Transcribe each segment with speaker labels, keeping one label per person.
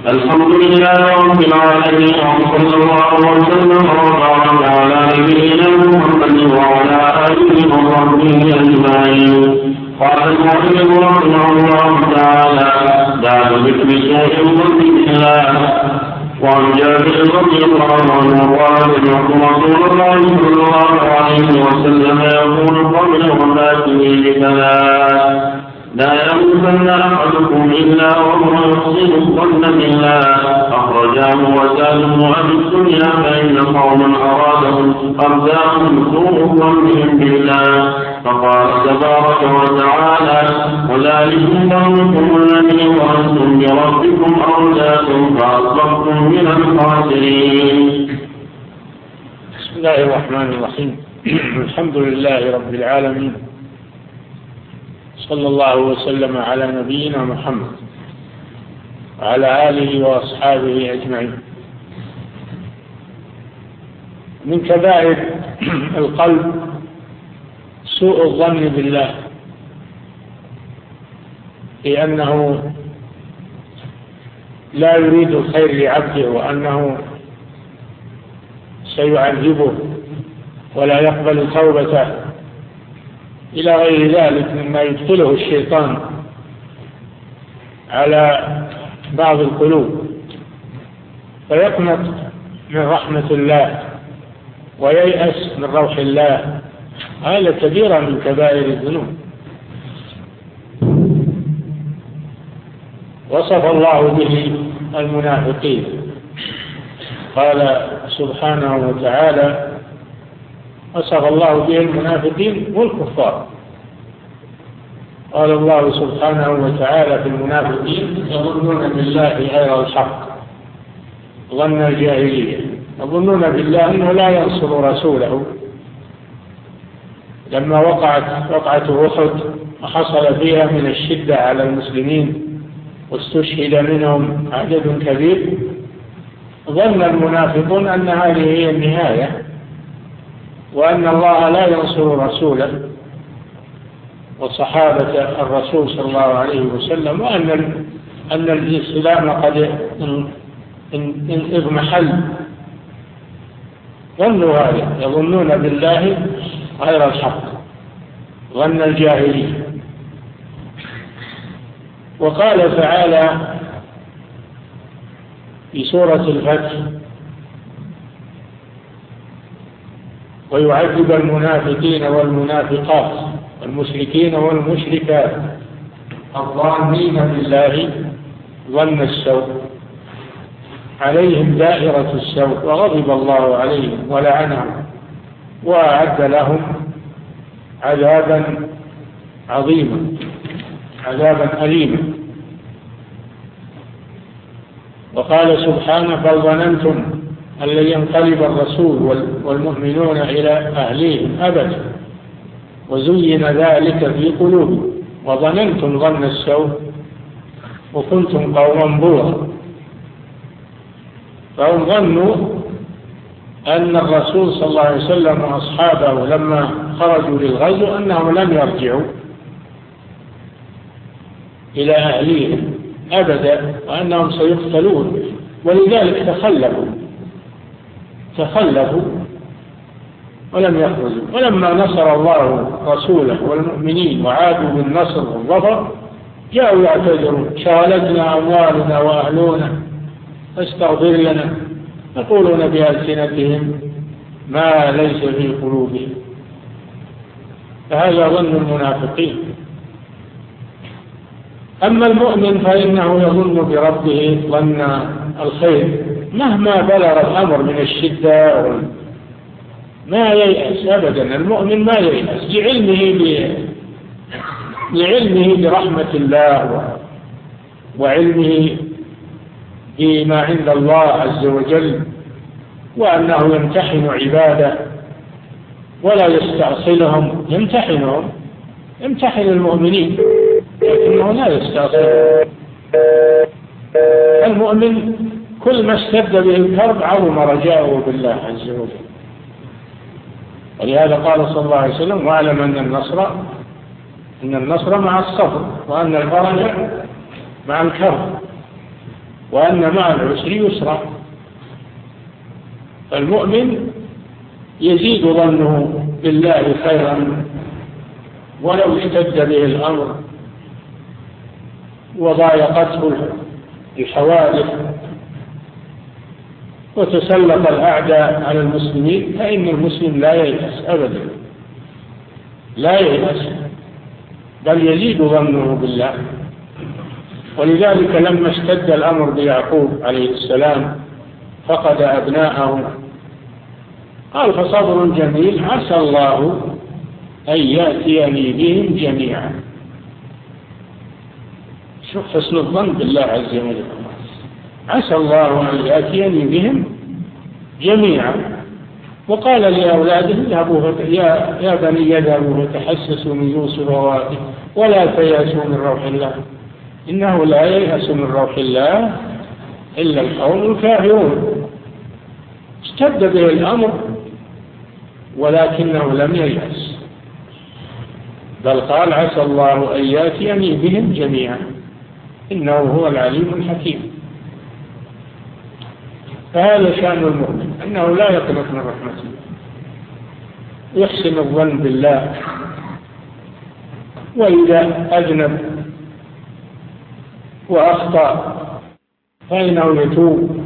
Speaker 1: الحمد لله رب العالمين، وصلى الله وسلم وبارك على نبينا محمد وعلى آله وصحبه أجمعين. قال المؤلف رحمه الله تعالى: باب ذكر سوء الظن بالله. وعن جابر رضي الله عنه قال: سمعت رسول الله صلى الله عليه وسلم يقول قبل وفاته بثلاث: لا يموتن أحدكم إلا وهو يحسن الظن بالله. أخرجاه وسالم أبي الدنيا فإن قوما أرداهم سوء ظنهم بالله. فقال تبارك وتعالى: وذلكم ظنكم الذي ظننتم بربكم أرداكم فأصبحتم من الخاسرين.
Speaker 2: بسم الله الرحمن الرحيم. الحمد لله رب العالمين، صلى الله وسلم على نبينا محمد وعلى آله وأصحابه أجمعين. من كبائر القلب سوء الظن بالله، لأنه لا يريد الخير لعبده، وأنه سيعذبه ولا يقبل توبته، إلى غير ذلك مما يدخله الشيطان على بعض القلوب فيقنط من رحمة الله وييأس من روح الله. هذا كبيرة من كبائر الذنوب. وصف الله به المنافقين، قال سبحانه وتعالى: وصف الله به المنافقين والكفار. قال الله سبحانه وتعالى في المنافقين: يظنون بالله غير الحق ظن الجاهلية. يظنون بالله أنه لا ينصر رسوله. لما وقعت أحد وحصل فيها من الشدة على المسلمين واستشهد منهم عدد كبير، ظن المنافقون أن هذه هي النهاية، وأن الله لا ينصر رسوله وصحابة الرسول صلى الله عليه وسلم، وأن الإسلام قد اضمحل. ظنوا هذا، يظنون بالله غير الحق ظن الجاهلية. وقال تعالى في سورة الفتح: ويعذب المنافقين والمنافقات والمشركين والمشركات الظانين بالله ظن السوء عليهم دائرة السوء وغضب الله عليهم ولعنهم وأعد لهم عذابا عظيما، عذابا أليما. وقال سبحانه: بل ظننتم أن لن ينقلب الرسول والمؤمنون إلى أهليهم أبدا وزين ذلك في قلوبهم وظننتم ظن السوء وكنتم قوما بورا. فهم ظنوا أن الرسول صلى الله عليه وسلم وأصحابه لما خرجوا للغزو أنهم لم يرجعوا إلى أهليهم أبدا، وأنهم سيقتلون، ولذلك تخلفوا ولم يخرجوا. ولما نصر الله رسوله والمؤمنين وعادوا بالنصر والظفر جاءوا يعتذرون: شغلتنا أموالنا وأهلنا فاستغفر لنا. يقولون بألسنتهم ما ليس في قلوبهم. فهذا ظن المنافقين. أما المؤمن فإنه يظن بربه ظن الخير مهما بلغ الأمر من الشدة، ما ييأس أبدا. المؤمن ما ييأس لعلمه برحمة الله وعلمه بما عند الله عز وجل، وأنه يمتحن عباده ولا يستأصلهم. يمتحن المؤمنين لكنه لا يستأصلهم. المؤمن كل ما اشتد به الكرب عظم رجاؤه بالله عز وجل. ولهذا قال صلى الله عليه وسلم: واعلم أن النصر مع الصبر وأن الفرج مع الكرب. وأن مع العسر يسرا. المؤمن يزيد ظنه بالله خيرا ولو اشتد به الأمر وضايقته الحوادث وتسلط الأعداء على المسلمين، فإن المسلم لا ييأس أبدا، لا ييأس، بل يزيد ظنه بالله. ولذلك لما اشتد الأمر بيعقوب عليه السلام فقد أبناءه قال فصبر جميل عسى الله أن يأتيني بهم جميعا. شوف حسن الظن بالله عز وجل، عسى الله أن يأتيني بهم جميعا. وقال لأولاده يا بني يذهبوا فتحسسوا من يوسف وأخيه ولا تيأسوا من روح الله إنه لا ييأس من روح الله إلا القوم الكافرون. اشتد به الأمر ولكنه لم ييأس، بل قال عسى الله أن يأتيني بهم جميعا إنه هو العليم الحكيم. فهذا شأن المؤمن، أنه لا يقنط من رحمة الله، يحسن الظن بالله، وإذا أذنب وأخطأ فإنه يتوب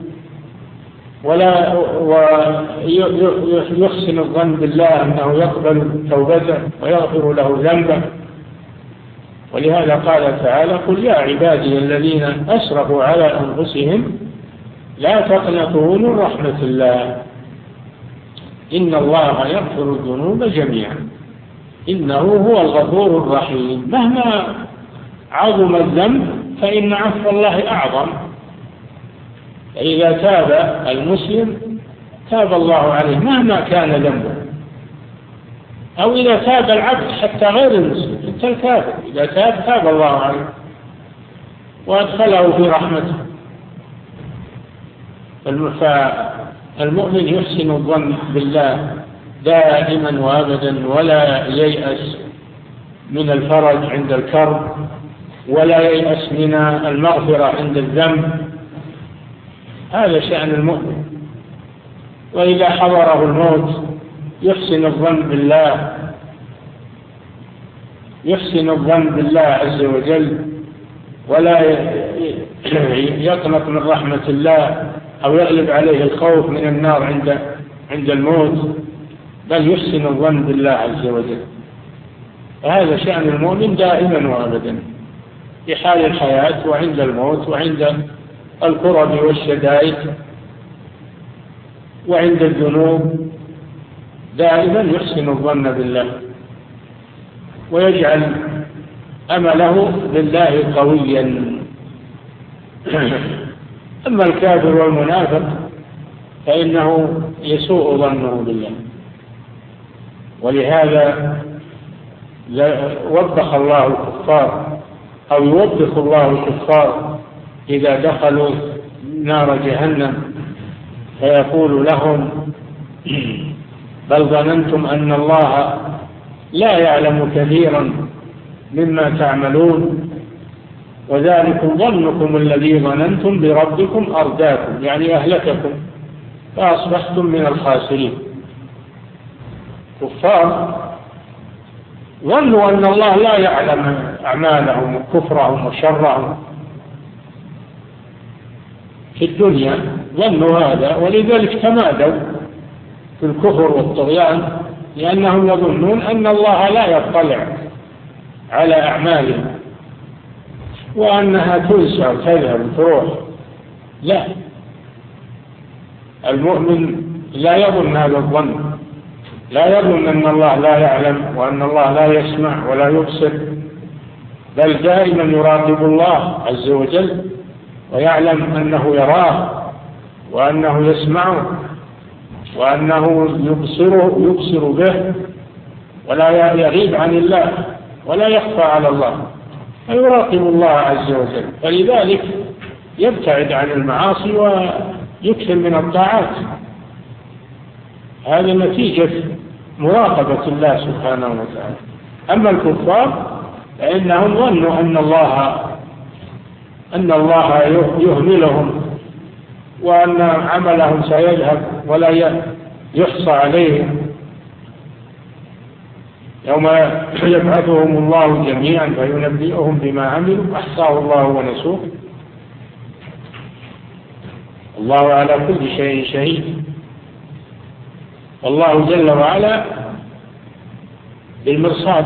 Speaker 2: ويحسن الظن بالله أنه يقبل توبته ويغفر له ذنبه. ولهذا قال تعالى قل يا عبادي الذين أسرفوا على أنفسهم لا تقنطوا من رحمة الله إن الله يغفر الذنوب جميعا إنه هو الغفور الرحيم. مهما عظم الذنب فإن عفو الله أعظم، فإذا تاب المسلم تاب الله عليه مهما كان ذنبه، أو إذا تاب العبد حتى غير المسلم حتى الكافر إذا تاب الله عليه وأدخله في رحمته. فالمؤمن يحسن الظن بالله دائما وابدا، ولا ييأس من الفرج عند الكرب، ولا ييأس من المغفرة عند الذنب. هذا شأن المؤمن. وإذا حضره الموت يحسن الظن بالله، يحسن الظن بالله عز وجل، ولا يقنط من رحمة الله أو يغلب عليه الخوف من النار عند الموت، بل يحسن الظن بالله عز وجل. وهذا شأن المؤمن دائما وأبدا في حال الحياة وعند الموت وعند الكرب والشدائد وعند الذنوب، دائما يحسن الظن بالله ويجعل أمله بالله قويا. أما الكافر والمنافق فإنه يسوء ظنه بالله. ولهذا وبخ الله الكفار أو يوبخ الله الكفار إذا دخلوا نار جهنم فيقول لهم بل ظننتم أن الله لا يعلم كثيرا مما تعملون وذلكم ظنكم الذي ظننتم بربكم أرداكم، يعني أهلككم فأصبحتم من الخاسرين. كفار ظنوا أن الله لا يعلم أعمالهم وكفرهم وشرهم في الدنيا، ظنوا هذا، ولذلك تمادوا في الكفر والطغيان لأنهم يظنون أن الله لا يطلع على أعمالهم وأنها تنسى وتذهب وتروح. لا، المؤمن لا يظن هذا الظن، لا يظن أن الله لا يعلم وأن الله لا يسمع ولا يبصر، بل دائما يراقب الله عز وجل ويعلم أنه يراه وأنه يسمعه وأنه يبصر به ولا يغيب عن الله ولا يخفى على الله، فيراقب الله عز وجل. فلذلك يبتعد عن المعاصي ويكثر من الطاعات. هذا نتيجة مراقبة الله سبحانه وتعالى. أما الكفار فإنهم ظنوا أن الله أن الله يهملهم وأن عملهم سيذهب ولا يحصى عليهم يوم يبعثهم الله جميعا فينبئهم بما عملوا أحصاه الله ونسوه الله على كل شيء شهيد. والله جل وعلا بالمرصاد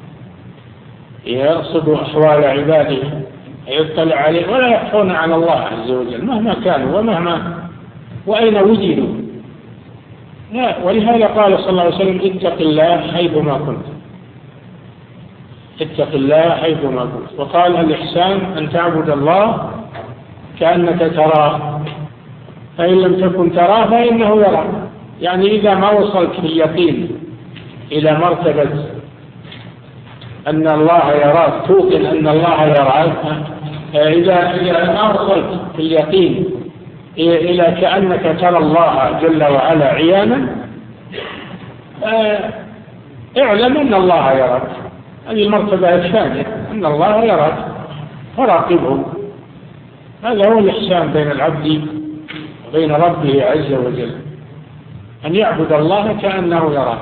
Speaker 2: يرصد أحوال عباده يطلع عليه ولا يخفون على الله عز وجل مهما كانوا وأين وجدوا. ولهذا قال صلى الله عليه وسلم اتق الله حيثما كنت، اتق الله حيثما كنت. وقال الإحسان أن تعبد الله كأنك تراه فإن لم تكن تراه فإنه يراك. يعني إذا ما وصلت اليقين إلى مرتبة أن الله يراك توقن أن الله يراك، إذا ما وصلت في اليقين إلى كأنك ترى الله جل وعلا عيانا اعلم أن الله يراك. هذه المرتبة الثانية أن الله يراك فراقبه. هذا هو الإحسان بين العبد وبين ربه عز وجل، أن يعبد الله كأنه يراه،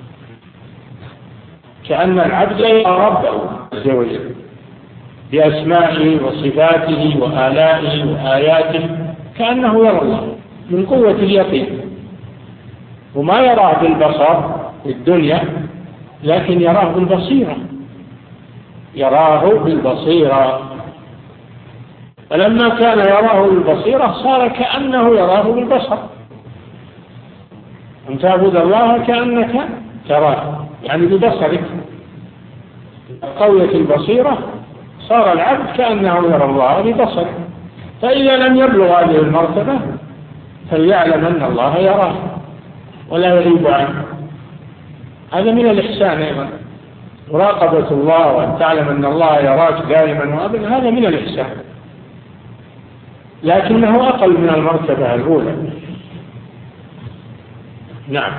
Speaker 2: كأن العبد يرى ربه عز وجل بأسمائه وصفاته وآلائه وآياته كأنه يرى الله من قوة اليقين. وما يراه بالبصر في الدنيا لكن يراه بالبصيرة، يراه بالبصيرة. فلما كان يراه بالبصيرة صار كأنه يراه بالبصر. أن تعبد الله كأنك تراه يعني ببصرك. قوية البصيرة صار العبد كأنه يرى الله ببصره. فإذا لم يبلغ هذه المرتبة فليعلم أن الله يراه ولا يغيب عنه. هذا من الإحسان أيضا، مراقبة الله وأن تعلم أن الله يراك دائما وأبدا، هذا من الإحسان، لكنه أقل من المرتبة الأولى. نعم.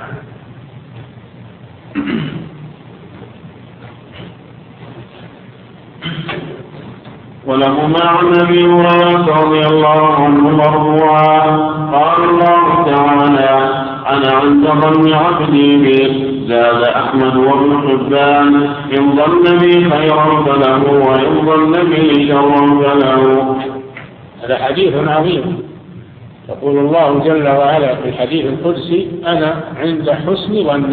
Speaker 1: ولهما عن أبي هريرة رضي الله عنه مرفوعا قال الله تعالى أنا عند ظن عبدي بي. زاد أحمد وابن حبان إن ظن بي خيرا فله وإن ظن بي شرا فله.
Speaker 2: هذا حديث عظيم. يقول الله جل وعلا في الحديث القدسي أنا عند حسن ظني،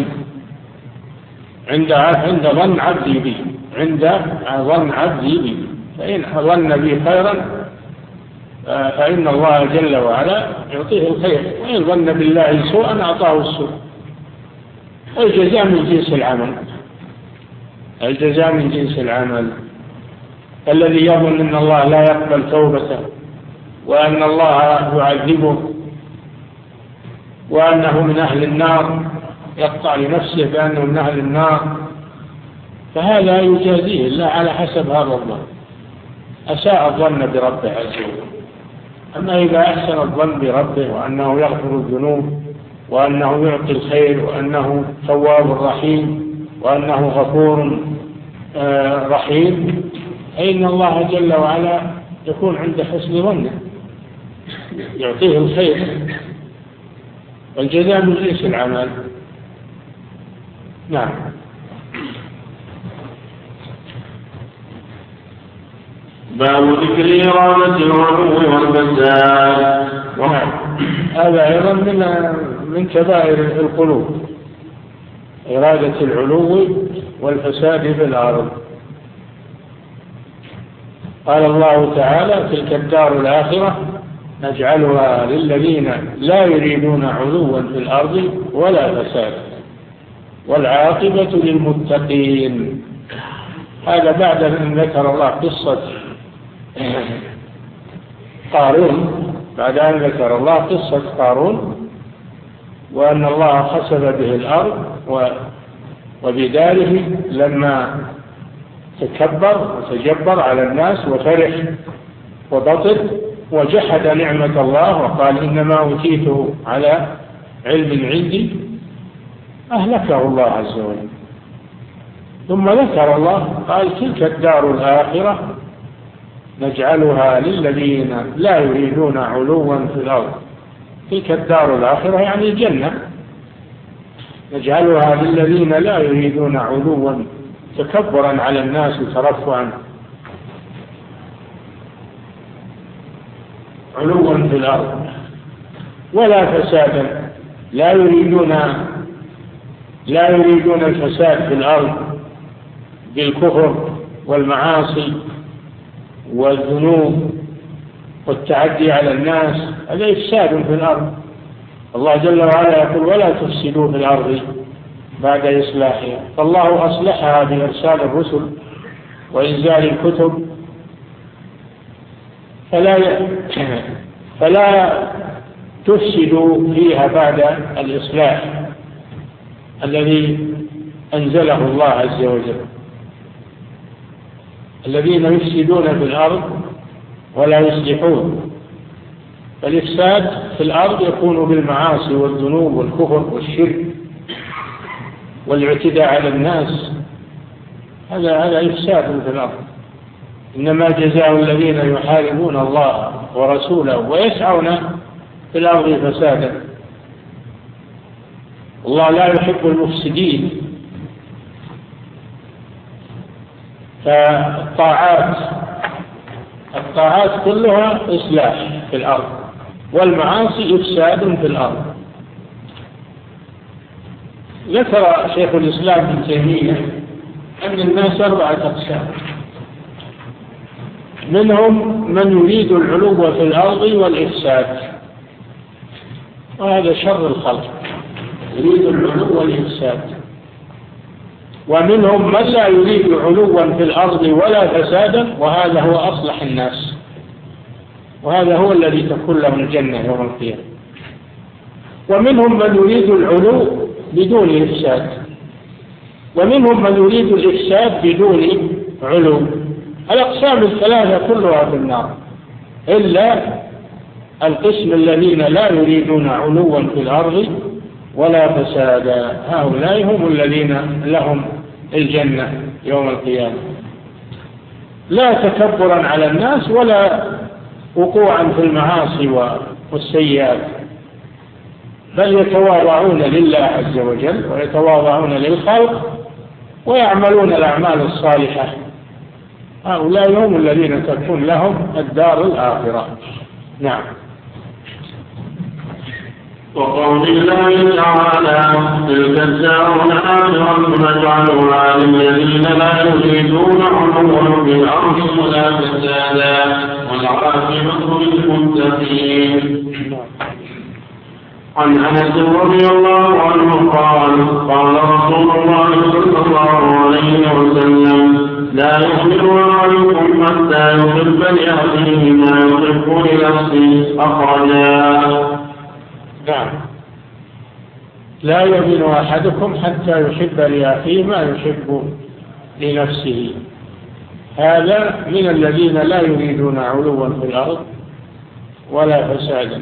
Speaker 2: عند ظن عبدي بي، عند ظن عبدي بي، فإن ظن بي خيرا فإن الله جل وعلا يعطيه الخير، وإن ظن بالله سوءا أعطاه السوء. الجزاء من جنس العمل، الجزاء من جنس العمل. الذي يظن أن الله لا يقبل توبته وأن الله يعذبه وأنه من أهل النار، يقطع لنفسه بأنه من أهل النار، فهذا يجازيه الله على حسب هذا الظن. أساء الظن بربه عز وجل. أما إذا أحسن الظن بربه وأنه يغفر الذنوب وأنه يعطي الخير وأنه تواب رحيم وأنه غفور رحيم، فإن الله جل وعلا يكون عند حسن ظنه، يعطيه الخير، والجزاء من جنس العمل. نعم.
Speaker 1: باب ذكر إرادة العلو والفساد.
Speaker 2: هذا أيضا من كبائر القلوب، إرادة العلو والفساد في الأرض. قال الله تعالى تلك الدار الآخرة نجعلها للذين لا يريدون علوا في الأرض ولا فساد والعاقبة للمتقين. هذا بعد أن ذكر الله قصة قارون، بعد أن ذكر الله قصة قارون وأن الله خسف به الأرض وبداره لما تكبر وتجبر على الناس وفرح وبطل وجحد نعمة الله وقال إنما أوتيته على علم عندي، أهلكه الله عز وجل. ثم ذكر الله قال تلك الدار الآخرة نجعلها للذين لا يريدون علوا في الأرض. تلك الدار الآخرة يعني الجنة، نجعلها للذين لا يريدون علوا تكبرا على الناس وترفعا، علوا في الأرض ولا فسادا. لا يريدون الفساد في الأرض بالكفر والمعاصي والذنوب والتعدي على الناس، هذا إفساد في الأرض. الله جل وعلا يقول ولا تفسدوا في الأرض بعد إصلاحها، فالله أصلحها بإرسال الرسل وإنزال الكتب، فلا تفسدوا فيها بعد الإصلاح الذي أنزله الله عز وجل. الذين يفسدون في الأرض ولا يصلحون، فالإفساد في الأرض يكون بالمعاصي والذنوب والكفر والشرك والاعتداء على الناس، هذا إفساد في الأرض. إنما جزاء الذين يحاربون الله ورسوله ويسعون في الأرض فسادا. الله لا يحب المفسدين. فالطاعات كلها إصلاح في الأرض، والمعاصي إفساد في الأرض. ذكر شيخ الإسلام ابن تيمية أن الناس 4 أقسام، منهم من يريد العلو في الأرض والإفساد، وهذا شر الخلق، يريد العلو والإفساد. ومنهم من لا يريد علوا في الأرض ولا فسادا، وهذا هو أصلح الناس، وهذا هو الذي تكون له الجنة يوم القيامة. ومنهم من يريد العلو بدون إفساد، ومنهم من يريد الإفساد بدون علو. الأقسام الثلاثة كلها في النار، إلا القسم الذين لا يريدون علوا في الأرض ولا فسادا، هؤلاء هم الذين لهم الجنة يوم القيامة، لا تكبرا على الناس ولا وقوعا في المعاصي والسيئات، بل يتواضعون لله عز وجل ويتواضعون للخلق ويعملون الأعمال الصالحة. هؤلاء هم الذين تكون لهم الدار الآخرة. نعم.
Speaker 1: وقول الله تعالى تلك الدار الآخرة نجعلها للذين لا يريدون علوا في الأرض ولا فسادا والعاقبة للمتقين. عن أنس رضي الله عنه قال قال رسول الله صلى الله عليه وسلم لا يؤمن أحدكم حتى يحب لأخيه ما يحب لنفسه. أخرجاه.
Speaker 2: نعم. لا يؤمن أحدكم حتى يحب لأخيه ما يحب لنفسه، هذا من الذين لا يريدون علوا في الأرض ولا فسادا،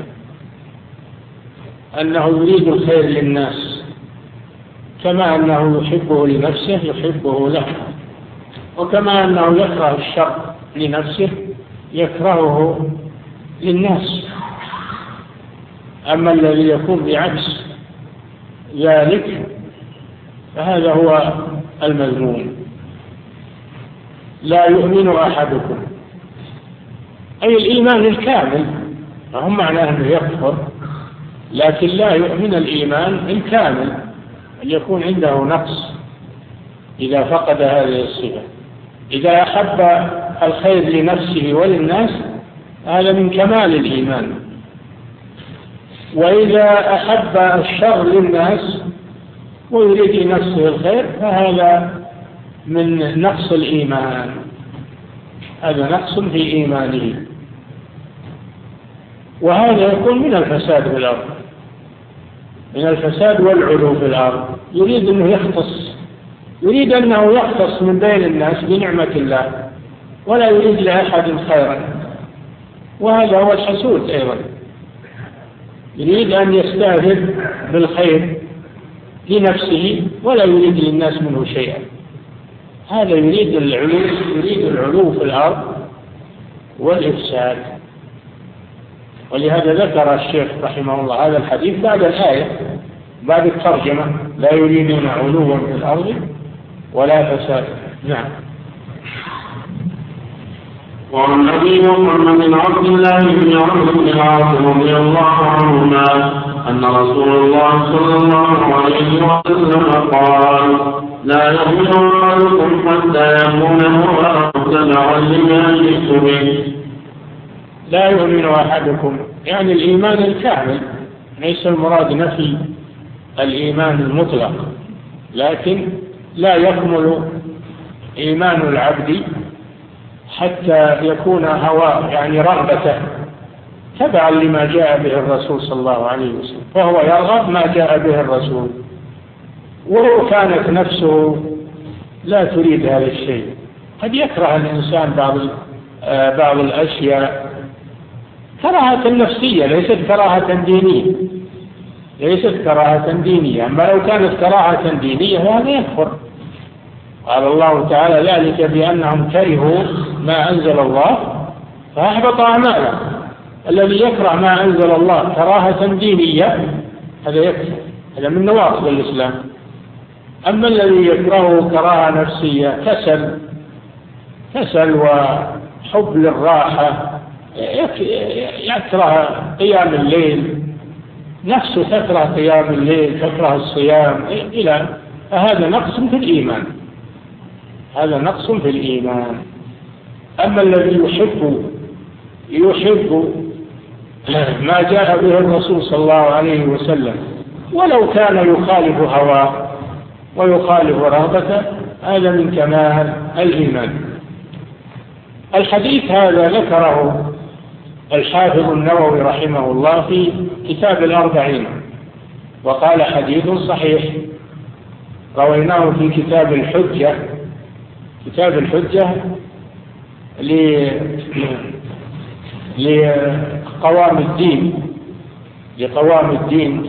Speaker 2: أنه يريد الخير للناس، كما أنه يحبه لنفسه يحبه له، وكما أنه يكره الشر لنفسه يكرهه للناس. أما الذي يكون بعكس ذلك فهذا هو المذموم. لا يؤمن أحدكم أي الإيمان الكامل، فهم معناه أنه يكفر، لكن لا يؤمن الإيمان الكامل، أن يكون عنده نقص إذا فقد هذه الصفة. إذا أحب الخير لنفسه وللناس هذا من كمال الإيمان، وإذا أحب الشر للناس ويريد لنفسه الخير فهذا من نقص الإيمان، هذا نقص في إيمانه، وهذا يكون من الفساد في الأرض، من الفساد والعلو في الأرض. يريد أنه يختص، يريد أنه يختص من بين الناس بنعمة الله، ولا يريد لأحد خيرا، وهذا هو الحسود أيضا، يريد أن يستهدف بالخير لنفسه ولا يريد للناس منه شيئا. هذا يريد العلو في الأرض والإفساد. ولهذا ذكر الشيخ رحمه الله هذا الحديث بعد الآية، بعد الترجمة: لا يريدون علوا في الأرض ولا فساد. نعم.
Speaker 1: وعن أبي محمد بن عبد الله بن عمرو بن العاص رضي الله عنهما أن رسول الله صلى الله عليه وسلم قال: لا يؤمن أحدكم حتى يكون هواه تبعا لما جئت به.
Speaker 2: لا يؤمن أحدكم يعني الإيمان الكامل، ليس المراد نفي الإيمان المطلق، لكن لا يكمل إيمان العبد حتى يكون هواه يعني رغبته تبعا لما جاء به الرسول صلى الله عليه وسلم، فهو يرغب ما جاء به الرسول، ولو كانت نفسه لا تريد هذا الشيء. قد يكره الإنسان بعض الأشياء كراهة نفسية، ليست كراهة دينية، ليست كراهة دينية. أما لو كانت كراهة دينية فهذا يكفر. قال الله تعالى: ذلك بأنهم كرهوا ما أنزل الله فأحبط أعمالهم. الذي يكره ما أنزل الله كراهة دينية هذا يكفر، هذا من نواقض الإسلام. أما الذي يكرهه كراهة نفسية، كسل وحب للراحة، يكره قيام الليل، نفسه تكره قيام الليل، تكره الصيام إلى هذا نقص في الإيمان، هذا نقص في الإيمان. أما الذي يحب ما جاء به الرسول صلى الله عليه وسلم ولو كان يخالف هواه ويخالف رغبته، هذا من كمال الإيمان. الحديث هذا ذكره الحافظ النووي رحمه الله في كتاب الأربعين، وقال حديث صحيح. رويناه في كتاب الحجة، كتاب الحجة لقوام الدين،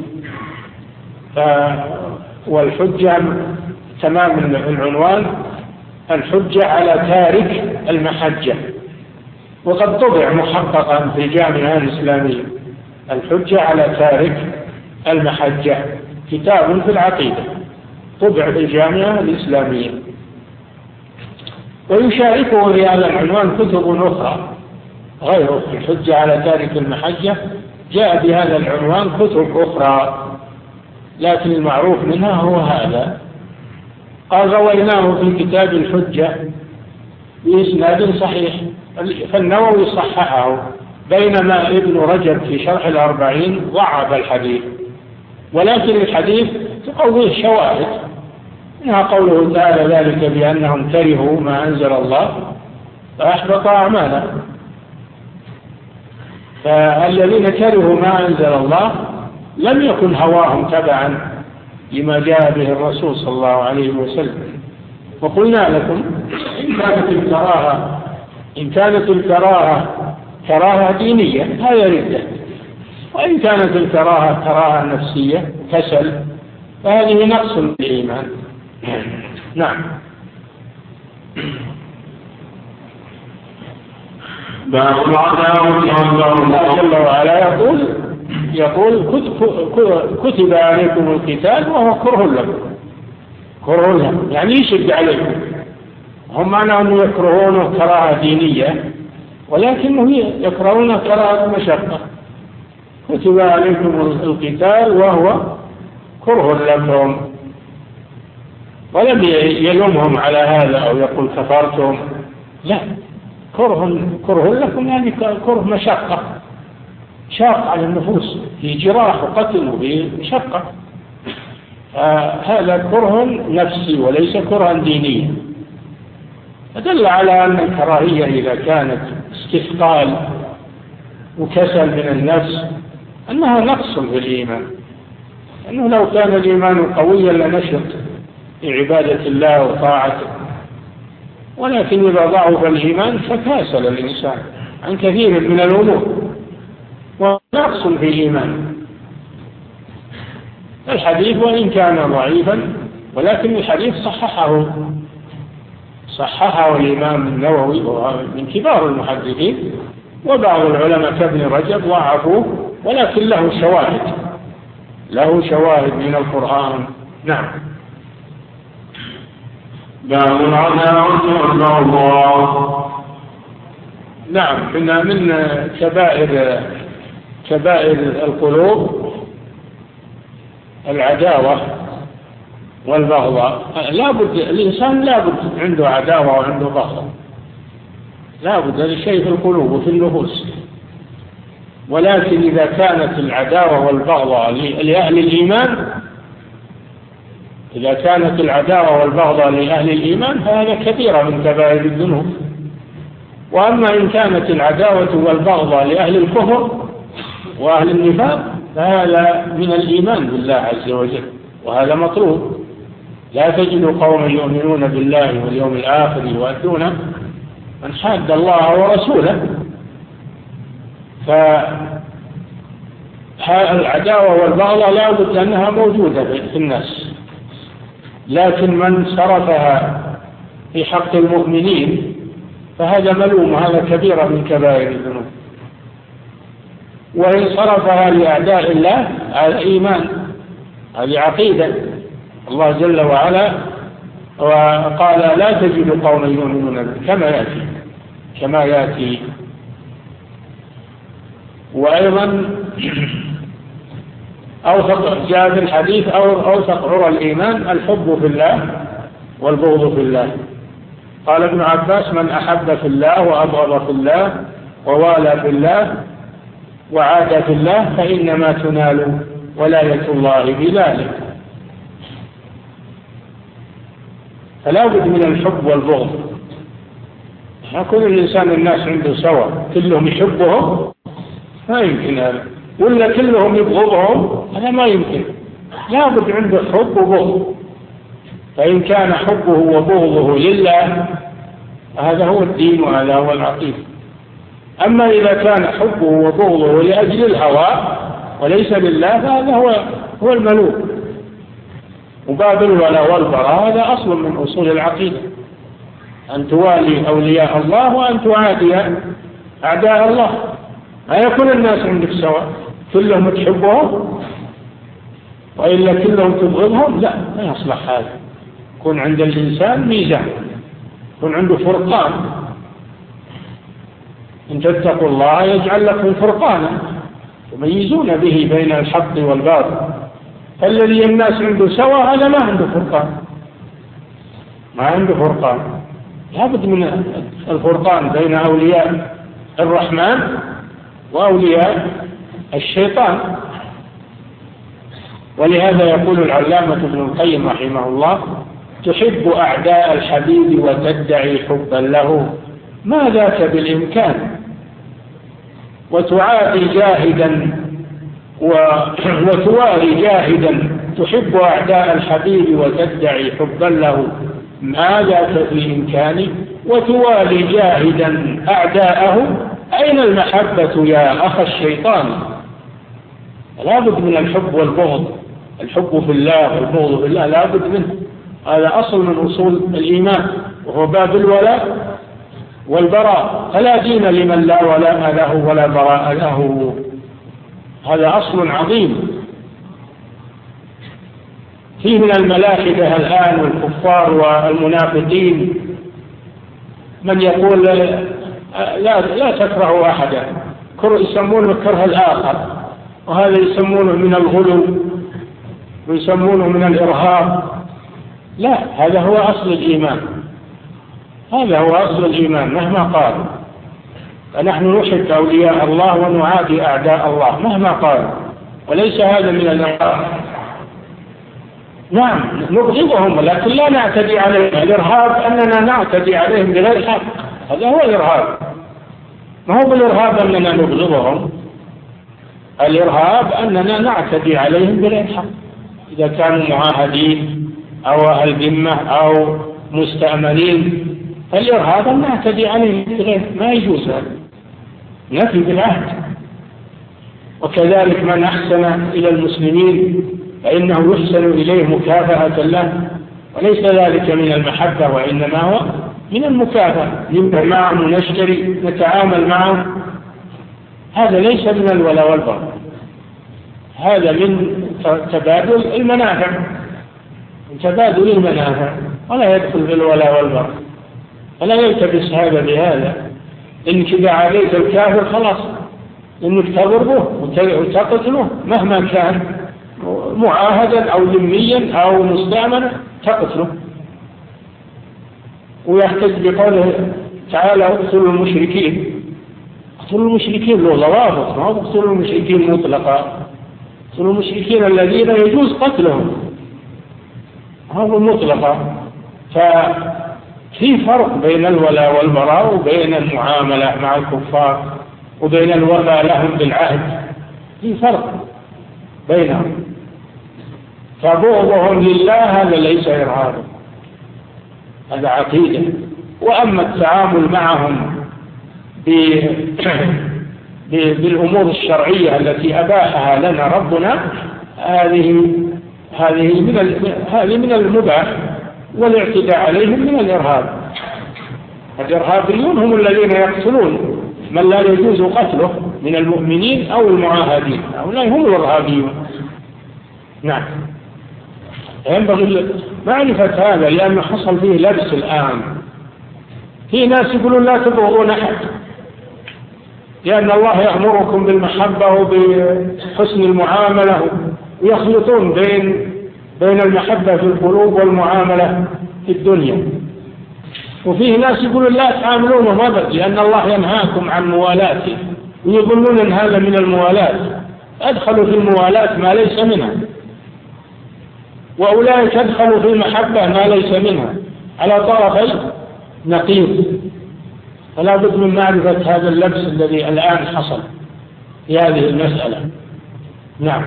Speaker 2: والحجة تمام العنوان: الحجة على تارك المحجة. وقد طبع محققا في الجامعة الإسلامية: الحجة على تارك المحجة، كتاب في العقيدة، طبع في الجامعة الإسلامية. ويشاركه في هذا العنوان كتب أخرى غيره. الحجة على تارك المحجة جاء بهذا العنوان كتب أخرى، لكن المعروف منها هو هذا. قال: رويناه في كتاب الحجة بإسناد صحيح. فالنووي صححه، بينما ابن رجب في شرح الأربعين ضعف الحديث، ولكن الحديث تقويه شواهد، منها قوله تعالى: ذلك بأنهم كرهوا ما أنزل الله فأحبط أعمالهم. فالذين كرهوا ما أنزل الله لم يكن هواهم تبعا لما جاء به الرسول صلى الله عليه وسلم. وقلنا لكم إن كانت الكراهة كراهة دينية هذا ردة، وإن كانت الكراهة كراهة نفسية كسل فهذه نقص في الإيمان. نعم.
Speaker 1: باب العداوة
Speaker 2: الله جل وعلا يقول كتب عليكم القتال وهو كره لكم، يعني يشد عليكم. هم معنى يكرهونه كراهة دينية، ولكنه يكرهونه كراهة مشقة. كتب عليكم القتال وهو كره لكم، ولم يلومهم على هذا أو يقول كفرتم، لا، كره لكم يعني كره مشقة، شاق على النفوس، في جراح وقتل وفي مشقة. هذا كره نفسي وليس كرها دينيا. فدل على أن الكراهية إذا كانت استثقال وكسل من النفس أنها نقص في الإيمان، أنه لو كان الإيمان قويا لنشط في عبادة الله وطاعته، ولكن إذا ضعف الإيمان فكاسل الإنسان عن كثير من الأمور ونقص في الإيمان. الحديث وإن كان ضعيفا ولكن الحديث صححه الإمام النووي وهو من كبار المحدثين، وبعض العلماء كابن رجب ضعفوه، ولكن له شواهد من القرآن. نعم.
Speaker 1: باب العداوة والبغضاء.
Speaker 2: نعم، من كبائر القلوب العداوة والبغضاء. الإنسان لابد عنده عداوة وعنده بغضاء، لابد، هذا شيء في القلوب وفي النفوس. ولكن إذا كانت العداوة والبغضاء لأهل الإيمان، إذا كانت العداوة والبغضاء لأهل الإيمان فهذا كبيرة من كبائر الذنوب. وأما إن كانت العداوة والبغضاء لأهل الكفر وأهل النفاق فهذا من الإيمان بالله عز وجل، وهذا مطلوب. لا تجد قوما يؤمنون بالله واليوم الآخر يوادون من حاد الله ورسوله. فالعداوة والبغضاء لا بد أنها موجودة في الناس، لكن من صرفها في حق المؤمنين فهذا ملوم، هذا كبيرة من كبائر الذنوب. وإن صرفها لأعداء الله هذا إيمان، هذه عقيدة. الله جل وعلا وقال لا تجد قوما يؤمنون كما يأتي. وأيضا أوثق جاء في الحديث أوثق عرى الإيمان الحب في الله والبغض في الله. قال ابن عباس من أحب في الله وأبغض في الله ووالى في الله وعاد في الله فإنما تنال ولاية الله بذلك. فلا بد من الحب والبغض. كل الإنسان الناس عنده سواء، كلهم يحبهم ما يمكن هذا، ولا كلهم يبغضهم هذا ما يمكن. لا بد عنده حب وبغض. فإن كان حبه وبغضه لله هذا هو الدين وهذا هو العقيدة. أما إذا كان حبه وبغضه لأجل الهوى وليس لله فهذا هو الملوك. وباب الولاء والبراء هذا أصل من أصول العقيدة، أن توالي أولياء الله وأن تعادي أعداء الله. ما يكون الناس عندك سواء، كلهم تحبهم وإلا كلهم تبغضهم، لا، ما يصلح هذا. يكون عند الإنسان ميزان، يكون عنده فرقان. إن تتقوا الله يجعل لكم فرقانا تميزون به بين الحق والباطل. فالذي الناس عنده سوا هذا ما عنده فرقان. لابد من الفرقان بين أولياء الرحمن وأولياء الشيطان. ولهذا يقول العلامة ابن القيم رحمه الله تحب أعداء الحبيب وتدعي حبا له ما ذاك بالإمكان، وتعادي جاهدا وتواري جاهدا. تحب أعداء الحبيب وتدعي حبا له ما ذاك بالإمكان، وتوالي جاهدا أعداءه أين المحبة يا أخ الشيطان. لا بد من الحب والبغض، الحب في الله والبغض في الله لا بد منه. هذا أصل من أصول الإيمان، وهو باب الولاء والبراء. فلا دين لمن لا ولاء له ولا براء له. هذا أصل عظيم. فيه من الملاحدة الآن والكفار والمنافقين من يقول لا تكره أحدا، يسمونه كره الآخر، وهذا يسمونه من الغلو ويسمونه من الإرهاب. لا، هذا هو أصل الإيمان، هذا هو أصل الإيمان مهما قال. فنحن نحب أولياء الله ونعادي أعداء الله مهما قال، وليس هذا من الإرهاب. نعم نبغضهم ولكن لا نعتدي عليهم. الإرهاب أننا نعتدي عليهم بغير حق، هذا هو الإرهاب. ما هو بالإرهاب أننا نبغضهم، الإرهاب أننا نعتدي عليهم بغير حق. إذا كانوا معاهدين أو أهل ذمة أو مستأمنين فالإرهاب أن نعتدي عليهم بغير، ما يجوز هذا، نفي بالعهد. وكذلك من أحسن إلى المسلمين فإنه يحسن إليه مكافأة له، وليس ذلك من المحبة وإنما هو من المكافأة، نبدأ معهم ونشتري نتعامل معهم، هذا ليس من الولاء والبراء، هذا من تبادل المنافع، تبادل المنافع، ولا يدخل في الولاء والبراء، ولا يلتبس هذا بهذا. إنك إذا عاديت الكافر خلاص إنك تضربه وتقتله مهما كان، معاهدا أو ذميا أو مستأمنا تقتله. ويحتج بقوله تعالى اقتلوا المشركين، اقتلوا المشركين له ضوابط، ما هو اقتلوا المشركين مطلقا، اقتلوا المشركين الذين يجوز قتلهم، هذا مطلقا. ففي فرق بين الولاء والبراء وبين المعاملة مع الكفار وبين الوفاء لهم بالعهد، في فرق بينهم. فبغضهم لله هذا ليس إرهابا، هذا عقيدة. وأما التعامل معهم بالأمور الشرعية التي أباحها لنا ربنا، هذه من المباح، والاعتداء عليهم من الإرهاب. الإرهابيون هم الذين يقتلون من لا يجوز قتله من المؤمنين أو المعاهدين، هؤلاء هم الإرهابيون. نعم، ينبغي معرفة هذا، لأنه حصل فيه لبس الآن. في ناس يقولون لا تبغضون أحد، لأن الله يأمركم بالمحبة وبحسن المعاملة، ويخلطون بين المحبة في القلوب والمعاملة في الدنيا. وفيه ناس يقولون لا تعاملونهم أبدا لأن الله ينهاكم عن موالاته، ويظنون أن هذا من الموالاة، أدخلوا في الموالاة ما ليس منها، وأولئك أدخلوا في المحبة ما ليس منها، على طرفي نقيض. فلا بد من معرفة هذا اللبس الذي الآن حصل في هذه المسألة. نعم.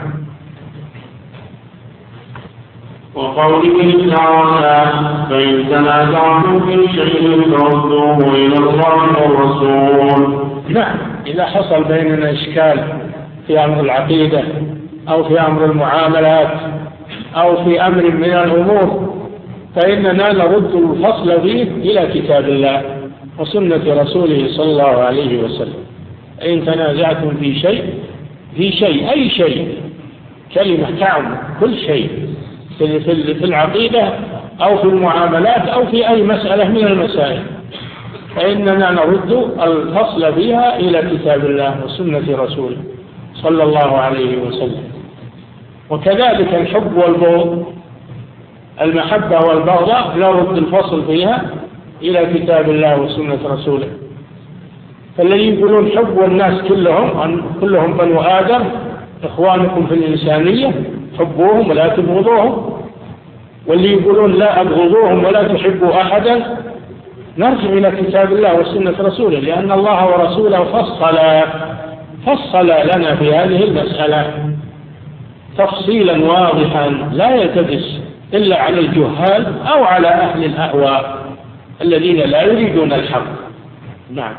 Speaker 1: وقوله تعالى فإن تنازعتم في شيء فردوه إلى الله والرسول.
Speaker 2: نعم، إذا حصل بيننا إشكال في أمر العقيدة أو في أمر المعاملات أو في أمر من الأمور، فإننا نرد الفصل فيه إلى كتاب الله وسنة رسوله صلى الله عليه وسلم. إن تنازعتم في شيء أي شيء، كلمة تعم كل شيء في العقيدة أو في المعاملات أو في أي مسألة من المسائل، فإننا نرد الفصل فيها إلى كتاب الله وسنة رسوله صلى الله عليه وسلم. وكذلك الحب والبغض، المحبة والبغضاء نرد الفصل فيها إلى كتاب الله وسنة رسوله. فالذي يقولون حب الناس كلهم بنو آدم إخوانكم في الإنسانية، حبوهم ولا تبغضوهم. واللي يقولون لا أبغضوهم ولا تحبوا أحدا، نرجع إلى كتاب الله وسنة رسوله، لأن الله ورسوله فصل لنا في هذه المسألة تفصيلا واضحا لا يلتبس إلا على الجهال أو على أهل الأهواء الذين لا يريدون الحق. نعم.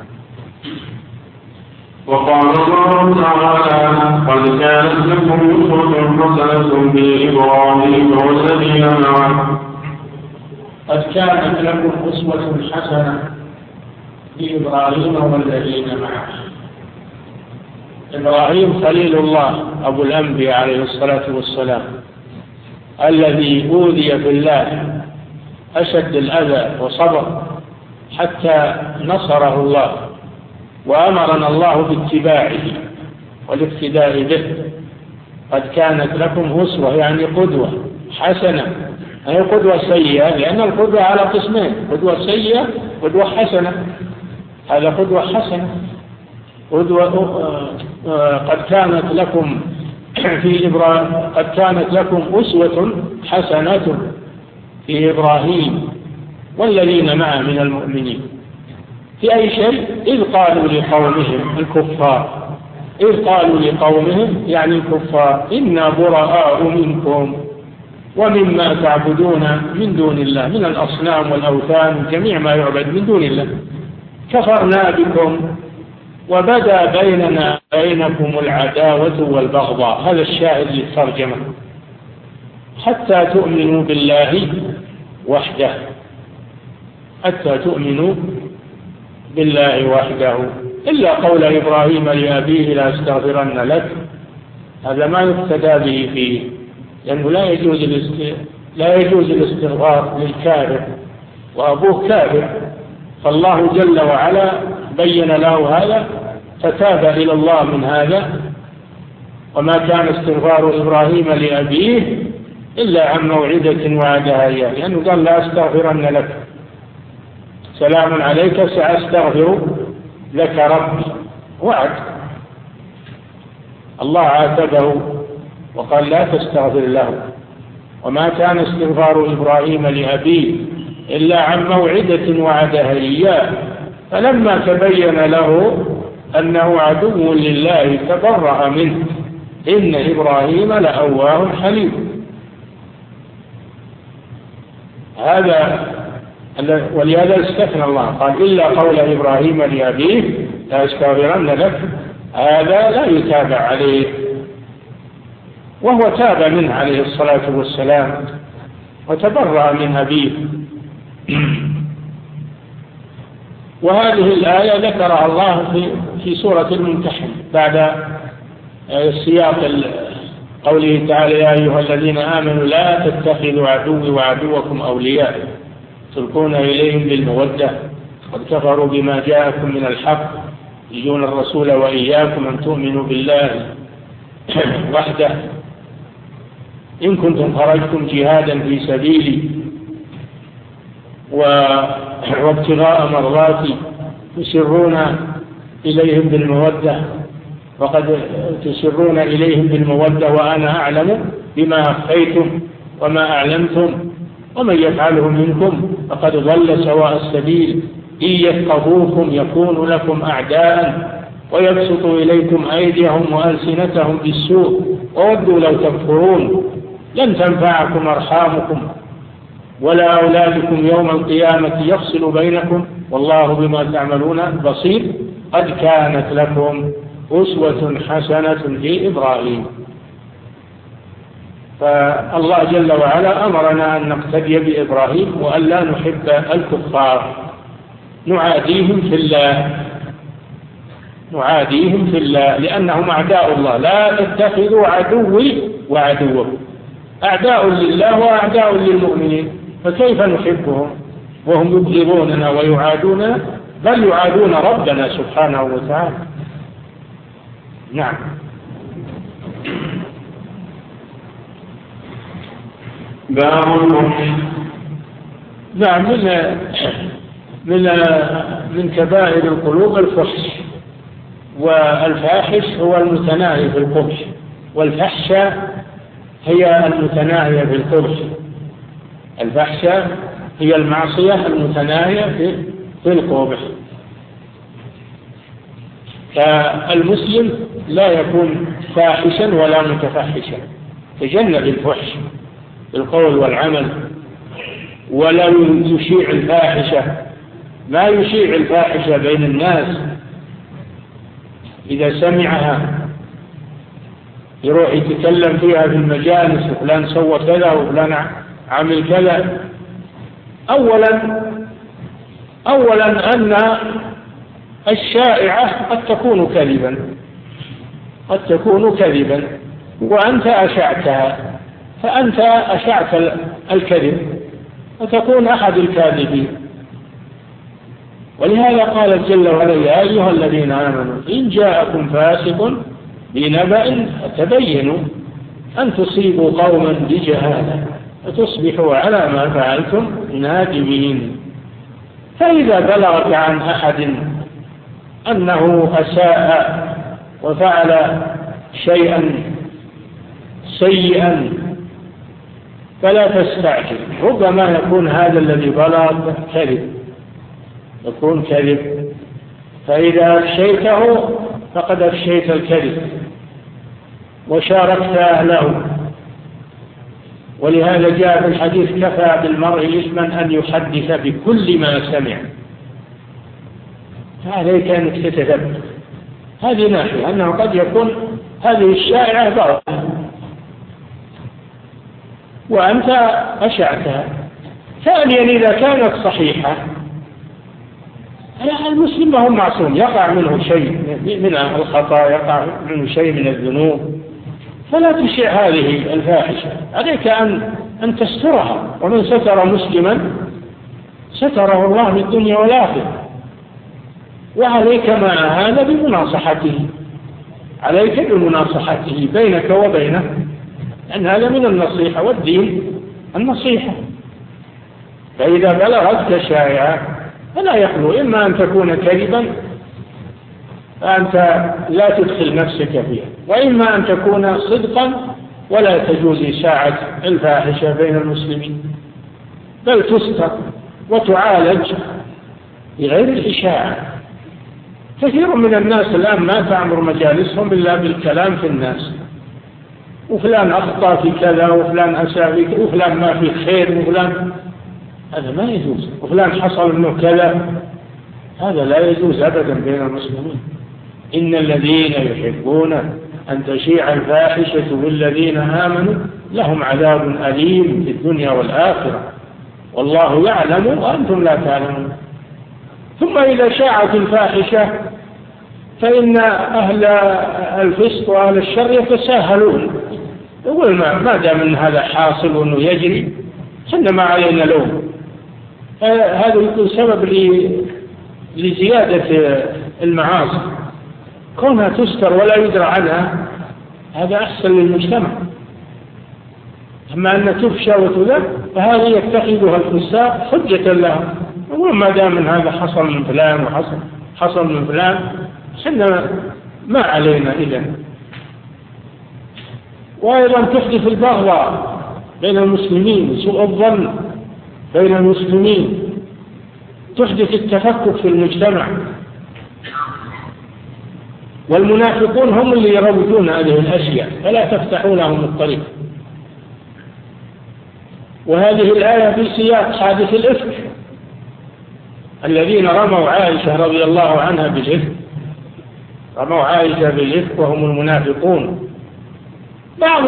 Speaker 1: وقال الله تعالى قد كانت لكم أسوة حسنة في إبراهيم والذين معه.
Speaker 2: قد كانت لكم أسوة حسنة في إبراهيم والذين معه. إبراهيم خليل الله أبو الأنبياء عليه الصلاة والسلام، الذي أوذي في الله أشد الأذى وصبر حتى نصره الله، وأمرنا الله باتباعه والاقتداء به. قد كانت لكم أسوة يعني قدوة حسنة، هي قدوة سيئة، لأن القدوة على قسمين، قدوة سيئة قدوة حسنة. هذا قدوة حسنة. قد كانت لكم أسوة حسنة في إبراهيم والذين معه من المؤمنين. في أي شيء؟ إذ قالوا لقومهم الكفار، إذ قالوا لقومهم يعني الكفار إنا براء منكم ومما تعبدون من دون الله من الأصنام والأوثان جميع ما يعبد من دون الله، كفرنا بكم وبدا بيننا بينكم العداوة والبغضاء. هذا الشاهد للترجمة، حتى تؤمنوا بالله وحده. حتى تؤمنوا بالله وحده، إلا قول إبراهيم لأبيه لأستغفرن لك، هذا ما يقتدى به فيه، لأنه لا يجوز الاستغفار للكافر وأبوه كافر، فالله جل وعلا بين له هذا فتاب إلى الله من هذا. وما كان استغفار إبراهيم لأبيه إلا عن موعدة وعدها إياه، لأنه قال لا أستغفرن لك، سلام عليك سأستغفر لك ربي، وعد. الله عاتبه وقال لا تستغفر له. وما كان استغفار إبراهيم لأبيه إلا عن موعدة وعدها إياه، فلما تبين له أنه عدو لله تبرأ منه، إن إبراهيم لأواه حليم. هذا ولهذا استثنى الله، قال إلا قول إبراهيم لأبيه لأستغفرن لك، هذا لا يتابع عليه، وهو تاب منه عليه الصلاة والسلام وتبرأ من أبيه. وهذه الآية ذكرها الله في سورة الممتحن بعد سياق قوله تعالى يا أيها الذين آمنوا لا تتخذوا عدوي وعدوكم أولياء تلقون إليهم بالمودة قد كفروا بما جاءكم من الحق يجون الرسول وإياكم أن تؤمنوا بالله وحده إن كنتم خرجتم جهادا في سبيلي وابتغاء مرضاتي تسرون إليهم بالمودة، وقد تسرون إليهم بالمودة وأنا أعلم بما أخفيتم وما أعلمتم ومن يفعله منكم فقد ضل سواء السبيل إن يفقهوكم يكونوا لكم أعداء ويبسطوا إليكم أيديهم وألسنتهم بالسوء وودوا لو تكفرون لن تنفعكم أرحامكم ولا أولادكم يوم القيامة يفصل بينكم والله بما تعملون بصير قد كانت لكم أسوة حسنة في إبراهيم. فالله جل وعلا أمرنا أن نقتدي بإبراهيم وأن لا نحب الكفار، نعاديهم في الله لأنهم أعداء الله. لا تتخذوا عدوي وعدوكم، أعداء لله وأعداء للمؤمنين، فكيف نحبهم وهم يبغضوننا ويعادوننا، بل يعادون ربنا سبحانه وتعالى. نعم.
Speaker 1: باب الفحش.
Speaker 2: نعم، من كبائر القلوب الفحش، والفاحش هو المتناهي في القبح، والفحشة هي المتناهية في القبح. الفحشة هي المعصية المتناهية في القبح. فالمسلم لا يكون فاحشا ولا متفحشا، تجنب الفحش بالقول والعمل، ولا يشيع الفاحشة، ما يشيع الفاحشة بين الناس. إذا سمعها يروح يتكلم فيها في المجالس، وفلان سوى كذا وفلان عمل كذا. أولا أن الشائعة قد تكون كذبا وأنت أشعتها، فأنت أشعت الكذب وتكون أحد الكاذبين. ولهذا قال جل وعلا يا أيها الذين آمنوا إن جاءكم فاسق بنبأ فتبينوا أن تصيبوا قوما بجهالة فتصبحوا على ما فعلتم نادمين. فإذا بلغت عن أحد أنه أساء وفعل شيئا سيئا فلا تستعجل، ربما يكون هذا الذي بلغ يكون كذب، فإذا أفشيته فقد أفشيت الكذب وشاركت أهله. ولهذا جاء في الحديث كفى بالمرء إثما أن يحدث بكل ما سمع. فعليك أن تتدبر هذه ناحية، أنه قد يكون هذه الشائعة باطلة وأنت أشعتها. ثانيا إذا كانت صحيحة المسلم ما هو معصوم، يقع منه شيء من الخطأ، يقع منه شيء من الذنوب، فلا تشيع هذه الفاحشة. عليك أن تسترها، ومن ستر مسلما ستره الله في الدنيا والآخرة. وعليك مع هذا بمناصحته، عليك بمناصحته بينك وبينه، لأن هذا من النصيحة، والدين النصيحة. فإذا بلغتك شائعة فلا يخلو إما أن تكون كذبا فأنت لا تدخل نفسك فيها، وإما أن تكون صدقا ولا تجوز إشاعة الفاحشة بين المسلمين، بل تستر وتعالج بغير الإشاعة. كثير من الناس الآن ما تعمر مجالسهم إلا بالكلام في الناس، وفلان أخطأ في كذا، وفلان أساء في كذا، وفلان ما في خير، وفلان، هذا ما يجوز، وفلان حصل منه كذا، هذا لا يجوز أبدا بين المسلمين. إن الذين يحبون أن تشيع الفاحشة بالذين آمنوا لهم عذاب أليم في الدنيا والآخرة والله يعلم وأنتم لا تعلمون. ثم إذا شاعت الفاحشة فإن أهل الفسق وأهل الشر يتساهلون، يقول ما دام من هذا حاصل وأنه يجري حنا ما علينا لوم. هذا يكون سبب لزيادة المعاصي، كونها تستر ولا يدرى عنها هذا أحسن للمجتمع. أما أن تفشى وتذب فهذا يتخذها الفساق حجة لها، يقول ما دام من هذا حصل من فلان وحصل من فلان حنا ما علينا إذن. وأيضا تحدث البغضاء بين المسلمين، سوء الظن بين المسلمين، تحدث التفكك في المجتمع. والمنافقون هم اللي يروجون هذه الأشياء فلا تفتحوا لهم الطريق. وهذه الآية في سياق حادث الإفك، الذين رموا عائشة رضي الله عنها بالإفك، رموا عائشة بالإفك وهم المنافقون. بعض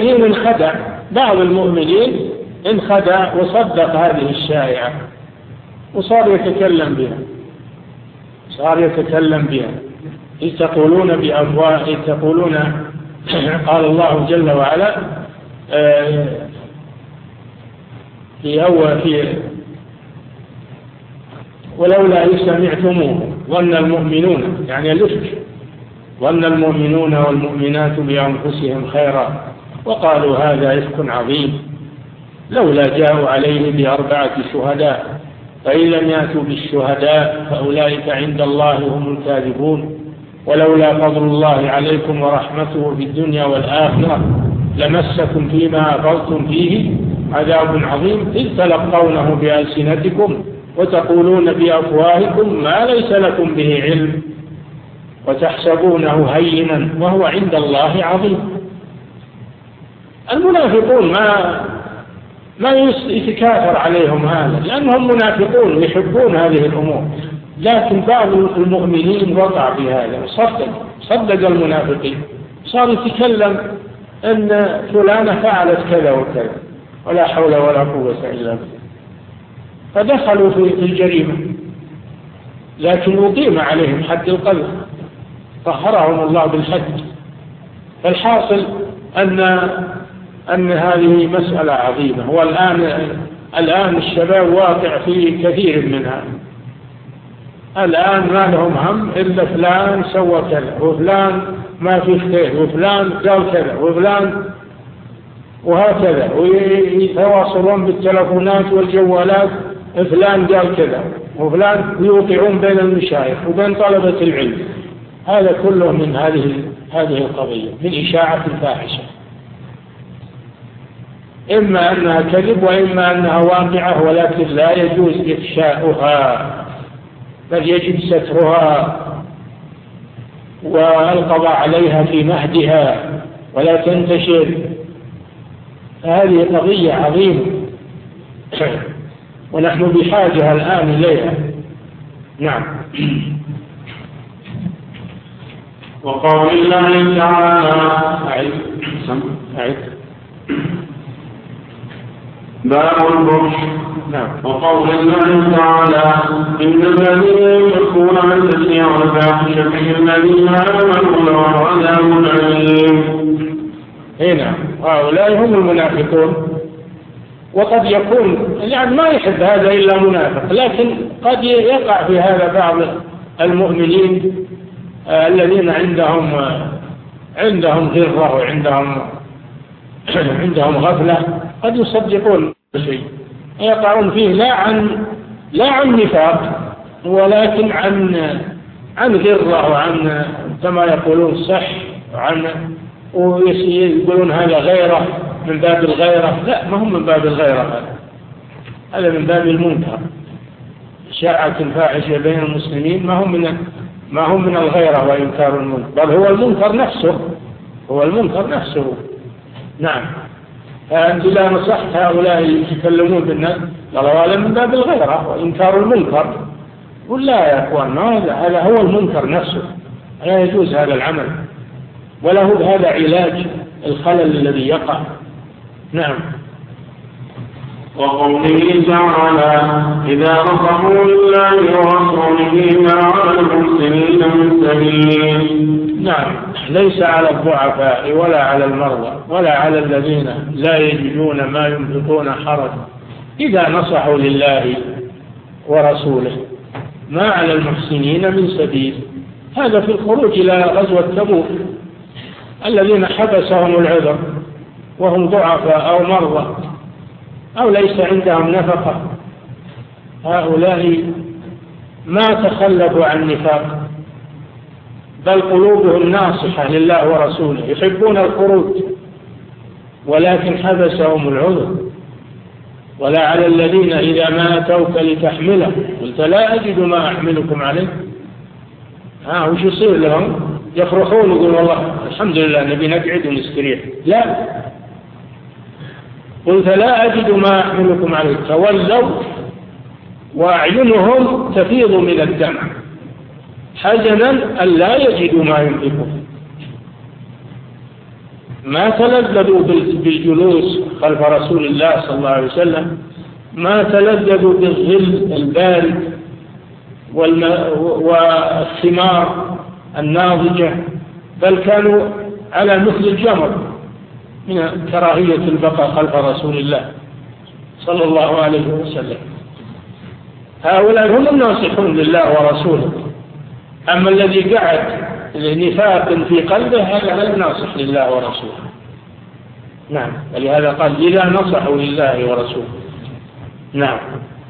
Speaker 2: المؤمنين انخدع وصدق هذه الشائعة وصار يتكلم بها، إذ تقولون بأفواه، إذ تقولون قال الله جل وعلا في ولولا إذ سمعتموه ظن المؤمنون، يعني الإفك، ظن المؤمنون والمؤمنات بأنفسهم خيرا وقالوا هذا إفك عظيم لولا جاءوا عليه بأربعة شهداء فإن لم يأتوا بالشهداء فأولئك عند الله هم الكاذبون ولولا فضل الله عليكم ورحمته في الدنيا والآخرة لمسكم فيما أفضتم فيه عذاب عظيم إذ تلقونه بألسنتكم وتقولون بأفواهكم ما ليس لكم به علم وتحسبونه هينا وهو عند الله عظيم. المنافقون ما يتكاثر عليهم هذا لأنهم منافقون يحبون هذه الأمور، لكن بعض المؤمنين وقع في هذا، صدق المنافقين، صار يتكلم أن فلانة فعلت كذا وكذا ولا حول ولا قوة إلا بالله، فدخلوا في الجريمة، لكن أقيم عليهم حد القذف طهرهم الله بالحد. فالحاصل أن هذه مسألة عظيمة، والآن الشباب واقع في كثير منها. الآن ما لهم هم إلا فلان سوى كذا وفلان ما في خير وفلان قال كذا وفلان، وهكذا، ويتواصلون بالتلفونات والجوالات فلان قال كذا وفلان، يوقعون بين المشايخ وبين طلبة العلم. هذا كله من هذه القضية، من إشاعة الفاحشة، إما أنها كذب وإما أنها واقعة، ولكن لا يجوز إفشاؤها بل يجب سترها والقضاء عليها في مهدها ولا تنتشر. هذه قضية عظيمة ونحن بحاجة الآن إليها. نعم.
Speaker 1: وقول الله تعالى باب البرش.
Speaker 2: نعم.
Speaker 1: وقول الله تعالى إن الذين يكفرون عن تشريع الفاحشة الذين آمنوا لهم عذاب أليم.
Speaker 2: هنا هؤلاء هم المنافقون، وقد يكون يعني ما يحب هذا إلا منافق، لكن قد يقع في هذا بعض المؤمنين الذين عندهم غرة وعندهم غفلة، قد يصدقون شيء يقعون فيه لا عن نفاق، ولكن عن غرة وعن كما يقولون صح، ويقولون هذا غيرة من باب الغيرة. لا، ما هم من باب الغيرة، هذا من باب المنكر. شاعة الفاحشة بين المسلمين ما هم من الغيرة وإنكار المنكر، بل هو المنكر نفسه. نعم. فأنت لا نصحت هؤلاء يتكلمون بالناس، قالوا هذا من باب الغيرة وإنكار المنكر. قل لا يا أخوان، هذا هو المنكر نفسه، لا يجوز هذا العمل، وله هذا علاج الخلل الذي يقع. نعم.
Speaker 1: وقوله تعالى إذا نصحوا لله ورسوله ما على المحسنين من سبيل.
Speaker 2: نعم، ليس على الضعفاء ولا على المرضى ولا على الذين لا يجدون ما ينفقون حرج إذا نصحوا لله ورسوله، ما على المحسنين من سبيل. هذا في الخروج إلى غزوة تبوك، الذين حبسهم العذر وهم ضعفاء أو مرضى أو ليس عندهم نفقة، هؤلاء ما تخلفوا عن نفاق، بل قلوبهم ناصحة لله ورسوله، يحبون الخروج، ولكن حبسهم العذر. ولا على الذين إذا ما أتوك لتحمله قلت لا أجد ما أحملكم عليه، وش يصير لهم؟ يفرحون يقول والله الحمد لله نبي نقعد ونستريح. لا، قلت لا أجد ما أحملكم عليه، تولوا وأعينهم تفيض من الدمع حزنا أن لا يجدوا ما ينفقون. ما تلذذوا بالجلوس خلف رسول الله صلى الله عليه وسلم، ما تلذذوا بالظل البارد والثمار الناضجة، بل كانوا على مثل الجمر من كراهية البقاء خلف رسول الله صلى الله عليه وسلم. هؤلاء هم الناصحون لله ورسوله، أما الذي قعد نفاق في قلبه هذا لا ناصح لله ورسوله. نعم، ولهذا قال إذا نصحوا لله ورسوله. نعم.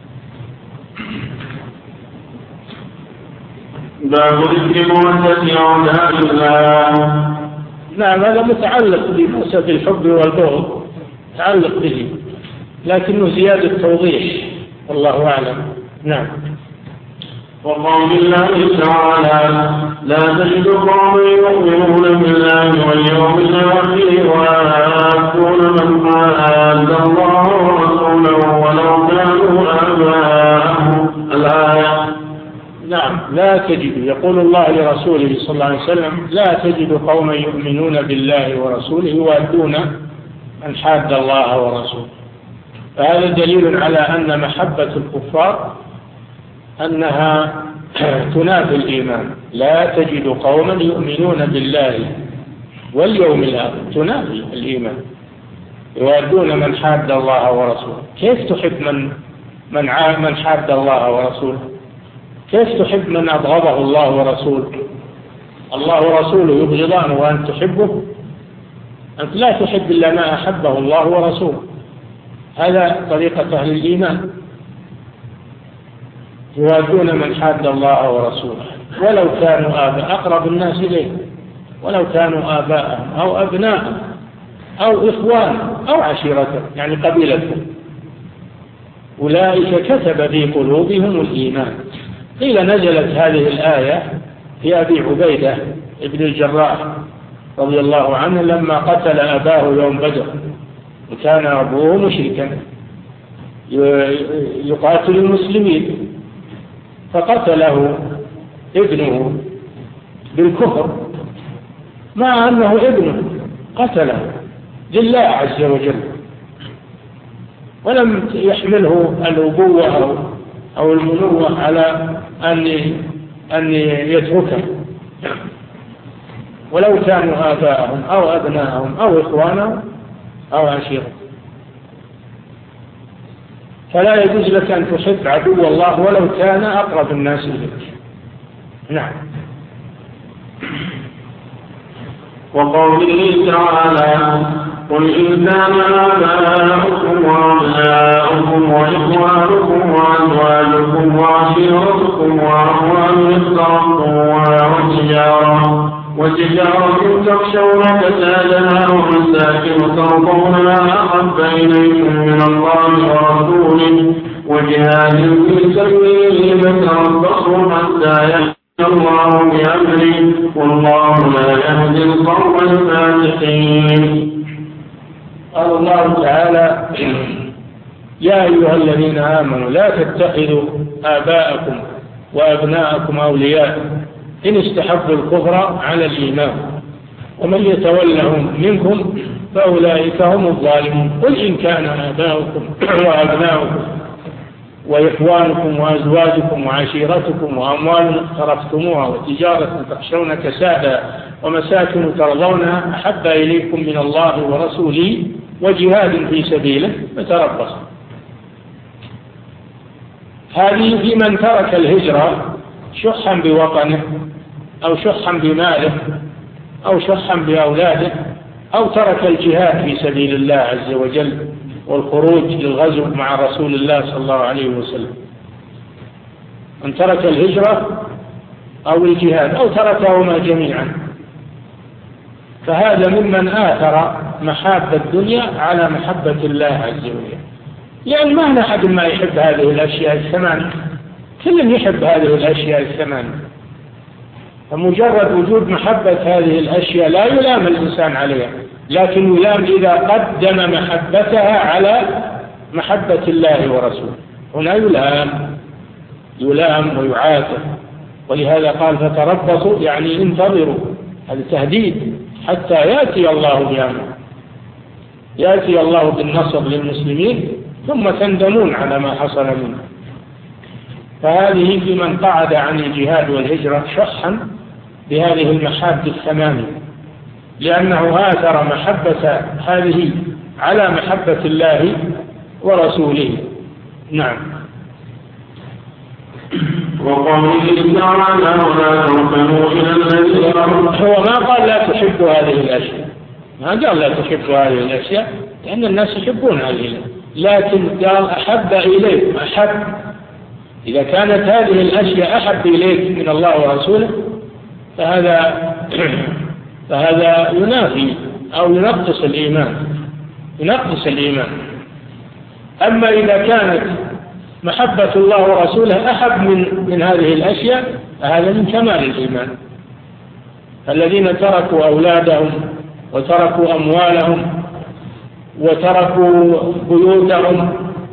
Speaker 1: باب ذكر مودة أعداء الله.
Speaker 2: نعم، هذا متعلق بموسى الحب والبغض، متعلق به، لكنه زيادة توضيح، والله أعلم. نعم.
Speaker 1: وقول الله تعالى لا تجد قوما يؤمنون بالله واليوم الآخر ويؤتون من حاد الله ورسوله ولو كانوا آباءهم. الآية.
Speaker 2: نعم، لا تجد، يقول الله لرسوله صلى الله عليه وسلم لا تجد قوما يؤمنون بالله ورسوله يؤدون من حاد الله ورسوله. فهذا دليل على أن محبة الكفار أنها تنافي الإيمان. لا تجد قوما يؤمنون بالله واليوم الآخر، تنافي الإيمان، يؤدون من حاد الله ورسوله. كيف تحب من حاد الله ورسوله؟ كيف تحب من أبغضه الله ورسوله؟ الله ورسوله يبغضان وأنت تحبه؟ أنت لا تحب إلا ما أحبه الله ورسوله. هذا طريقة أهل الإيمان، يوادون من حاد الله ورسوله ولو كانوا آباء، أقرب الناس إليه، ولو كانوا آباءهم أو أبناءهم أو إخوان أو عشيرتهم، يعني قبيلتهم، أولئك كتب في قلوبهم الإيمان. قيل نزلت هذه الآية في أبي عبيدة ابن الجراح رضي الله عنه لما قتل أباه يوم بدر، وكان أبوه مشركا يقاتل المسلمين، فقتله ابنه بالكفر مع أنه ابنه، قتله لله عز وجل. ولم يحمله الأبوة أو المنوة على أن يتركه، ولو كانوا آباءهم أو أبناءهم أو إخوانهم أو عشيرتهم. فلا يجوز لك أن تحب عدو الله ولو كان أقرب الناس إليك. نعم.
Speaker 1: وقوله تعالى: قل إن كان آباؤكم وأبناؤكم وإخوانكم وأزواجكم وعشيرتكم وأموال اقترفتموها وتجارة تخشون كسادها ومساكن ترضونها أحب إليكم من الله ورسوله وجهاد في سبيله فتربصوا حتى يأتي الله بأمره والله لا يهدي القوم الفاسقين.
Speaker 2: قال الله تعالى: يا أيها الذين آمنوا لا تتخذوا آباءكم وأبناءكم أولياء إن استحبوا الكفر على الإيمان ومن يتولهم منكم فأولئك هم الظالمون. قل إن كان آباؤكم وأبناؤكم وإخوانكم وأزواجكم وعشيرتكم وأموال اقترفتموها وتجارة تخشون كسادها ومساكن ترضونها أحب إليكم من الله ورسوله وجهاد في سبيله فتربصوا. هذه في من ترك الهجرة شحا بوطنه أو شحا بماله أو شحا بأولاده أو ترك الجهاد في سبيل الله عز وجل والخروج للغزو مع رسول الله صلى الله عليه وسلم. من ترك الهجرة أو الجهاد أو تركهما جميعا فهذا ممن آثر محبة الدنيا على محبة الله عز وجل، لأن ما أحد ما يحب هذه الأشياء الثمانية، كل يحب هذه الأشياء الثمانية، فمجرد وجود محبة هذه الأشياء لا يلام الإنسان عليها، لكن يلام إذا قدم محبتها على محبة الله ورسوله، هنا يلام ويعاتب. ولهذا قال فتربصوا يعني انتظروا، هذا تهديد حتى يأتي الله بأمره، يأتي الله بالنصر للمسلمين ثم تندمون على ما حصل منه. فهذه في من قعد عن الجهاد والهجرة شحا بهذه المحاب الثمانية، لأنه آثر محبة هذه على محبة الله ورسوله. نعم.
Speaker 1: وقوله تعالى: ولا تركنوا إلى الذين
Speaker 2: هو ما قال لا تحب هذه الأشياء، ما قال لا تحب هذه الأشياء، لأن الناس يحبون هذه الأشياء، لكن قال أحب إليك. أحب، إذا كانت هذه الأشياء أحب إليك من الله ورسوله فهذا ينافي أو ينقص الإيمان. أما إذا كانت محبة الله ورسوله أحب من هذه الأشياء فهذا من كمال الإيمان. الذين تركوا أولادهم وتركوا أموالهم وتركوا بيوتهم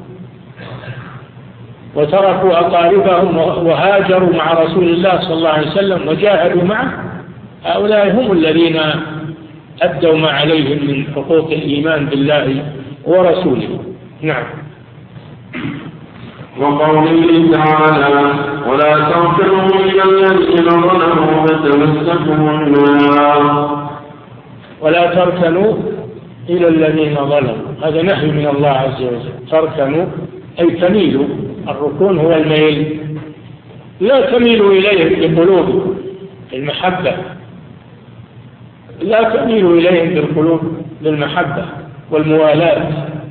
Speaker 2: وتركوا أقاربهم وهاجروا مع رسول الله صلى الله عليه وسلم وجاهدوا معه، هؤلاء هم الذين أدوا ما عليهم من حقوق الإيمان بالله ورسوله. نعم.
Speaker 1: وقوله تعالى: ولا تركنوا إلى الذين ظلموا فتمسكم النار.
Speaker 2: ولا تركنوا إلى الذين ظلموا، هذا نهي من الله عز وجل. تركنوا أي تميلوا، الركون هو الميل، لا تميلوا إليهم بقلوب المحبة، لا تميلوا إليهم بالقلوب بالمحبة والموالاة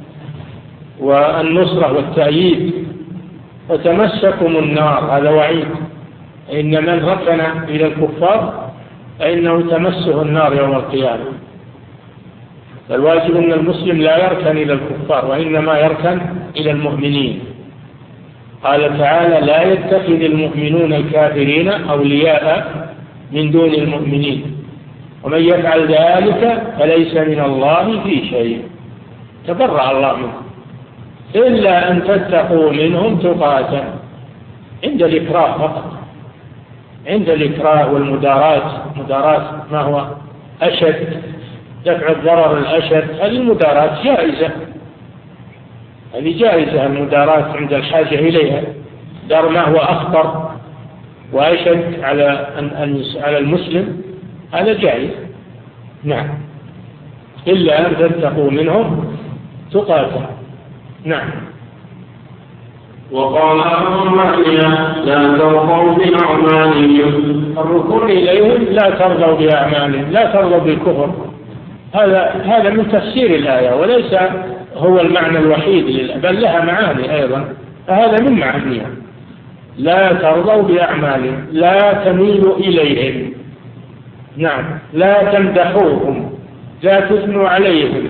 Speaker 2: والنصرة والتأييد، فتمسكم النار، هذا وعيد. إن من ركن إلى الكفار فإنه تمسه النار يوم القيامة. فالواجب أن المسلم لا يركن إلى الكفار وإنما يركن إلى المؤمنين. قال تعالى: لا يتخذ المؤمنون الكافرين أولياء من دون المؤمنين ومن يفعل ذلك فليس من الله في شيء، تبرأ الله منه، إلا أن تتقوا منهم تقاة، عند الإكراه فقط، عند الإكراه والمداراة، مداراة ما هو أشد، دفع الضرر الأشد، هذه المداراة جائزة، هذه جائزة المداراة عند الحاجة إليها، دار ما هو أخطر وأشد على المسلم، هذا جائز. نعم، إلا أن تتقوا منهم تقاتل. نعم.
Speaker 1: وقال أبو معاوية لا ترضوا بأعمالهم،
Speaker 2: الركون إليهم لا ترضوا بأعمالهم، لا ترضوا بالكفر. هذا من تفسير الآية، وليس هو المعنى الوحيد بل لها معاني أيضا، فهذا من معانيها. لا ترضوا بأعمالهم، لا تميلوا إليهم. نعم، لا تمدحوهم، لا تثنوا عليهم،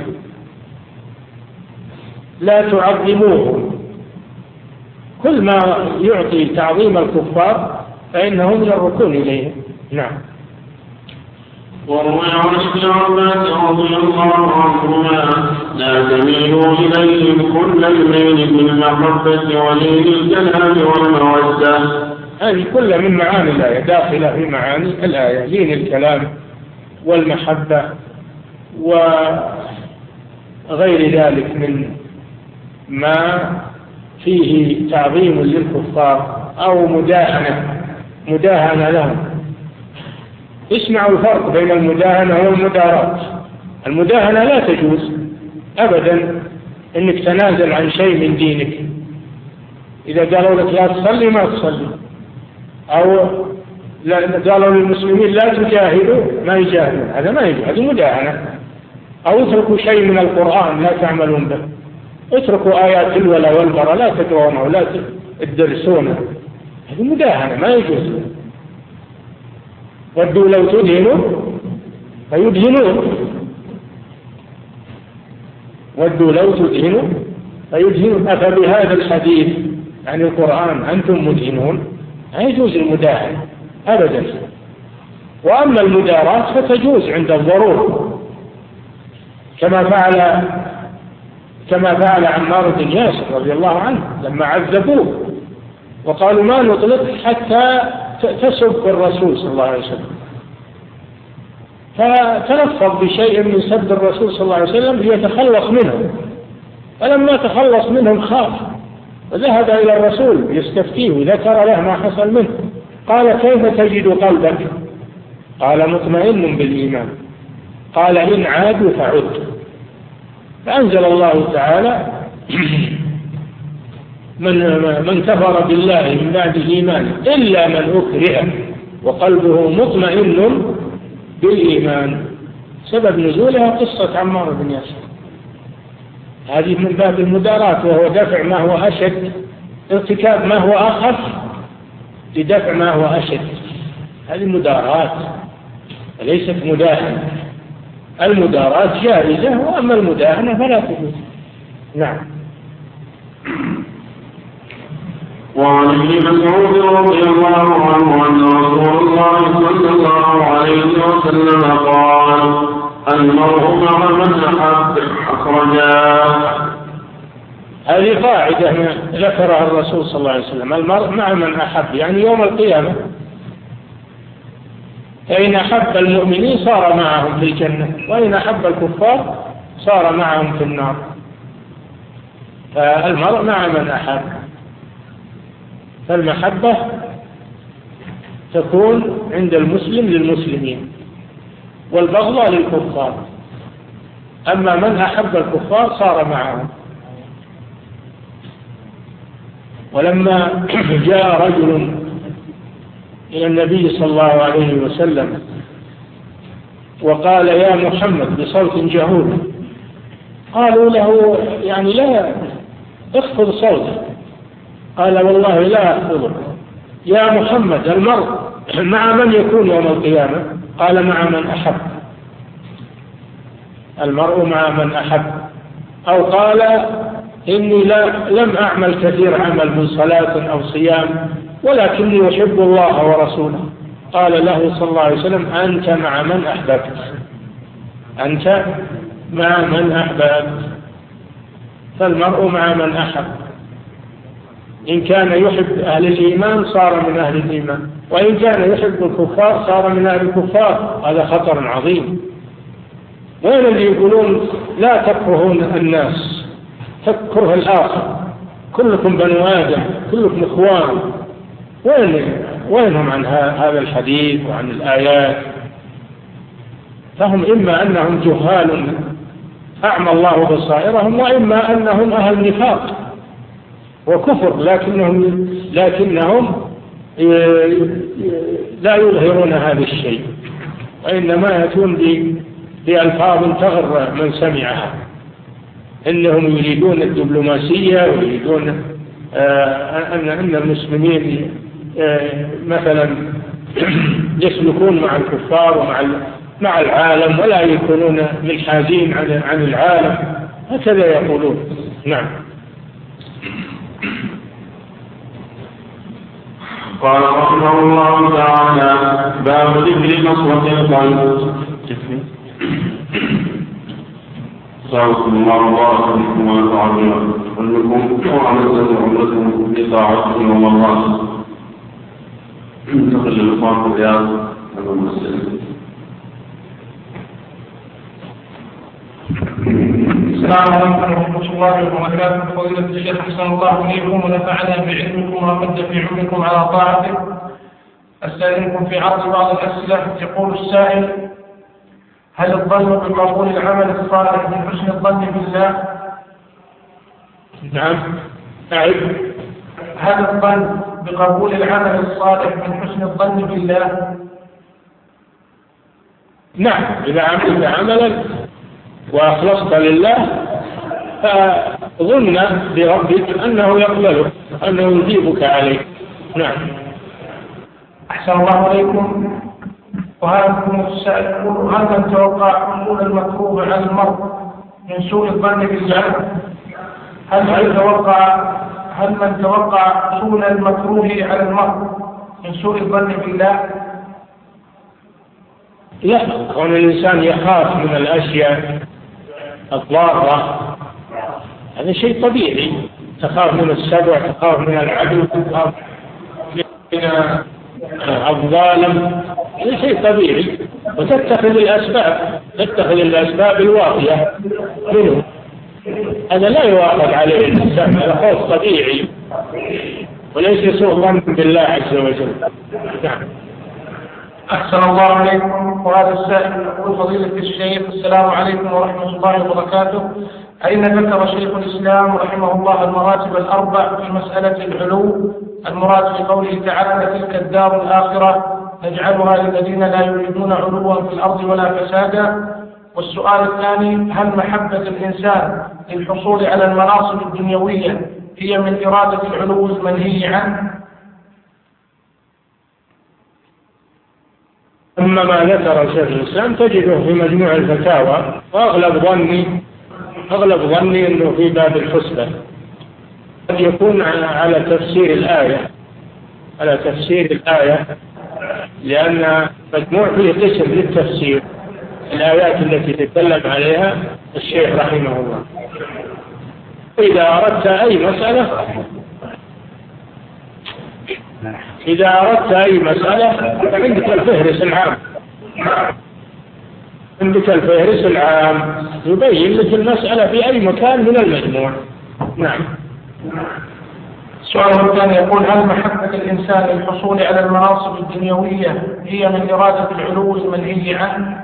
Speaker 2: لا تعظموهم. كل ما يعطي تعظيم الكفار فإنه من الركون إليهم. نعم.
Speaker 1: وروي عن ابن عباس رضي الله عنهما لا تميلوا إليهم كل الميل بالمحبة ولين الكلام والمودة.
Speaker 2: هذه كلها من معاني الآية، داخلة في معاني الآية، لين الكلام والمحبة وغير ذلك من ما فيه تعظيم للكفار أو مداهنة لهم. اسمعوا الفرق بين المداهنة والمداراة. المداهنة لا تجوز أبدا أنك تنازل عن شيء من دينك. إذا قالوا لك لا تصلي ما تصلي، أو قالوا للمسلمين لا تجاهدوا ما يجاهدون، هذا ما يجوز، هذه مداهنة. أو اتركوا شيء من القرآن لا تعملون به، اتركوا آيات الولا والبرى لا تقرؤونه ولا تدرسونه، هذه مداهنة ما يجوز. ودوا لو تدهنوا فيدهنون، ودوا لو تدهنوا فيدهنون. أفبهذا الحديث عن القرآن أنتم مدهنون؟ لا يجوز المداهنة أبدا. وأما المداراة فتجوز عند الضرورة، كما فعل عمار بن ياسر رضي الله عنه لما عذبوه وقالوا ما نطلق حتى تسب الرسول صلى الله عليه وسلم، فتلفظ بشيء من سب الرسول صلى الله عليه وسلم ليتخلص منهم، فلما تخلص منهم خاف وذهب إلى الرسول يستفتيه وذكر له ما حصل منه. قال كيف تجد قلبك؟ قال مطمئن بالإيمان. قال إن عادوا فعد. فأنزل الله تعالى من كفر بالله من بعد إيمانه إلا من أكره وقلبه مطمئن بالإيمان. سبب نزولها قصة عمار بن ياسر، هذه من باب المداراة، وهو دفع ما هو أشد، ارتكاب ما هو أخف لدفع ما هو أشد. هذه مداراة ليست مداهنة. المداراة جائزة، وأما المداهنة فلا تجوز. نعم.
Speaker 1: وعن ابن مسعود رضي الله عنه أن رسول الله صلى الله عليه وسلم قال المرء مع من أحب. أخرجاه.
Speaker 2: هذه قاعدة ذكرها الرسول صلى الله عليه وسلم، المرء مع من أحب، يعني يوم القيامة فإن أحب المؤمنين صار معهم في الجنة، وإن أحب الكفار صار معهم في النار. فالمرء مع من أحب، فالمحبة تكون عند المسلم للمسلمين والبغضة للكفار. أما من أحب الكفار صار معهم. ولما جاء رجل إلى النبي صلى الله عليه وسلم وقال يا محمد بصوت جهور، قالوا له يعني لا اخفض صوتك، قال والله لا أخفضه. يا محمد المرء مع من يكون يوم القيامة؟ قال مع من أحب. المرء مع من أحب. أو قال إني لم أعمل كثير عمل من صلاة أو صيام ولكني أحب الله ورسوله. قال له صلى الله عليه وسلم أنت مع من أحببت، أنت مع من أحببت. فالمرء مع من أحب، إن كان يحب أهل الإيمان صار من أهل الإيمان، وإن كان يحب الكفار صار من أهل الكفار. هذا خطر عظيم. وين اللي يقولون لا تكرهون الناس كره الآخر، كلكم بنو آدم، كلكم إخوان. وينهم عن هذا الحديث وعن الآيات؟ فهم إما أنهم جهال أعمى الله بصائرهم، وإما أنهم أهل نفاق وكفر، لكنهم لا يظهرون هذا الشيء، وإنما يأتون بألفاظ تغر من سمعها، إنهم يريدون الدبلوماسية ويريدون أن المسلمين مثلا يسلكون مع الكفار ومع العالم، ولا يكونون منحازين عن العالم، هكذا يقولون. نعم.
Speaker 1: قال رحمه الله تعالى: باب ذكر نصرة القلب. صلى الله عليكم وسلم ولكم وعملت عملكم بطاعته والله نقل الإخوان في الرياض المسلمين.
Speaker 3: السلام عليكم ورحمة الله وبركاته. فضيلة الشيخ أحسن الله إليكم ونفعنا بعلمكم ورد في علمكم على طاعته. أسألكم في عرض بعض الأسئلة. يقول السائل: هل الظن بقبول العمل الصالح من حسن الظن بالله؟
Speaker 2: نعم. أعد.
Speaker 3: هل الظن بقبول العمل الصالح من حسن الظن بالله؟
Speaker 2: نعم، إذا عملت عملا وأخلصت لله فظن بربك أنه يقبله، أنه يجيبك عليه. نعم.
Speaker 3: أحسن الله عليكم. وهذا السائل يقول: هل من توقع حصول المكروه على المرء من سوء الظن بالله؟ هل من توقع حصول المكروه على المرء من سوء الظن بالله؟
Speaker 2: لا، كون الإنسان يخاف من الأشياء الضارة هذا شيء طبيعي. تخاف من السبع، تخاف من العدو، تخاف من الظالم، هذا شيء طبيعي، وتتخذ الأسباب الواقية منه. هذا لا يواخذ عليه الإنسان، هذا خوف طبيعي وليس سوء ظن بالله عز وجل. نعم.
Speaker 3: أحسن الله عليكم. وهذا السائل يقول: فضيلة الشيخ السلام عليكم ورحمة الله وبركاته. أين ذكر شيخ الإسلام رحمه الله المراتب الأربع في مسألة العلو؟ المراد بقوله تعالى: تلك الدار الآخرة نجعلها للذين لا يريدون علوا في الأرض ولا فسادا. والسؤال الثاني: هل محبة الإنسان للحصول على المناصب الدنيوية هي من إرادة العلو المنهي عنه؟
Speaker 2: أما ما ذكر شيخ الإسلام تجده في مجموع الفتاوى، وأغلب ظني أنه في باب الحسبة، قد يكون على تفسير الآية، لأن مجموع فيه قسم للتفسير الآيات التي تتكلم عليها الشيخ رحمه الله. إذا أردت أي مسألة فعندك الفهرس العام يبين لك المسألة في أي مكان من المجموع. نعم.
Speaker 3: السؤال الثاني يقول: هل محبة الإنسان للحصول على المناصب الدنيوية هي من إرادة العلو المنهي عنه؟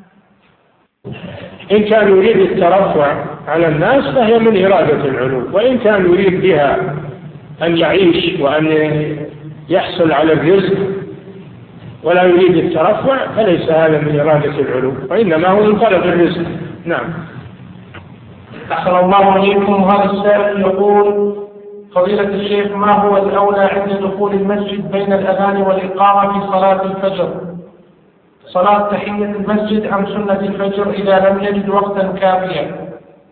Speaker 2: إن كان يريد الترفع على الناس فهي من إرادة العلو، وإن كان يريد بها أن يعيش وأن يحصل على الرزق ولا يريد الترفع فليس هذا من إرادة العلو، وإنما هو من طلب الرزق. نعم.
Speaker 3: أحسن الله عليكم. وهذا السائل يقول: فضيلة الشيخ، ما هو الأولى عند دخول المسجد بين الأذان والإقامة في صلاة الفجر؟ صلاة تحية المسجد أم سنة الفجر إذا لم يجد وقتا كافيا؟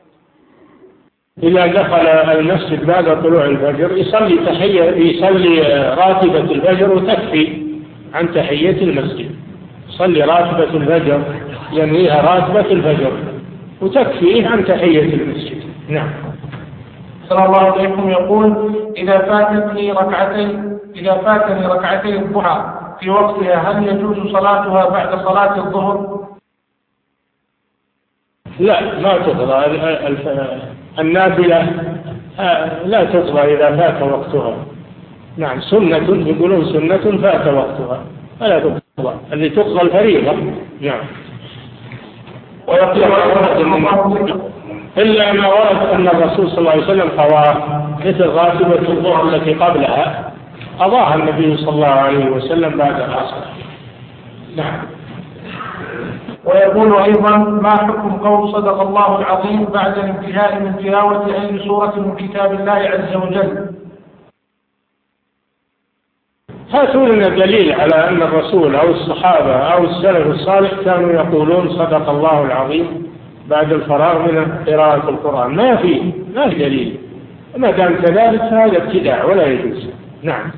Speaker 2: إذا دخل المسجد بعد طلوع الفجر يصلي راتبة الفجر وتكفي عن تحية المسجد. يصلي راتبة الفجر ينويها راتبة الفجر وتكفيه عن تحية المسجد. نعم.
Speaker 3: صلى الله عليكم. يقول: إذا فاتني ركعتي الضحى في وقتها هل يجوز صلاتها بعد صلاة الظهر؟
Speaker 2: لا، ما تقضى. النافلة لا تقضى إذا فات وقتها. نعم، سنة يقولون سنة فات وقتها فلا تقضى، اللي تقضى الفريضة. نعم. إلا ما ورد أن الرسول صلى الله عليه وسلم قضاها، مثل راتبة الظهر التي قبلها قضاها النبي صلى الله عليه وسلم بعد العصر. نعم.
Speaker 3: ويقول أيضا: ما حكم قول صدق الله العظيم بعد الانتهاء من تلاوة أي سورة من كتاب الله عز وجل؟
Speaker 2: هاتوا لنا دليل على أن الرسول أو الصحابة أو السلف الصالح كانوا يقولون صدق الله العظيم بعد الفراغ من قراءة القرآن. ما في دليل. ما دام كذلك فهذا ابتداع ولا يجوز. نعم.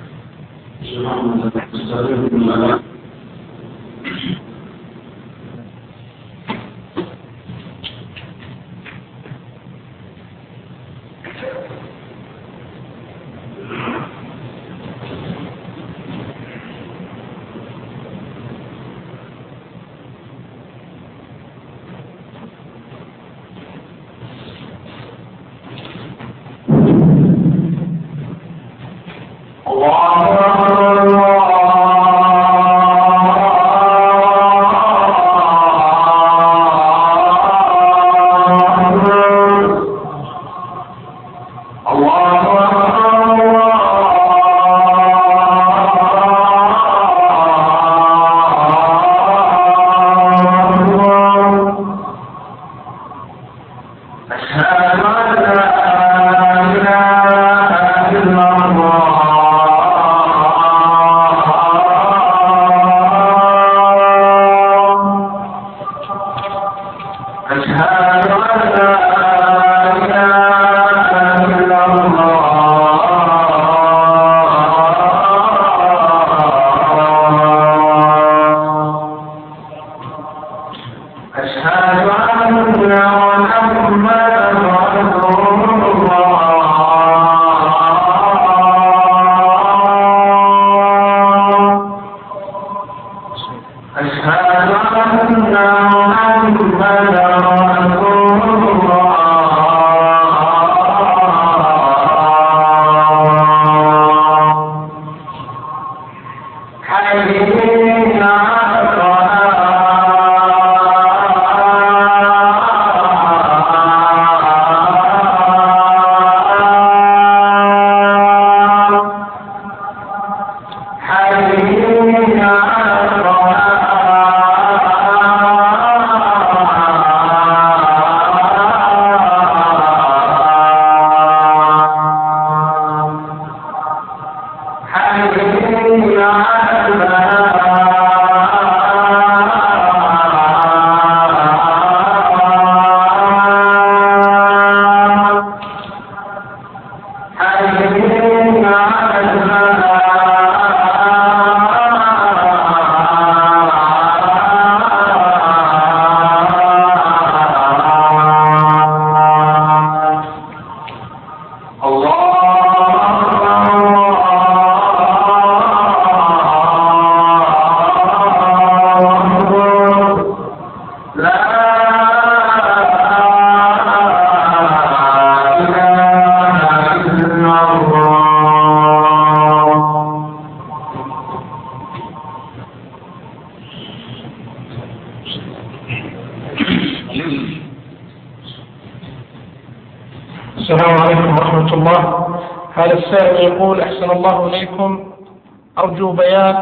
Speaker 3: السلام عليكم ورحمة الله. هذا السائل يقول: أحسن الله إليكم، أرجو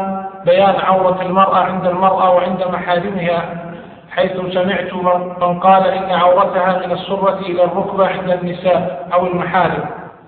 Speaker 3: بيان عورة المرأة عند المرأة وعند محارمها، حيث سمعت من قال إن عورتها من السرة إلى الركبة عند النساء أو المحارم.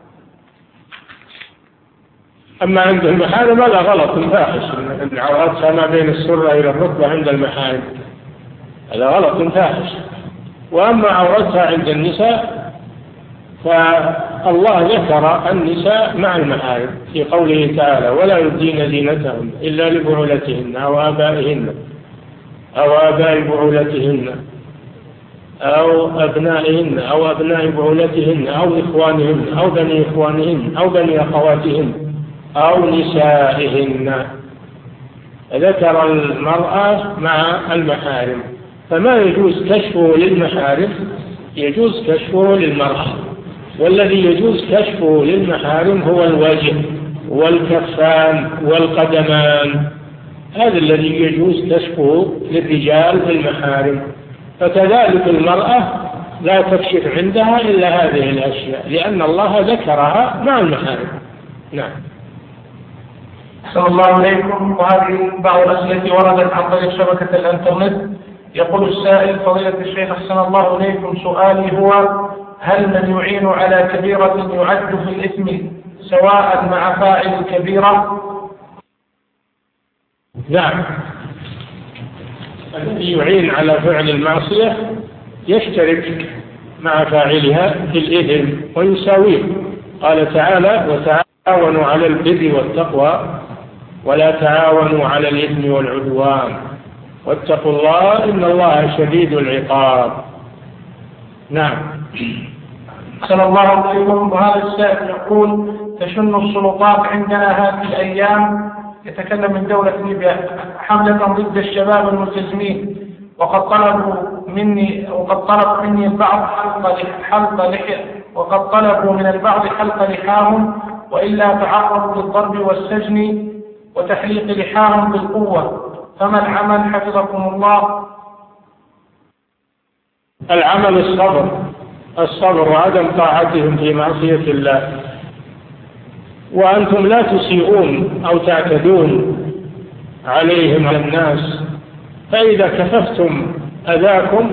Speaker 2: أما عند المحارم هذا غلط فاحش، أن عورتها ما بين السرة إلى الركبة عند المحارم، هذا غلط فاحش. وأما عورتها عند النساء فالله ذكر النساء مع المحارم في قوله تعالى: ولا يبدين زينتهن إلا لبعولتهن أو آبائهن أو آباء بعولتهن أو أبنائهن أو أبناء بعولتهن أو إخوانهن أو بني إخوانهن أو بني أخواتهن أو نسائهن. ذكر المرأة مع المحارم، فما يجوز كشفه للمحارم، يجوز كشفه للمرأة. والذي يجوز كشفه للمحارم هو الوجه والكفان والقدمان، هذا الذي يجوز كشفه للرجال في المحارم. فكذلك المرأة لا تكشف عندها إلا هذه الأشياء، لأن الله ذكرها مع المحارم. نعم.
Speaker 3: أحسن الله عليكم. وهذه بعض الأسئلة وردت عن طريق شبكة الإنترنت. يقول السائل: فضيلة الشيخ أحسن الله إليكم، سؤالي هو: هل من يعين على كبيرة يعد في الإثم سواء مع فاعل الكبيرة؟
Speaker 2: نعم، الذي يعين على فعل المعصية يشترك مع فاعلها في الإثم ويساويه. قال تعالى: وتعاونوا على البر والتقوى ولا تعاونوا على الإثم والعدوان واتقوا الله إن الله شديد العقاب. نعم.
Speaker 3: أحسن الله عليكم. وهذا السائل يقول: تشن السلطات عندنا هذه الأيام، يتكلم من دولة ليبيا، حملة ضد الشباب الملتزمين، وقد طلبوا مني البعض حلق لحاهم، وإلا تعرضوا للضرب والسجن وتحليق لحاهم بالقوة، فما العمل حفظكم الله؟
Speaker 2: العمل الصبر وعدم طاعتهم في معصية الله، وأنتم لا تسيئون أو تعتدون عليهم على الناس، فإذا كففتم أذاكم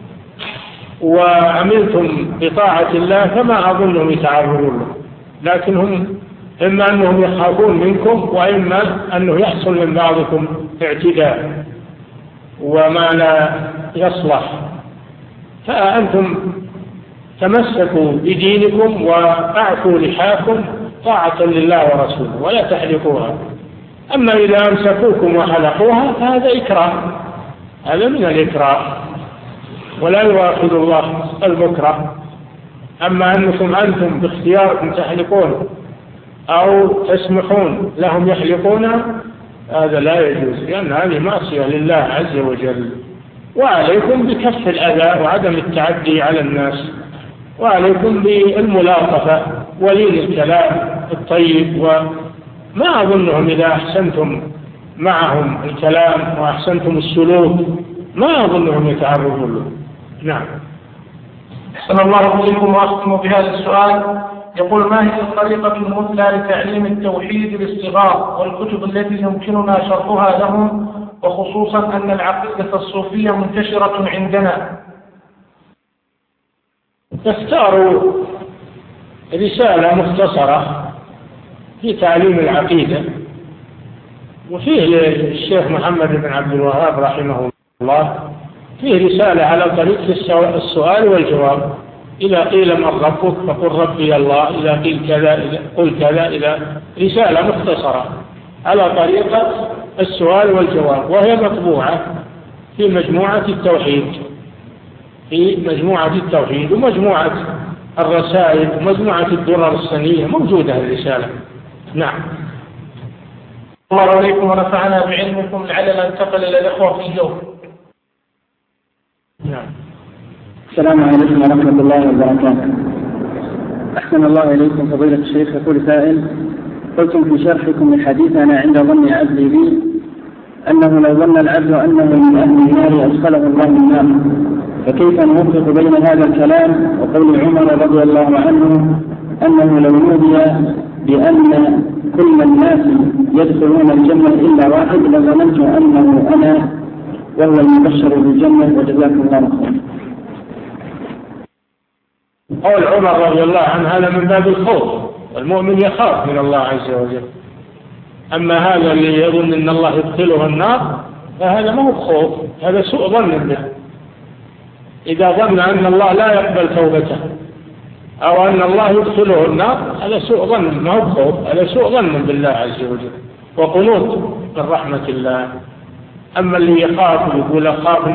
Speaker 2: وعملتم بطاعة الله فما أظنهم يتعرضون له، لكن هم إما أنهم يخافون منكم وإما أنه يحصل من بعضكم اعتداء وما لا يصلح. فأنتم تمسكوا بدينكم وأعفوا لحاكم طاعة لله ورسوله ولا تحرقوها. أما إذا أمسكوكم وحلقوها فهذا إكراه، هذا من الإكراه ولا يؤاخذ الله المكره. أما أنتم باختياركم تحلقون أو تسمحون لهم يحلقون هذا لا يجوز، لأن هذه معصية لله عز وجل. وعليكم بكف الأذى وعدم التعدي على الناس، وعليكم بالملاطفة ولين الكلام الطيب، وما أظنهم إذا أحسنتم معهم الكلام وأحسنتم السلوك ما أظنهم يتعرضون له. نعم.
Speaker 3: أحسن الله إليكم. وأختم بهذا السؤال. يقول: ما هي الطريقة المثلى لتعليم التوحيد للصغار والكتب التي يمكننا شرحها لهم، وخصوصا أن العقيدة الصوفية منتشرة عندنا؟
Speaker 2: تختاروا رسالة مختصرة في تعليم العقيدة، وفيه الشيخ محمد بن عبد الوهاب رحمه الله فيه رسالة على طريق السؤال والجواب. إذا قيل من ربك فقل ربي الله، إذا قيل كذا قل كذا، إذا رسالة مختصرة على طريقة السؤال والجواب، وهي مطبوعة في مجموعة التوحيد ومجموعة الرسائل ومجموعة الدرر السنية، موجودة الرسالة. نعم.
Speaker 3: الله عليكم ونفعنا بعلمكم، لعلنا ننتقل إلى الإخوة في الجو.
Speaker 2: نعم.
Speaker 4: السلام عليكم ورحمة الله وبركاته. أحسن الله إليكم فضيلة الشيخ. يقول سائل: قلتم في شرحكم لحديثنا عند ظن عبدي بي أنه لو ظن العبد أنه من أهل النار أدخله الله النار، فكيف نوفق بين هذا الكلام وقول عمر رضي الله عنه أنه لو نودي بأن كل الناس يدخلون الجنة إلا واحد لظننت أنه أنا وهو المبشر بالجنة، وجزاكم الله خيرا.
Speaker 2: قول عمر رضي الله عنه هذا من باب الخوف، والمؤمن يخاف من الله عز وجل. أما هذا اللي يظن أن الله يدخله النار فهذا ما هو خوف، هذا سوء ظن به. إذا ظن أن الله لا يقبل توبته أو أن الله يدخله النار هذا سوء ظن، ما هو خوف، هذا سوء ظن بالله عز وجل وقنوط من رحمة الله. أما اللي يخاف ويقول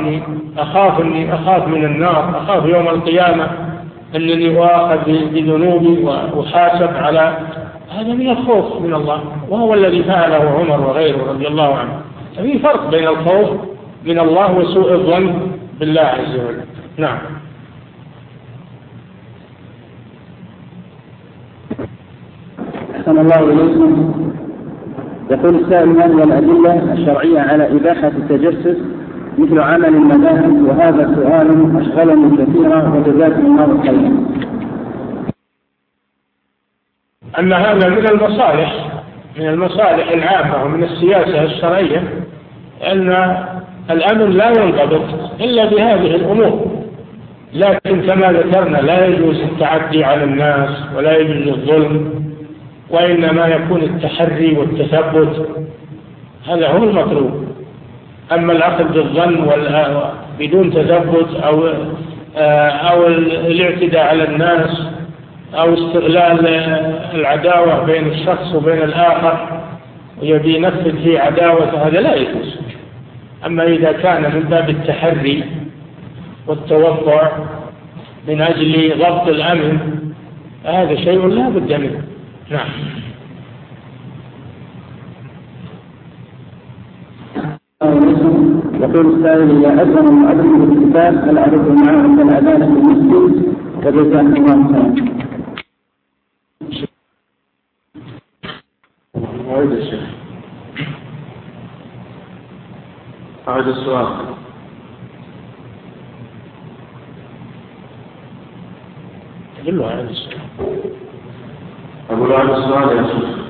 Speaker 2: أخاف من النار، أخاف يوم القيامة أنني أؤاخذ بذنوبي وأحاسب على، هذا من الخوف من الله، وهو الذي فعله عمر وغيره رضي الله عنه. ففي فرق بين الخوف من الله وسوء الظن بالله عز وجل. نعم.
Speaker 4: أحسن الله إليكم. يقول السائل: ما هي الأدلة الشرعية على إباحة التجسس مثل عمل المذاهب؟ وهذا سؤال أشغلني كثيرا وجزاكم الله خيرا.
Speaker 2: أن هذا من المصالح العامة ومن السياسة الشرعية، أن الأمن لا ينضبط إلا بهذه الأمور. لكن كما ذكرنا لا يجوز التعدي على الناس ولا يجوز الظلم، وإنما يكون التحري والتثبت، هذا هو المطلوب. أما الأخذ بالظن بدون تثبت أو الاعتداء على الناس أو استغلال العداوة بين الشخص وبين الآخر ويبي ينفذ فيه عداوة، هذا لا يجوز. أما إذا كان من باب التحري والتوضع من أجل ضبط الأمن، هذا شيء لا بد منه. نعم.
Speaker 4: يقول السائل: إذا أذن المؤذن بالكتاب فلا أعرف معه كالأذان في المسجد وجزاكم الله خيرا.
Speaker 1: أعد السؤال. أقول أعد السؤال يا شيخ.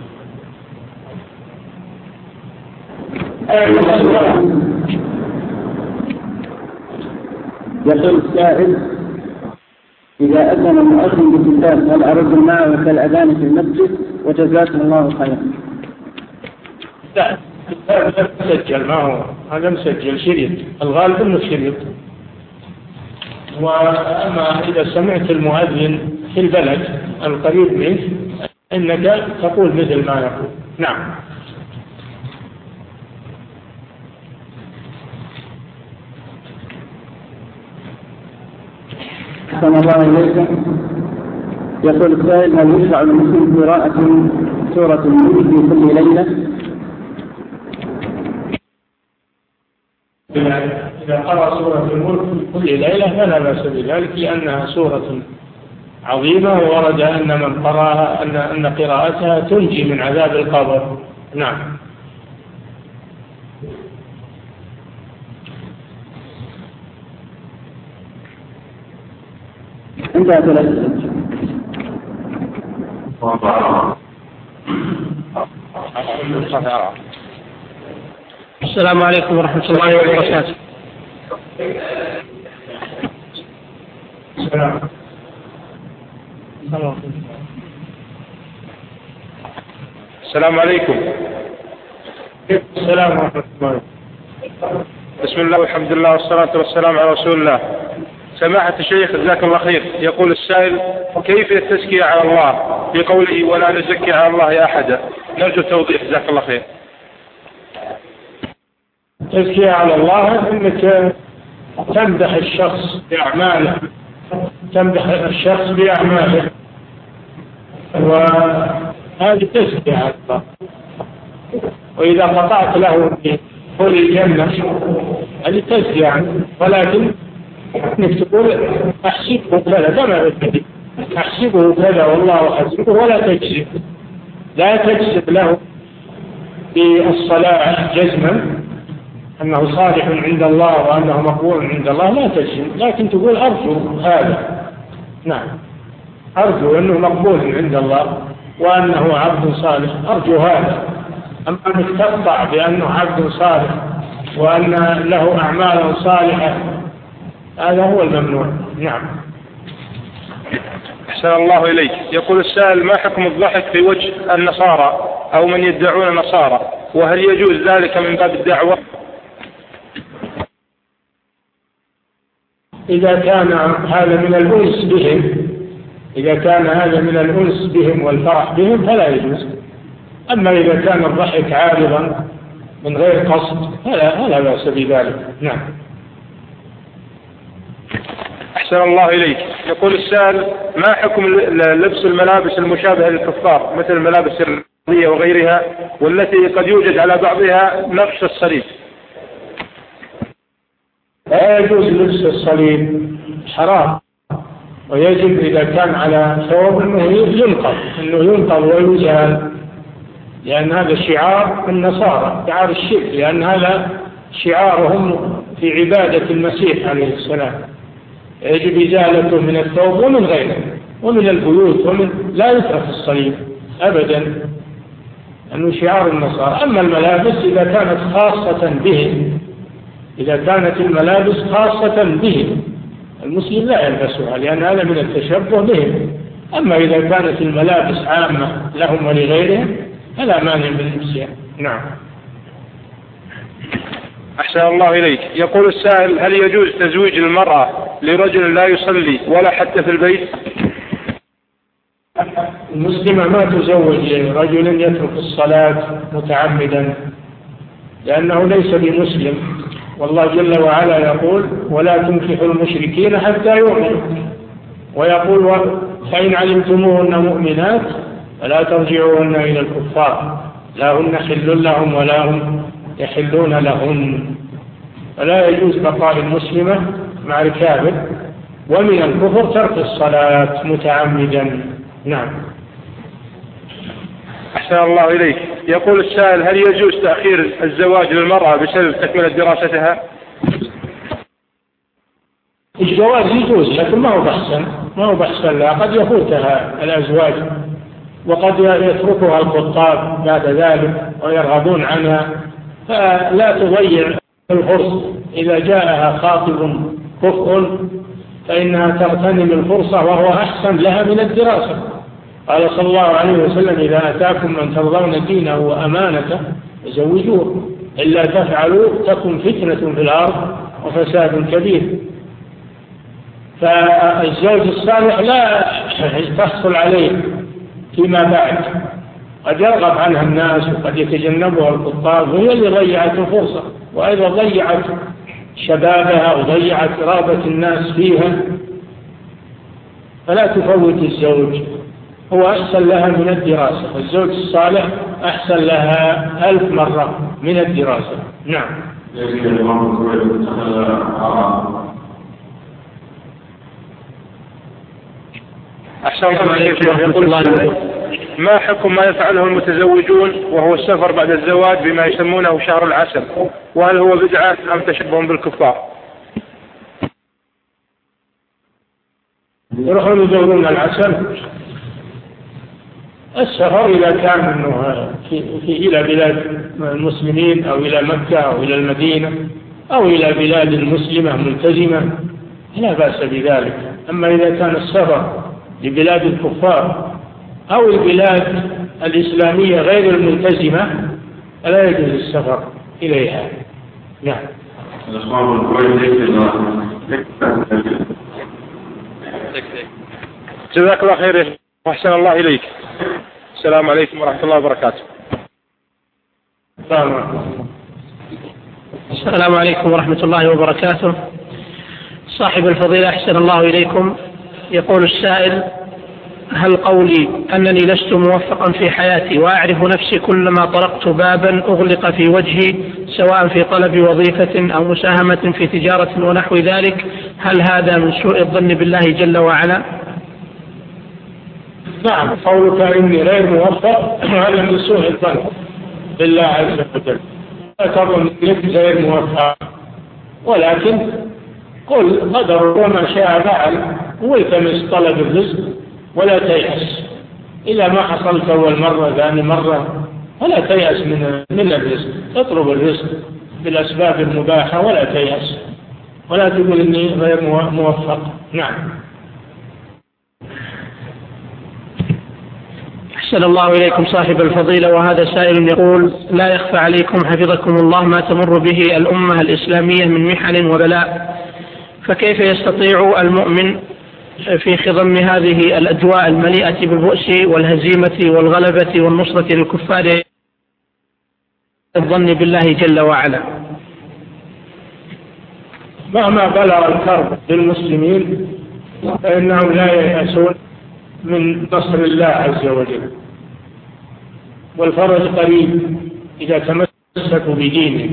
Speaker 4: يقول السائل: إذا أذن المؤذن بالكتاب هل أرد معه كالأذان في المسجد وجزاكم الله خيرا.
Speaker 2: لا مسجل، ما هو هذا مسجل شريط، الغالب انه شريط. واما اذا سمعت المؤذن في البلد القريب منه انك تقول مثل ما يقول. نعم.
Speaker 4: أحسن الله إليكم. يقول السائل: هل يشرع للمسلم قراءة سورة الملك في كل ليلة؟
Speaker 2: إذا قرأ سورة الملك كل ليلة فلا بأس بذلك، لأنها سورة عظيمة، وورد أن من قرأها أن قراءتها تنجي من عذاب القبر. نعم.
Speaker 4: انتهت الأسئلة.
Speaker 3: السلام عليكم ورحمة الله وبركاته.
Speaker 5: السلام عليكم.
Speaker 2: السلام ورحمة الله.
Speaker 5: بسم الله والحمد لله والصلاة والسلام على رسول الله. سماحة الشيخ جزاك الله خير، يقول السائل: كيف التزكية على الله في قوله ولا نزكي على الله أحدا؟ نرجو التوضيح جزاك الله خير.
Speaker 2: التزكية على الله أنك تمدح الشخص بأعماله، وهذه تزكية على الله. وإذا قطعت له بقول الجنة هذه تزكية عنه، ولكن انك تقول احسبه كذا كما بالكذب، احسبه كذا والله حسبه، ولا تجزم، لا تجزم له بالصلاح جزما انه صالح عند الله وانه مقبول عند الله، لا تجزم، لكن تقول ارجو هذا. نعم، ارجو انه مقبول عند الله وانه عبد صالح، ارجو هذا. اما انك تقطع بانه عبد صالح وان له اعمال صالحه، هذا هو الممنوع. نعم.
Speaker 5: أحسن الله إليك. يقول السائل: ما حكم الضحك في وجه النصارى أو من يدعون نصارى، وهل يجوز ذلك من باب الدعوة؟
Speaker 2: إذا كان هذا من الأنس بهم والفرح بهم فلا يجوز. أما إذا كان الضحك عارضا من غير قصد فلا بأس بذلك. نعم.
Speaker 5: أحسن الله إليك. يقول السائل: ما حكم لبس الملابس المشابهة للكفار مثل الملابس الرياضية وغيرها، والتي قد يوجد على بعضها نقش الصليب؟
Speaker 2: لا يجوز لبس الصليب، حرام، ويجب إذا كان على ثوب أنه ينقض ويزال، لأن هذا شعار النصارى، شعار الشرك، لأن هذا شعارهم في عبادة المسيح عليه السلام. يجب إزالته من الثوب ومن غيره ومن البيوت، لا يترك الصليب أبدا، أنه شعار النصارى. أما الملابس إذا كانت خاصة بهم، إذا كانت الملابس خاصة بهم المسلم لا يلبسها، لأن هذا من التشبه بهم. أما إذا كانت الملابس عامة لهم ولغيرهم فلا مانع من لبسها. نعم.
Speaker 5: أحسن الله إليك. يقول السائل: هل يجوز تزويج المرأة لرجل لا يصلي ولا حتى في البيت؟
Speaker 2: المسلمة ما تزوج رجل يترك الصلاة متعمدا، لأنه ليس بمسلم، والله جل وعلا يقول: ولا تنكحوا المشركين حتى يؤمنوا، ويقول: فإن علمتموهن مؤمنات فلا ترجعوهن إلى الكفار، لا هن حل لهم ولا هم يحلون لهن. فلا يجوز بقاء المسلمة مع الكافر، ومن الكفر ترك الصلاة متعمدا. نعم.
Speaker 5: أحسن الله إليك. يقول السائل: هل يجوز تأخير الزواج للمرأة بسبب تكملة دراستها؟
Speaker 2: الجواز يجوز، لكن ما هو بحثا لا، قد يفوتها الأزواج، وقد يتركها الخطاب بعد ذلك ويرغبون عنها، فلا تضيع الفرصة. إذا جاءها خاطب كفء فإنها تغتنم الفرصة، وهو أحسن لها من الدراسة. قال صلى الله عليه وسلم: إذا أتاكم من ترضون دينه وأمانته فزوجوه، إلا تفعلوا تكن فتنة في الأرض وفساد كبير. فالزوج الصالح لا تحصل عليه فيما بعد، قد يرغب عنها الناس وقد يتجنبها الخطاب، وهي اللي ضيعت الفرصة، وأيضا ضيعت شبابها وضيعت رغبة الناس فيها. فلا تفوت الزوج، هو أحسن لها من الدراسة. الزوج الصالح أحسن لها 1000 مرة من الدراسة. نعم.
Speaker 5: أحسن الله إليك. يقول: ما حكم ما يفعله المتزوجون وهو السفر بعد الزواج بما يسمونه شهر العسل، وهل هو بدعة أم تشبه بالكفار؟
Speaker 2: يروحون يدورون العسل. السفر إذا كان أنه إلى بلاد المسلمين أو إلى مكة أو إلى المدينة أو إلى بلاد المسلمة ملتزمة لا بأس بذلك. أما إذا كان السفر لبلاد الكفار أو البلاد الإسلامية غير الملتزمة فلا يجوز السفر إليها. نعم.
Speaker 5: جزاك الله خير وأحسن الله إليك. السلام عليكم ورحمة الله وبركاته.
Speaker 3: السلام عليكم ورحمة الله وبركاته. صاحب الفضيلة أحسن الله إليكم. يقول السائل: هل قولي أنني لست موفقا في حياتي وأعرف نفسي كلما طرقت بابا أغلق في وجهي، سواء في طلب وظيفة أو مساهمة في تجارة ونحو ذلك، هل هذا من سوء الظن بالله جل وعلا؟
Speaker 2: نعم، قولك إني غير موفق هذا من سوء الظن بالله عز وجل. لا تظن أنك غير موفق، ولكن قل قدر وما شاء فعل، والتمس طلب الرزق ولا تيأس. إذا ما حصلت أول مرة ثاني مرة ولا تيأس من الرزق، تطلب الرزق بالأسباب المباحة ولا تيأس، ولا تقول إني غير موفق. نعم.
Speaker 3: أحسن الله إليكم صاحب الفضيلة. وهذا سائل يقول: لا يخفى عليكم حفظكم الله ما تمر به الأمة الإسلامية من محن وبلاء، فكيف يستطيع المؤمن في خضم هذه الأجواء المليئة بالبؤس والهزيمة والغلبة والنصرة للكفار الظن بالله جل وعلا؟
Speaker 2: مهما بلغ الكرب للمسلمين فإنهم لا ييأسون من نصر الله عز وجل، والفرج قريب إذا تمسكوا بدينه.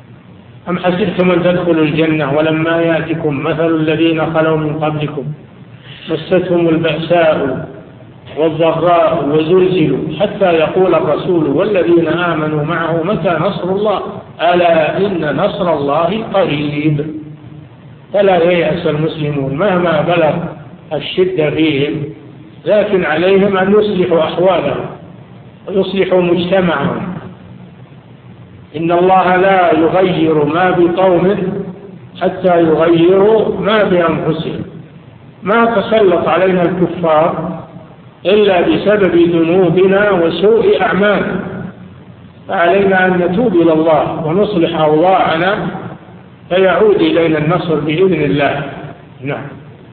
Speaker 2: أم حسبتم أن تدخلوا الجنة ولما يأتكم مثل الذين خلوا من قبلكم مستهم البأساء والضراء وزلزلوا حتى يقول الرسول والذين آمنوا معه متى نصر الله ألا إن نصر الله قريب. فلا ييأس المسلمون مهما بلغ الشدة فيهم، لكن عليهم أن يصلحوا أحوالهم ويصلحوا مجتمعهم. إن الله لا يغير ما بقوم حتى يغيروا ما بأنفسهم. ما تسلط علينا الكفار إلا بسبب ذنوبنا وسوء أعمالنا، فعلينا أن نتوب إلى الله ونصلح أوضاعنا فيعود إلينا النصر بإذن الله. نعم.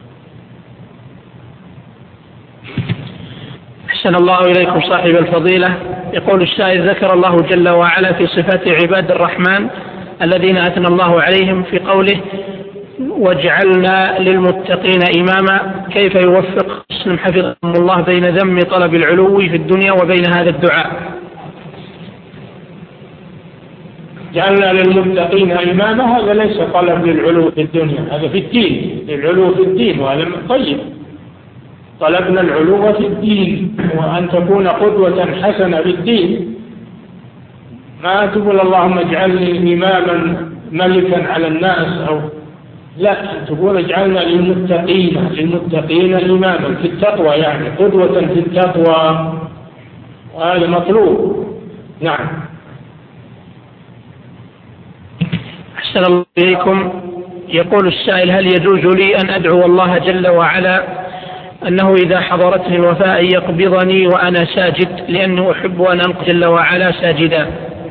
Speaker 3: أحسن الله إليكم صاحب الفضيلة. يقول السائل: ذكر الله جل وعلا في صفات عباد الرحمن الذين أثنى الله عليهم في قوله: واجعلنا للمتقين إماما، كيف يوفق مسلم حفظهم الله بين ذم طلب العلو في الدنيا وبين هذا الدعاء؟
Speaker 2: جعلنا للمتقين إماما هذا ليس طلب للعلو في الدنيا، هذا في الدين، للعلو في الدين، وهذا طيب. طلبنا العلو في الدين وأن تكون قدوة حسنة في الدين. ما تقول اللهم اجعلني إماما ملكا على الناس، أو لا، تقول اجعلنا للمتقين إماما في التقوى، يعني قدوة في التقوى، وهذا مطلوب. نعم.
Speaker 3: أحسن الله إليكم. يقول السائل: هل يجوز لي أن أدعو الله جل وعلا أنه إذا حضرتني الوفاة يقبضني وأنا ساجد، لأنه أحب أن ألقى جل وعلا ساجدا؟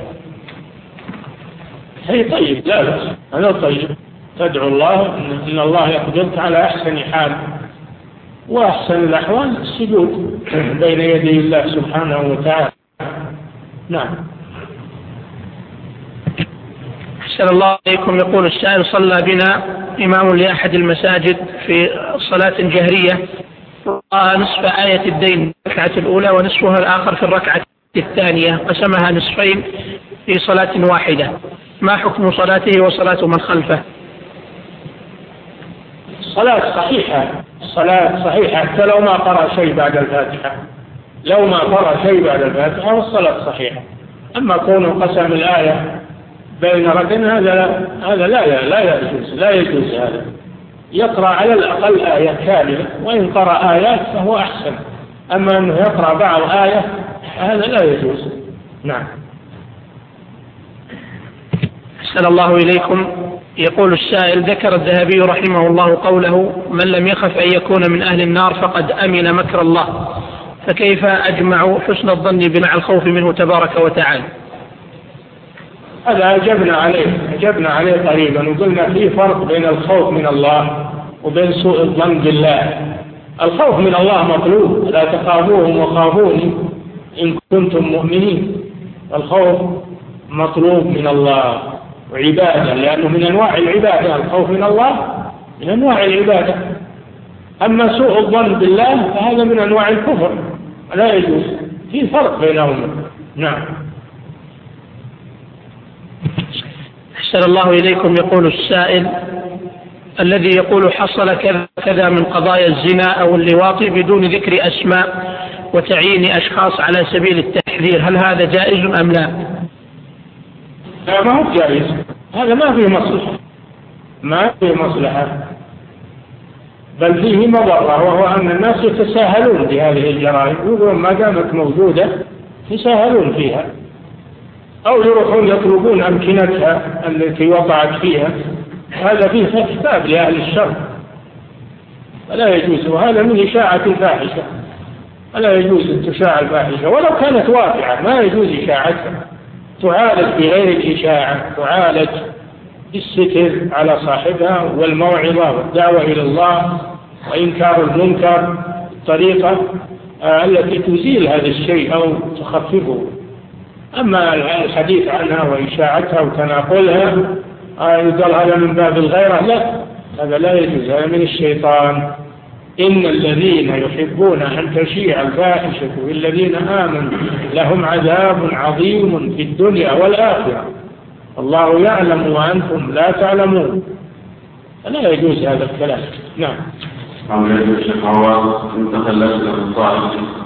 Speaker 2: هي طيب، لا بأس، هذا طيب. تدعو الله إن الله يقبضك على أحسن حال، وأحسن الأحوال السجود بين يدي الله سبحانه وتعالى. نعم.
Speaker 3: أحسن الله إليكم. يقول السائل: صلى بنا إمام لأحد المساجد في صلاة جهرية نصف آية الدين في الركعة الأولى ونصفها الآخر في الركعة الثانية، قسمها نصفين في صلاة واحدة، ما حكم صلاته وصلاة من خلفه؟
Speaker 2: الصلاة صحيحة حتى لو ما قرأ شيء بعد الفاتحة، والصلاة صحيحة. أما كونه قسم الآية بين ركعتين هذا لا يجوز هذا. يقرأ على الأقل آية كاملة، وإن قرأ آيات فهو أحسن. أما أنه يقرأ بعض آية هذا لا يجوز. نعم.
Speaker 3: أحسن الله إليكم. يقول السائل: ذكر الذهبي رحمه الله قوله: من لم يخف أن يكون من أهل النار فقد أمن مكر الله، فكيف أجمع حسن الظن مع الخوف منه تبارك وتعالى؟
Speaker 2: هذا أجبنا عليه قريبا، وقلنا فيه فرق بين الخوف من الله وبين سوء الظن بالله. الخوف من الله مطلوب، لا تخافوهم وخافوني إن كنتم مؤمنين. الخوف مطلوب من الله وعبادة، لأنه من أنواع العبادة. الخوف من الله من أنواع العبادة. أما سوء الظن بالله فهذا من أنواع الكفر، لا يجوز، في فرق بينهما. نعم.
Speaker 3: أحسن الله إليكم. يقول السائل: الذي يقول حصل كذا كذا من قضايا الزنا أو اللواط بدون ذكر أسماء وتعيين أشخاص على سبيل التحذير، هل هذا جائز أم لا؟
Speaker 2: لا، ما هو جائز، هذا ما فيه مصلحة، بل فيه مضرة، وهو أن الناس يتساهلون بهذه الجرائم، يقولون ما دامت موجودة يتساهلون فيها، أو يروحون يطلبون أمكنتها التي وقعت فيها. هذا فيه كتاب لأهل الشر، فلا يجوز، وهذا من إشاعة الفاحشة. فلا يجوز أن تشاع الفاحشة ولو كانت واقعة، ما يجوز إشاعتها. تعالج بغير الإشاعة، تعالج بالستر على صاحبها والموعظة والدعوة إلى الله وإنكار المنكر بالطريقة التي تزيل هذا الشيء أو تخففه. أما الحديث عنها وإشاعتها وتناقلها يقال هذا من باب الغيرة، لا، هذا لا يجوز، هذا من الشيطان. إن الذين يحبون أن تشيع الفاحشة والذين آمنوا لهم عذاب عظيم في الدنيا والآخرة الله يعلم وأنتم لا تعلمون. لا يجوز هذا الكلام. نعم.
Speaker 1: عملية الشيخ عواد انتقل لجنة الطائف.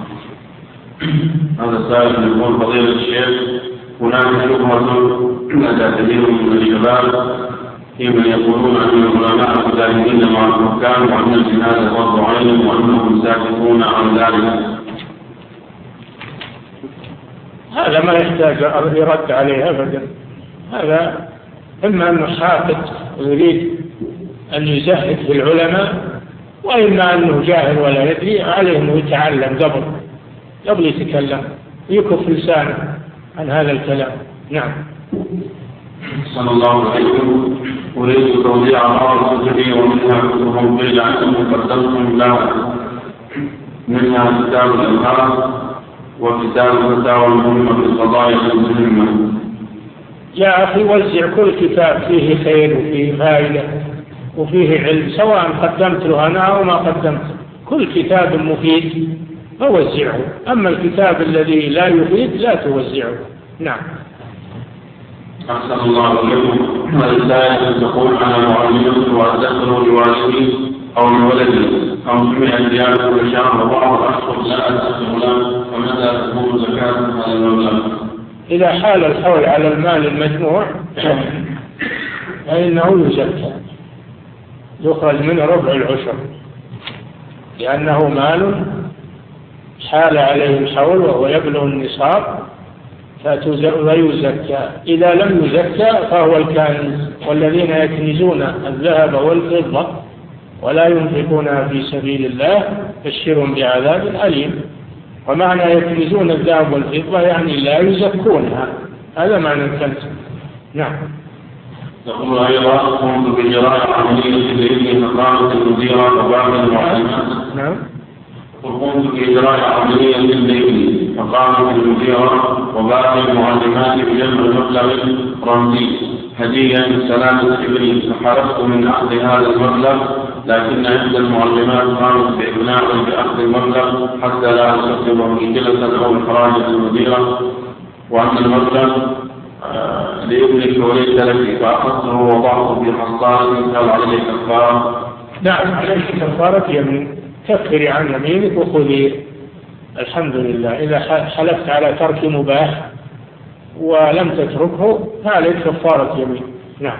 Speaker 1: هذا السائل يقول فضيلة الشيخ هناك شبهة أتى كثير من الشباب في من يقولون أن العلماء مجاهدين مع الحكام وأن الجهاد فرض عين وأنهم ساكتون عن ذلك.
Speaker 2: هذا ما يحتاج يرد عليه أبدا. هذا إما أنه حاقد ويريد أن يزهد في العلماء، وإما أنه جاهل ولا يدري، عليه أنه يتعلم قبل يتكلم يكف لسانه عن هذا الكلام. نعم.
Speaker 1: صلى الله عليه وسلم. أريد توزيع بعض الكتب ومنها كتب قيل عنكم قدمتم لها، منها كتاب الأنهار وكتاب الفتاوى المهمة في القضايا المهمة.
Speaker 2: يا أخي وزع كل كتاب فيه خير وفيه فائدة وفيه علم، سواء قدمت له أنا أو ما قدمت، كل كتاب مفيد فوزعه، أما الكتاب الذي لا يفيد لا توزعه. نعم.
Speaker 1: أحسن الله إليكم. الرسالة تقول أنا معلمة وأدخل لوالدي أو لولدي 500 ريال كل شهر وبعض الأشهر لا أدخل له، فماذا تكون زكاة هذا المبلغ؟
Speaker 2: إذا حال الحول على المال المجموع فإنه يزكى، يخرج منه ربع العشر، لأنه مال حال عليه الحول وهو يبلغ النصاب فيزكى. إذا لم يزكى فهو الكنز، والذين يكنزون الذهب والفضة ولا ينفقونها في سبيل الله بشرهم بعذاب أليم. ومعنى يكنزون الذهب والفضة يعني لا يزكونها، هذا معنى الكنز. نعم.
Speaker 1: يقول أيضا قمت بإجراء عملية بإذن مقامة المديرة وبعض المعلمات.
Speaker 2: نعم.
Speaker 1: وقمت بإجراء عملية بإذن مقامة المديرة وبعض المعلمات بجمع مبلغ رمزي هدية من سلامة إبريل، فحرصت من أخذ هذا المبلغ، لكن إحدى المعلمات قامت بإقناعي بأخذ المبلغ حتى لا أسبب مشكلة أو إخراج المديرة، وأن المبلغ لابنك وليس لك، فأخذته ووضعته في حصان. هل عليه كفارة؟
Speaker 2: نعم عليك كفارة يمين، كفري عن يمينك وخذي. الحمد لله. إذا حلفت على ترك مباح ولم تتركه فعليك كفارة يمين. نعم.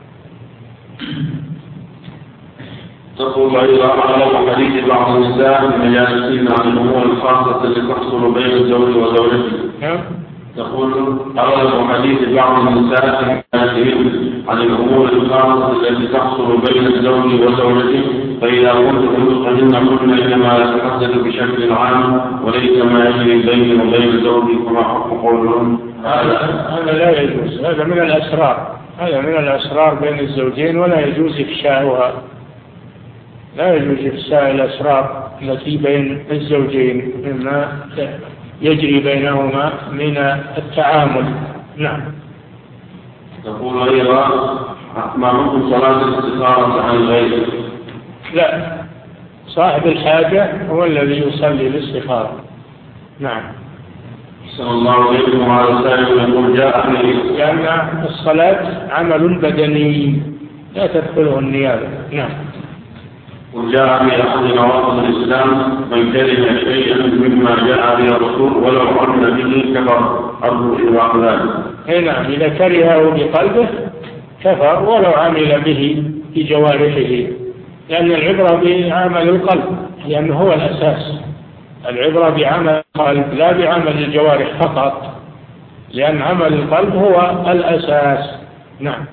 Speaker 1: تقول أيضا على حديث بعض النساء المجالسين عن الأمور الخاصة التي تحصل بين الزوج وزوجته.
Speaker 2: نعم.
Speaker 1: تقول أغلب حديث بعض النساء عن الأمور الخاصة التي تحصل بين الزوج وزوجته، فإذا كنت فإن كنا إنما يتحدث بشكل عام وليس ما يجري بيني وبين زوجي كما حكم قولهم.
Speaker 2: هذا لا يجوز، هذا من الأسرار، هذا من الأسرار بين الزوجين ولا يجوز إفشاؤها، لا يجوز إفشاء الأسرار التي بين الزوجين مما يجري بينهما من التعامل. نعم.
Speaker 1: تقول أيضا ما حكم صلاة الاستخارة عن الغير؟
Speaker 2: لا، صاحب الحاجة هو الذي يصلي الاستخارة. نعم.
Speaker 1: صلى الله عليه وسلم يقول جاءني،
Speaker 2: لأن الصلاة عمل بدني لا تدخله النيابة. نعم.
Speaker 1: وجاء في أحد نواقض الإسلام من كره شيئا مما جاء به الرسول ولو عمل به كفر، أرجو إيضاح ذلك.
Speaker 2: نعم، إذا كرهه بقلبه كفر ولو عمل به بجوارحه، لأن العبرة بعمل القلب، لأنه هو الأساس. العبرة بعمل القلب لا بعمل الجوارح فقط، لأن عمل القلب هو الأساس. نعم.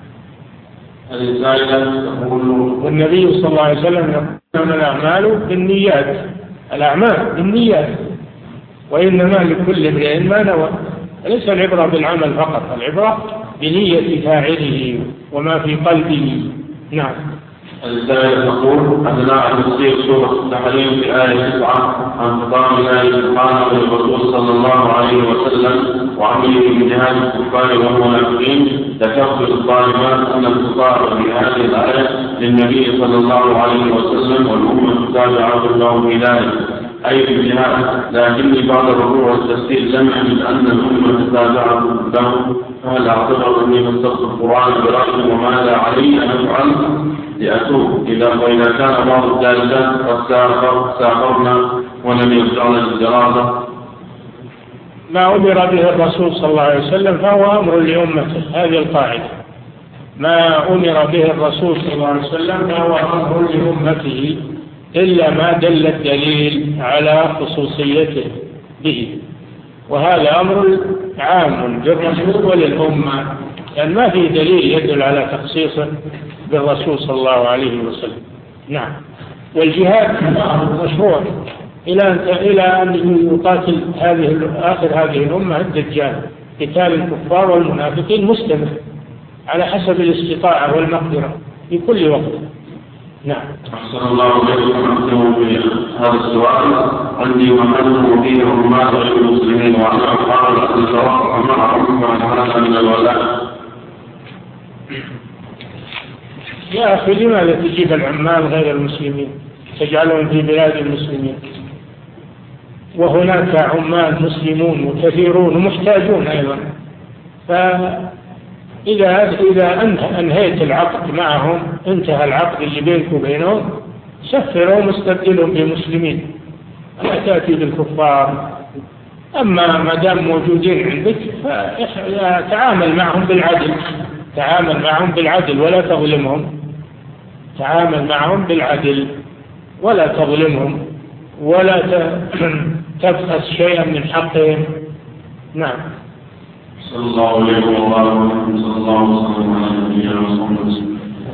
Speaker 2: والنبي صلى الله عليه وسلم يقول إنما الأعمال بالنيات، الأعمال بالنيات وإنما لكل امرئ ما نوى. ليس العبرة بالعمل فقط، العبرة بنية فاعله وما في قلبه. نعم.
Speaker 1: الرسالة تقول أثناء تفسير سورة التحريم في آية 9 عن خطاب الله سبحانه للرسول صلى الله عليه وسلم وعمله بجهاد الكفار والمنافقين، ذكرت الظالمات أن الخطاب في هذه الآية للنبي صلى الله عليه وسلم والأمة تابعة له في ذلك أي في الجهاد، لكني بعد الرجوع والتفسير لم أجد أن الأمة تابعة له، فهل أعتبر أني مسكت القرآن برأيي وماذا علي أن أفعل؟ لأتوب وإذا كان بعض الدارسات قد سافرنا ولم يرجعنا للدراسة؟
Speaker 2: ما أمر به الرسول صلى الله عليه وسلم فهو أمر لأمته، هذه القاعدة. ما أمر به الرسول صلى الله عليه وسلم فهو أمر لأمته إلا ما دل الدليل على خصوصيته به، وهذا أمر عام للرسول وللأمة، لأن ما في دليل يدل على تخصيصه بالرسول صلى الله عليه وسلم. نعم. والجهاد مشروع إلى أن يقاتل آخر هذه الأمة الدجال. قتال الكفار والمنافقين مستمر على حسب الاستطاعة والمقدرة في كل وقت. نعم.
Speaker 1: أحسن الله إليكم. أختم بهذا السؤال. عندي محل فيه حرمات غير المسلمين وأنا أقارن الأسرار معهم وأنا من الولاء.
Speaker 2: يا أخي لماذا تجيب العمال غير المسلمين تجعلهم في بلاد المسلمين؟ وهناك عمال مسلمون وكثيرون ومحتاجون أيضا. فإذا أنهيت العقد معهم، انتهى العقد اللي بينك وبينهم، سفرهم واستبدلهم بمسلمين، لا تأتي بالكفار. أما ما دام موجودين عندك فتعامل معهم بالعدل، تعامل معهم بالعدل ولا تظلمهم، تعامل معهم بالعدل ولا تظلمهم ولا تبخس شيئا من حقهم. نعم.
Speaker 1: صلى الله عليه وسلم. صلى الله وسلم على نبينا محمد.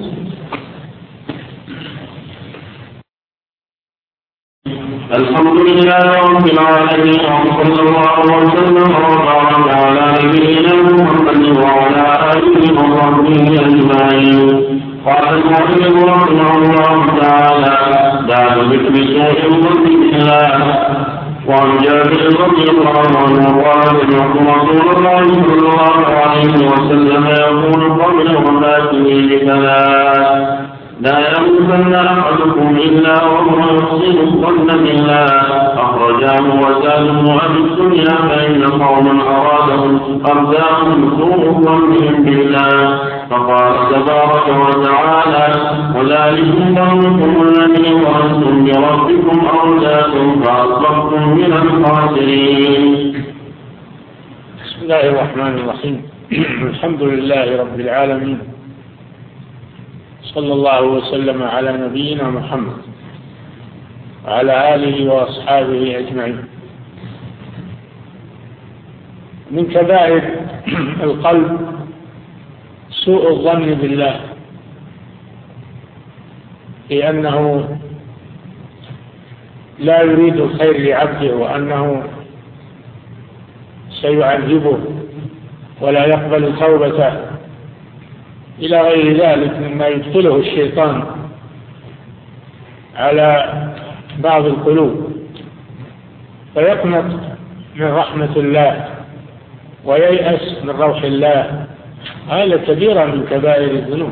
Speaker 1: الحمد لله رب العالمين، وصلى الله وسلم وبارك على نبينا محمد وعلى آله وصحبه أجمعين. قال المؤمن رحمه الله تعالى: باب ذكر شيء من الله. وعن جابر رضي الله عنه قال: سمعت رسول الله صلى الله عليه وسلم يقول قبل وفاته بثلاث: لا يموتن أحدكم إلا وهو يحسن الظن بالله. أخرجاه وسالم أبي الدنيا فإن قوما أرداهم سوء ظنهم بالله. فقال تبارك وتعالى: وذلكم ظنكم الذي ظننتم بربكم أرداكم فأصبحتم من الخاسرين.
Speaker 2: بسم الله الرحمن الرحيم. الحمد لله رب العالمين، صلى الله وسلم على نبينا محمد وعلى آله وأصحابه أجمعين. من كبائر القلب سوء الظن بالله، لأنه لا يريد الخير لعبده، وأنه سيعذبه ولا يقبل توبته، إلى غير ذلك مما يدخله الشيطان على بعض القلوب، فيقنط من رحمة الله وييأس من روح الله. هذا كبيرة من كبائر الذنوب.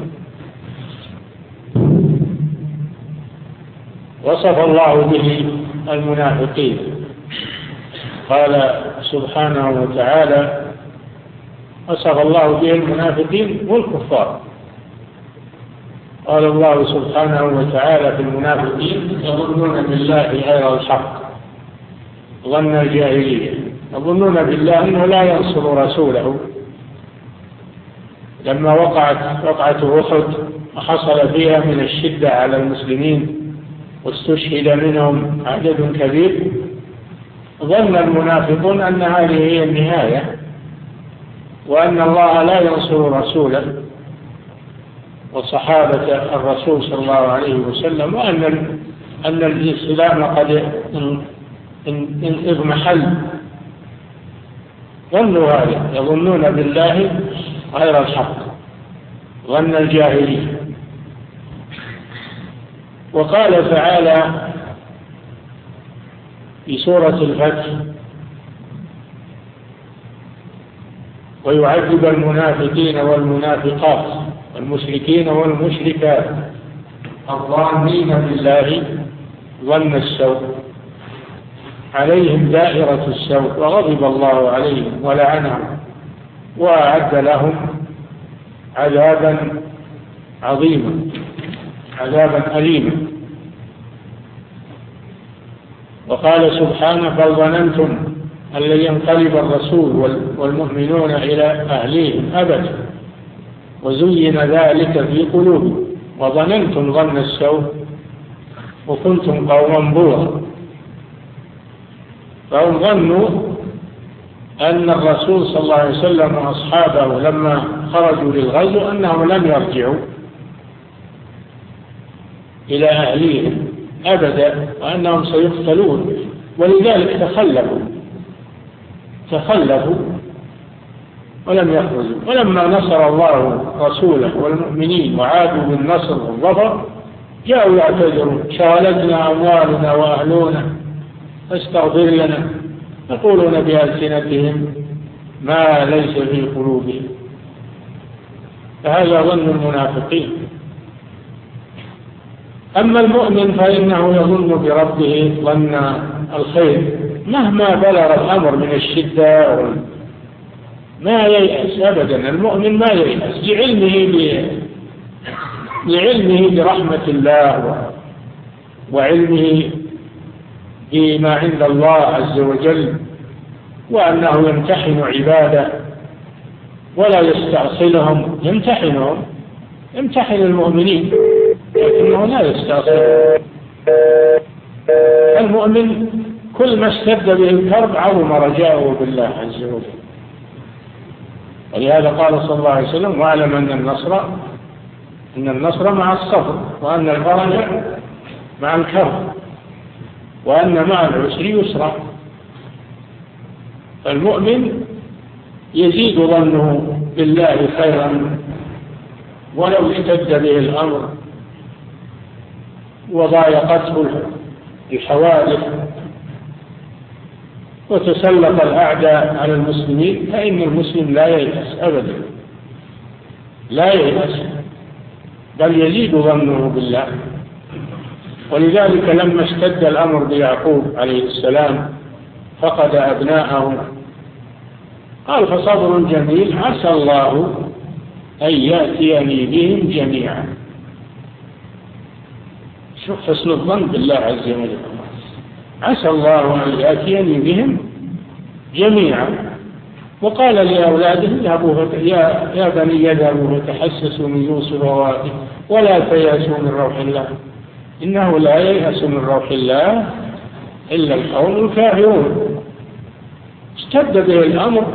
Speaker 2: وصف الله به المنافقين، قال سبحانه وتعالى: وصف الله به المنافقين والكفار. قال الله سبحانه وتعالى في المنافقين: يظنون بالله غير الحق ظن الجاهلية. يظنون بالله أنه لا ينصر رسوله. لما وقعت أحد وحصل فيها من الشدة على المسلمين واستشهد منهم عدد كبير، ظن المنافقون أن هذه هي النهاية، وأن الله لا ينصر رسوله وصحابة الرسول صلى الله عليه وسلم، وأن الإسلام قد اضمحل. ظنوا هذا، يظنون بالله غير الحق ظن الجاهلية. وقال تعالى في سورة الفتح: ويعذب المنافقين والمنافقات والمشركين والمشركات الظانين بالله ظن السوء عليهم دائرة السوء وغضب الله عليهم ولعنهم وأعد لهم عذابا عظيما. عذابا أليما. وقال سبحانه: بل ظننتم أن لن ينقلب الرسول والمؤمنون إلى أهليهم أبدا وزين ذلك في قلوبهم وظننتم ظن السوء وكنتم قوما بورا. فهم ظنوا أن الرسول صلى الله عليه وسلم وأصحابه لما خرجوا للغزو أنهم لم يرجعوا إلى أهليهم أبدا وأنهم سيقتلون، ولذلك تخلفوا ولم يخرجوا. ولما نصر الله رسوله والمؤمنين وعادوا بالنصر والظفر جاءوا يعتذرون: شغلتنا أموالنا وأهلنا فاستغفر لنا. يقولون بألسنتهم ما ليس في قلوبهم. فهذا ظن المنافقين. أما المؤمن فإنه يظن بربه ظن الخير مهما بلغ الأمر من الشدة، ما ييأس أبدا. المؤمن ما ييأس لعلمه برحمة الله وعلمه بما عند الله عز وجل، وأنه يمتحن عباده ولا يستعصلهم. يمتحن المؤمنين لكنه لا يستعصلهم. المؤمن كل ما اشتد به الكرب عظم رجاؤه بالله عز وجل. ولهذا قال صلى الله عليه وسلم: واعلم أن النصر مع الصبر، وأن الفرج مع الكرب، وأن مع العسر يسرا. فالمؤمن يزيد ظنه بالله خيرا ولو اشتد به الأمر وضايقته الحوادث وتسلط الأعداء على المسلمين، فإن المسلم لا ييأس أبدا، لا ييأس، بل يزيد ظنه بالله. ولذلك لما اشتد الأمر بيعقوب عليه السلام فقد أبناءه قال: فصبر جميل عسى الله أن يأتيني بهم جميعا. شوف حسن الظن بالله عز وجل. عسى الله أن يأتيني بهم جميعا. وقال لأولاده: يا بني يذهبوا فتحسسوا من يوسف وأخيه ولا تيأسوا من روح الله إنه لا ييأس من روح الله إلا القوم الكافرون. اشتد به الأمر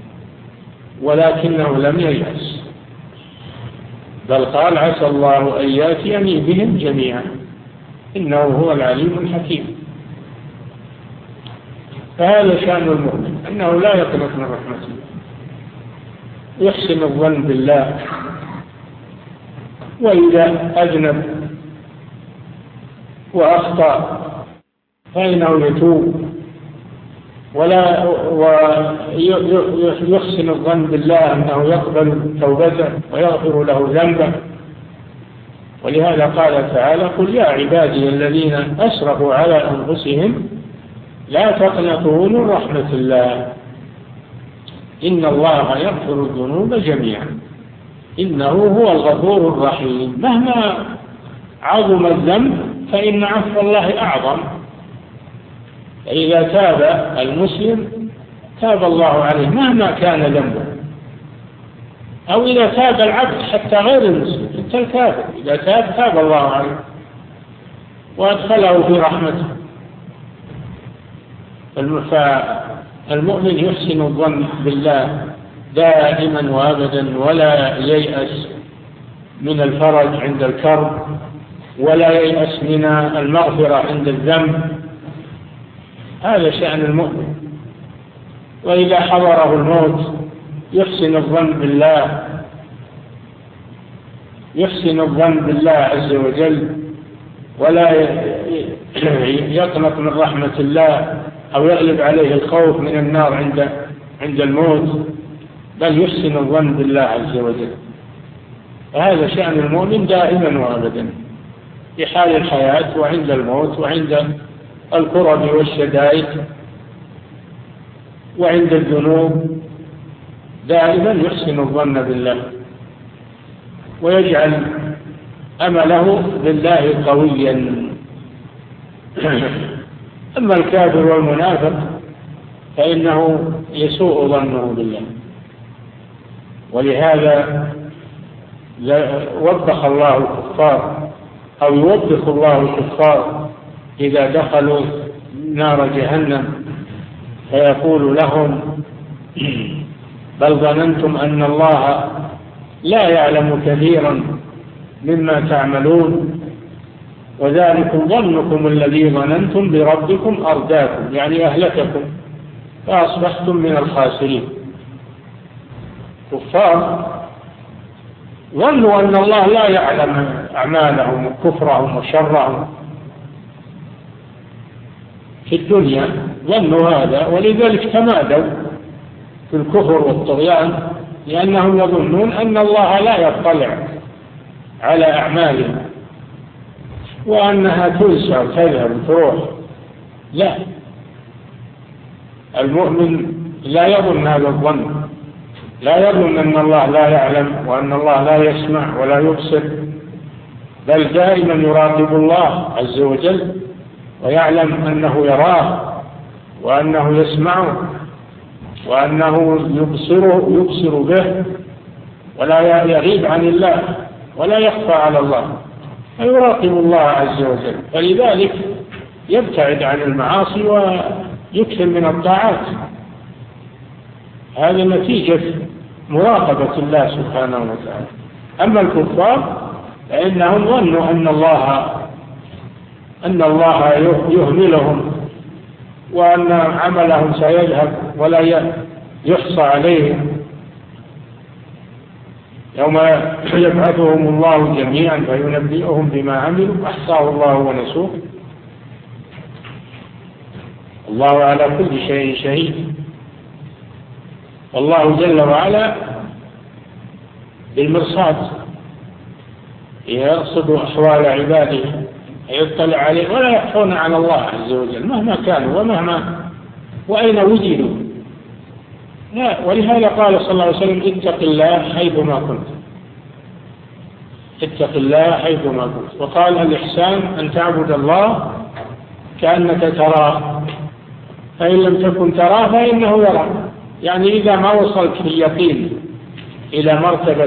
Speaker 2: ولكنه لم ييأس، بل قال: عسى الله أن يأتيني بهم جميعا إنه هو العليم الحكيم. فهذا شأن المؤمن، أنه لا يقنط من رحمة الله، يحسن الظن بالله، وإذا أذنب وأخطأ فإنه يتوب ويحسن الظن بالله أنه يقبل توبته ويغفر له ذنبه. ولهذا قال تعالى: قل يا عبادي الذين أسرفوا على أنفسهم لا تقنطوا من رحمة الله إن الله يغفر الذنوب جميعا إنه هو الغفور الرحيم. مهما عظم الذنب فإن عفو الله أعظم. فإذا تاب المسلم تاب الله عليه مهما كان ذنبه. أو إذا تاب العبد حتى غير المسلم حتى الكافر إذا تاب الله عليه وأدخله في رحمته. فالمؤمن يحسن الظن بالله دائما وابدا، ولا ييأس من الفرج عند الكرب، ولا ييأس من المغفرة عند الذنب. هذا شأن المؤمن. وإذا حضره الموت يحسن الظن بالله عز وجل، ولا يقنط من رحمة الله أو يغلب عليه الخوف من النار عند الموت، بل يحسن الظن بالله عز وجل. وهذا شأن المؤمن دائما وأبدا في حال الحياة وعند الموت وعند الكرب والشدائد وعند الذنوب، دائما يحسن الظن بالله ويجعل أمله بالله قويا. أما الكافر والمنافق فإنه يسوء ظنه بالله، ولهذا وبخ الله الكفار أو يوبخ الله الكفار إذا دخلوا نار جهنم فيقول لهم بل ظننتم أن الله لا يعلم كثيرا مما تعملون وذلكم ظنكم الذي ظننتم بربكم أرداكم، يعني أهلككم فأصبحتم من الخاسرين. كفار ظنوا أن الله لا يعلم أعمالهم وكفرهم وشرهم في الدنيا، ظنوا هذا ولذلك تمادوا في الكفر والطغيان، لأنهم يظنون أن الله لا يطلع على أعمالهم وأنها تنسى وتذهب وتروح. لا، المؤمن لا يظن هذا الظن، لا يظن أن الله لا يعلم وأن الله لا يسمع ولا يبصر، بل دائما يراقب الله عز وجل ويعلم أنه يراه وأنه يسمعه وأنه يبصر به ولا يغيب عن الله ولا يخفى على الله، فيراقب الله عز وجل، فلذلك يبتعد عن المعاصي ويكثر من الطاعات. هذا نتيجة مراقبة الله سبحانه وتعالى. أما الكفار فإنهم ظنوا أن الله يهملهم وأن عملهم سيذهب ولا يحصى عليهم يوم يبعثهم الله جميعا فينبئهم بما عملوا أحصاه الله ونسوه، الله على كل شيء شهيد. والله جل وعلا بالمرصاد يرصد أحوال عباده يطلع عليه ولا يخفون على الله عز وجل مهما كانوا وأين وجدوا. لا، ولهذا قال صلى الله عليه وسلم اتق الله حيثما كنت، اتق الله حيثما كنت. وقال الإحسان أن تعبد الله كأنك تراه فإن لم تكن تراه فإنه يراك. يعني إذا ما وصلت في اليقين إلى مرتبة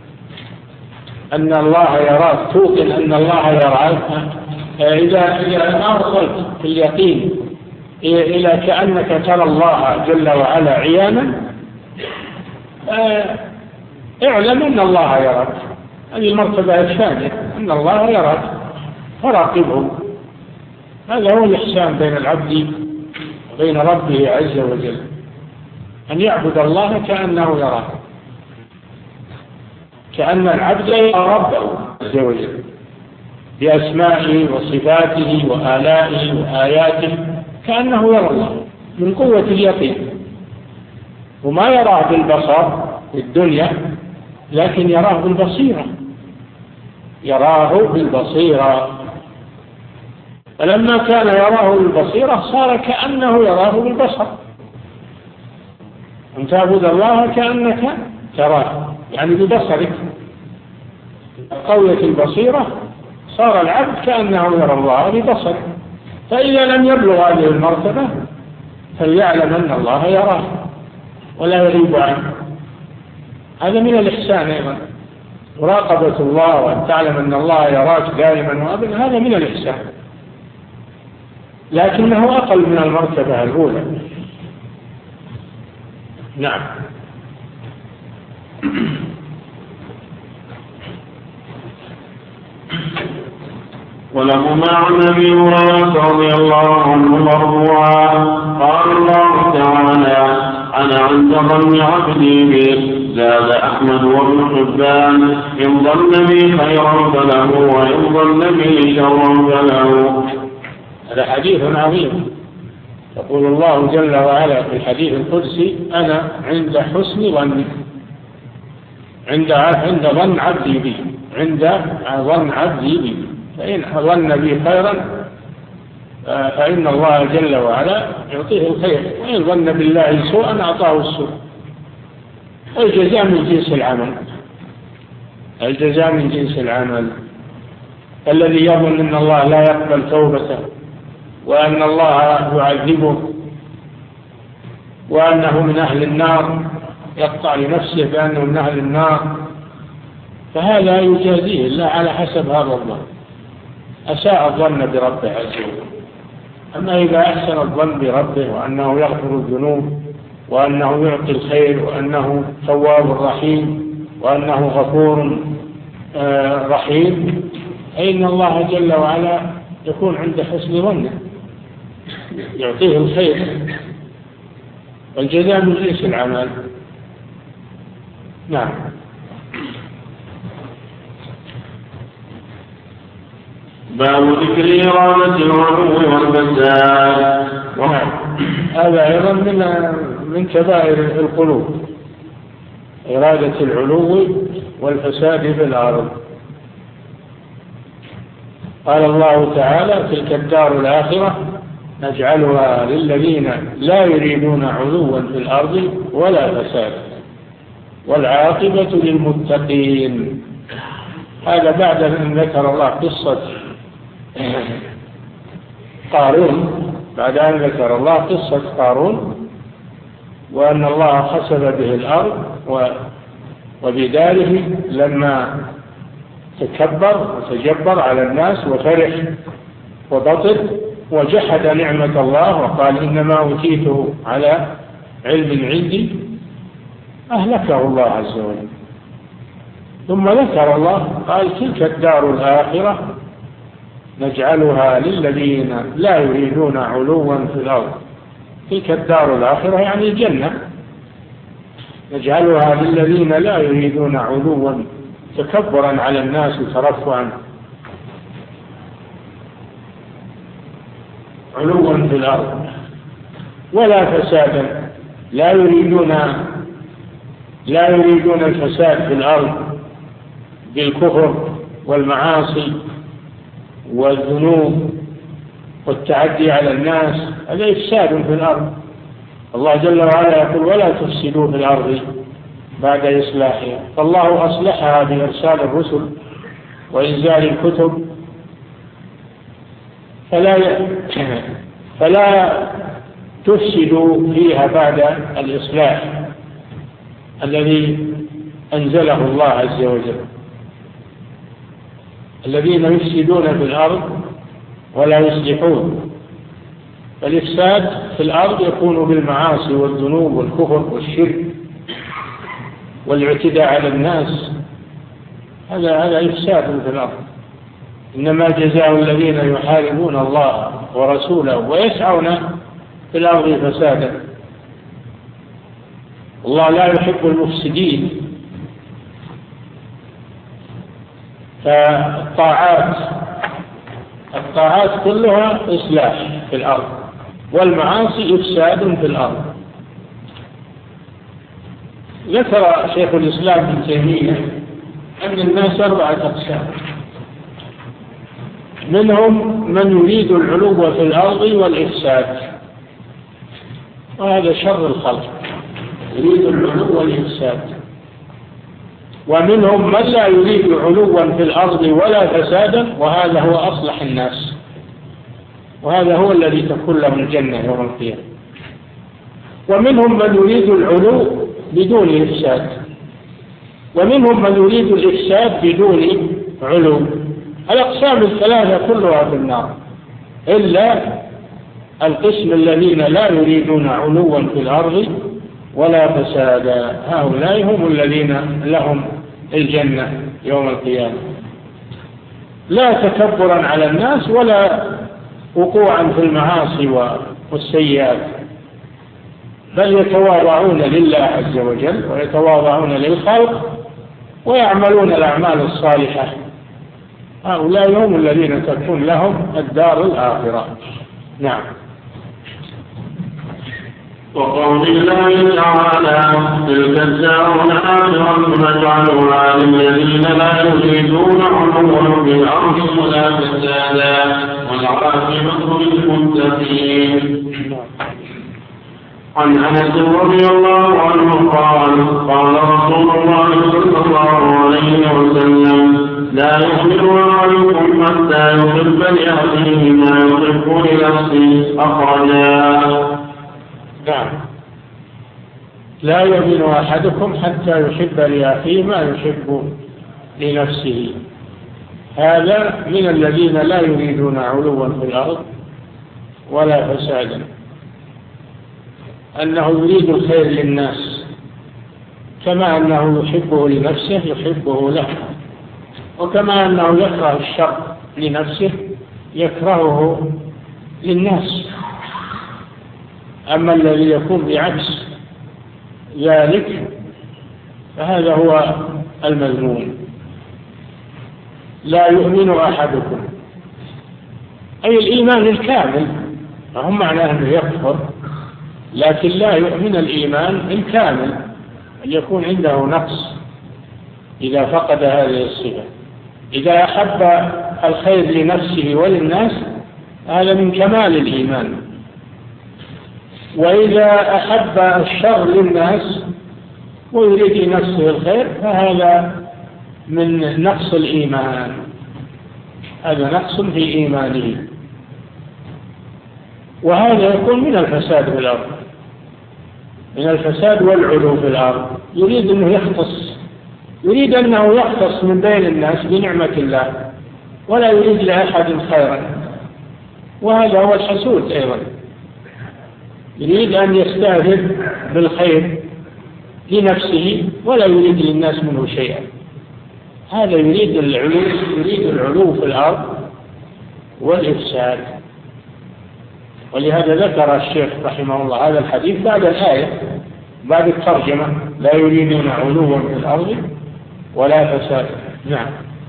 Speaker 2: أن الله يراك، توقن أن الله يراك، إذا ما وصلت في اليقين إلى كأنك ترى الله جل وعلا عيانا، اعلم أن الله يراك. هذه المرتبة الثانية، أن الله يراك فراقبه. هذا هو الإحسان بين العبد وبين ربه عز وجل، أن يعبد الله كأنه يراه، كأن العبد يرى ربه عز وجل بأسمائه وصفاته وآلائه وآياته، كأنه يرى الله من قوة اليقين، وما يراه بالبصر في الدنيا لكن يراه بالبصيرة، يراه بالبصيرة. فلما كان يراه بالبصيرة صار كأنه يراه بالبصر. أن تعبد الله كأنك تراه، يعني ببصرك. قوية البصيرة صار العبد كأنه يرى الله ببصره. فإذا لم يبلغ هذه المرتبة فليعلم أن الله يراه ولا يغيب عنه. هذا من الإحسان أيضا، مراقبة الله وأن تعلم أن الله يراك دائما وأبدا، هذا من الإحسان، لكنه أقل من المرتبة الأولى. نعم.
Speaker 1: ولهما عن أبي هريرة رضي الله عنه مرفوعا قال الله تعالى أنا عند ظن عبدي بي. زاد أحمد وابن حبان إن ظن بي خيرا فله وإن ظن بي شرا فله.
Speaker 2: هذا حديث عظيم. يقول الله جل وعلا في الحديث القدسي أنا عند حسن ظني، عند ظن عبدي بي، عند ظن عبدي بي، فإن ظن بي خيرا فإن الله جل وعلا يعطيه الخير، وإن ظن بالله سوءا أعطاه السوء. الجزاء من جنس العمل، الجزاء من جنس العمل. الذي يظن أن الله لا يقبل توبته وأن الله يعذبه وأنه من أهل النار، يقطع لنفسه بأنه من أهل النار، فهذا يجازيه الله على حسب هذا الظن. أساء الظن بربه عز وجل. أما إذا أحسن الظن بربه وأنه يغفر الذنوب وأنه يعطي الخير وأنه تواب رحيم وأنه غفور رحيم، فإن الله جل وعلا يكون عند حسن ظنه، يعطيه الخير، والجزاء من جنس العمل. نعم.
Speaker 1: باب ذكر إرادة العلو والفساد.
Speaker 2: هذا أيضا من كبائر القلوب، إرادة العلو والفساد في الأرض. قال الله تعالى: تلك الدار الآخرة نجعلها للذين لا يريدون علوا في الأرض ولا فساد والعاقبة للمتقين. هذا بعد أن ذكر الله قصة قارون، بعد أن ذكر الله قصة قارون وأن الله خسف به الأرض وبداره لما تكبر وتجبر على الناس وفرح وبطل وجحد نعمة الله وقال إنما أوتيته على علم عندي، أهلكه الله عز وجل. ثم ذكر الله قال: تلك الدار الآخرة نجعلها للذين لا يريدون علوا في الأرض. تلك الدار الآخرة يعني الجنة، نجعلها للذين لا يريدون علوا تكبرا على الناس وترفعا، علوا في الأرض ولا فسادا. لا يريدون الفساد في الأرض بالكفر والمعاصي والذنوب والتعدي على الناس، هذا إفساد في الأرض. الله جل وعلا يقول: ولا تفسدوا في الأرض بعد إصلاحها. فالله أصلحها بإرسال الرسل وإنزال الكتب، فلا تفسدوا فيها بعد الإصلاح الذي أنزله الله عز وجل. الذين يفسدون في الأرض ولا يصلحون، فالإفساد في الأرض يكون بالمعاصي والذنوب والكفر والشرك والاعتداء على الناس، هذا إفساد في الأرض. إنما جزاء الذين يحاربون الله ورسوله ويسعون في الأرض فسادا. الله لا يحب المفسدين. فالطاعات كلها إصلاح في الأرض، والمعاصي إفساد في الأرض. ذكر شيخ الإسلام ابن تيمية أن الناس 4 أقسام: منهم من يريد العلو في الأرض والإفساد، وهذا شر الخلق، يريد العلو والإفساد. ومنهم من لا يريد علوا في الأرض ولا فسادا، وهذا هو أصلح الناس، وهذا هو الذي تكون له الجنة يوم القيامة. ومنهم من يريد العلو بدون إفساد، ومنهم من يريد الإفساد بدون علو. الأقسام الثلاثة كلها في النار، إلا القسم الذين لا يريدون علوا في الأرض ولا فسادا، هؤلاء هم الذين لهم الجنة يوم القيامة، لا تكبرا على الناس ولا وقوعا في المعاصي والسيئات، بل يتواضعون لله عز وجل ويتواضعون للخلق ويعملون الأعمال الصالحة. هؤلاء هم الذين تكون لهم الدار الآخرة. نعم.
Speaker 1: وقول الله تعالى: تلك الدار الآخرة نجعلها للذين لا يريدون علوا في الأرض ولا فسادا والعاقبة للمتقين. عن أنس رضي الله عنه قال: قال رسول الله صلى الله عليه وسلم: لا يؤمن أحدكم حتى يحب لأخيه ما يحب لنفسه. أخرجاه.
Speaker 2: نعم. لا يؤمن أحدكم حتى يحب لأخيه ما يحب لنفسه. هذا من الذين لا يريدون علوا في الأرض ولا فسادا، أنه يريد الخير للناس، كما أنه يحبه لنفسه يحبه له، وكما أنه يكره الشر لنفسه يكرهه للناس. أما الذي يكون بعكس ذلك فهذا هو المذموم. لا يؤمن أحدكم أي الإيمان الكامل، فهم معناه أنه يكفر، لكن لا يؤمن الإيمان الكامل، أن يكون عنده نقص إذا فقد هذه الصفة. إذا أحب الخير لنفسه وللناس هذا من كمال الإيمان، وإذا أحب الشر للناس ويريد لنفسه الخير فهذا من نقص الإيمان، هذا نقص في إيمانه، وهذا يكون من الفساد في الأرض، من الفساد والعلو في الأرض. يريد أنه يختص من بين الناس بنعمة الله، ولا يريد لأحد خيرا، وهذا هو الحسود أيضا، يريد أن يستهدف بالخير لنفسه ولا يريد للناس منه شيئا. هذا يريد العلو في الأرض والإفساد. ولهذا ذكر الشيخ رحمه الله هذا الحديث بعد الآية، بعد الترجمة: لا يريدون علوا في الأرض ولا فساد. نعم.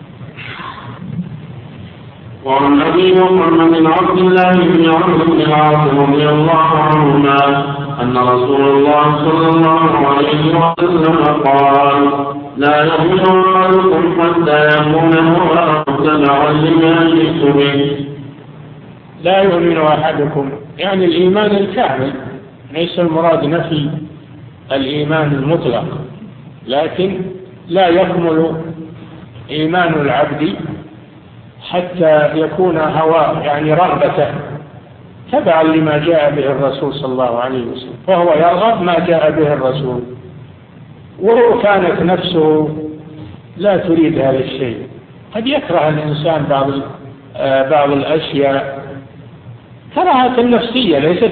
Speaker 1: وعن أبي محمد بن عبد الله بن عمرو بن العاص رضي الله عنهما أن رسول الله صلى الله عليه وسلم قال: لا يؤمن أحدكم حتى يكون هو تبعا لما جئت به.
Speaker 2: لا يؤمن أحدكم يعني الإيمان الكامل، ليس المراد نفي الإيمان المطلق، لكن لا يكمل إيمان العبد حتى يكون هواه يعني رغبته تبعا لما جاء به الرسول صلى الله عليه وسلم، فهو يرغب ما جاء به الرسول، ولو كانت نفسه لا تريد هذا الشيء. قد يكره الإنسان بعض الأشياء كراهة نفسية، ليست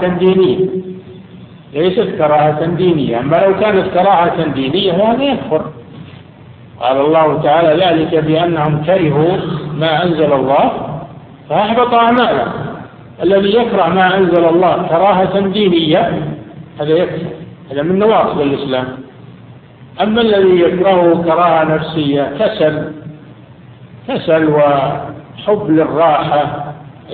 Speaker 2: كراهة دينية. أما لو كانت كراهة دينية فهذا يكفر. قال الله تعالى: ذلك بأنهم كرهوا ما أنزل الله فأحبط أعمالهم. الذي يكره ما أنزل الله كراهة دينية هذا يكفر، هذا من نواقض الإسلام. أما الذي يكرهه كراهة نفسية، كسل وحب للراحة،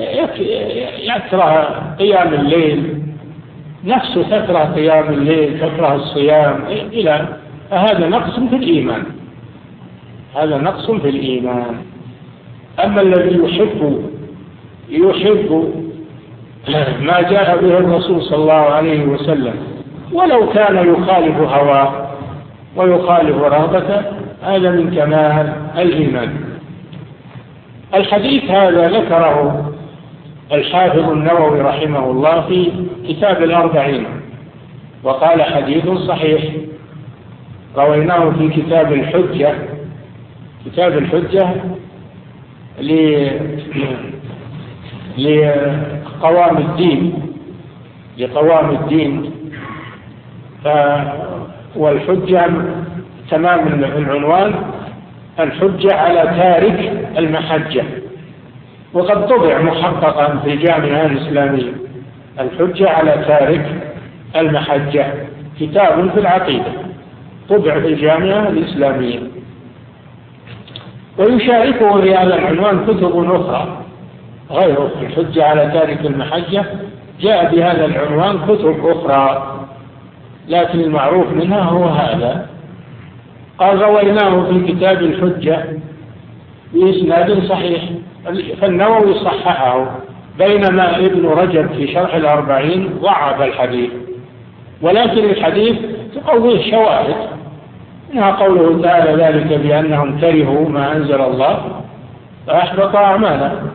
Speaker 2: يكره قيام الليل، نفسه تكره قيام الليل، تكره الصيام إلى هذا نقص في الإيمان، هذا نقص في الإيمان. أما الذي يحب ما جاء به الرسول صلى الله عليه وسلم ولو كان يخالف هواه ويخالف رغبته، هذا من كمال الإيمان. الحديث هذا ذكره الحافظ النووي رحمه الله في كتاب الأربعين، وقال حديث صحيح. رويناه في كتاب الحجة، كتاب الحجة لقوام الدين، والحجة تمام العنوان: الحجة على تارك المحجة. وقد طبع محققا في الجامعة الإسلامية: الحجة على تارك المحجة، كتاب في العقيدة، طبع في الجامعة الإسلامية. ويشاركه في هذا العنوان كتب أخرى غيره. الحجة على تارك المحجة جاء بهذا العنوان كتب أخرى، لكن المعروف منها هو هذا. قال: رويناه في كتاب الحجة بإسناد صحيح. فالنووي صححه، بينما ابن رجب في شرح الأربعين ضعف الحديث، ولكن الحديث تقويه شواهد منها قوله تعالى ذلك بأنهم كرهوا ما أنزل الله فأحبط أعمالهم.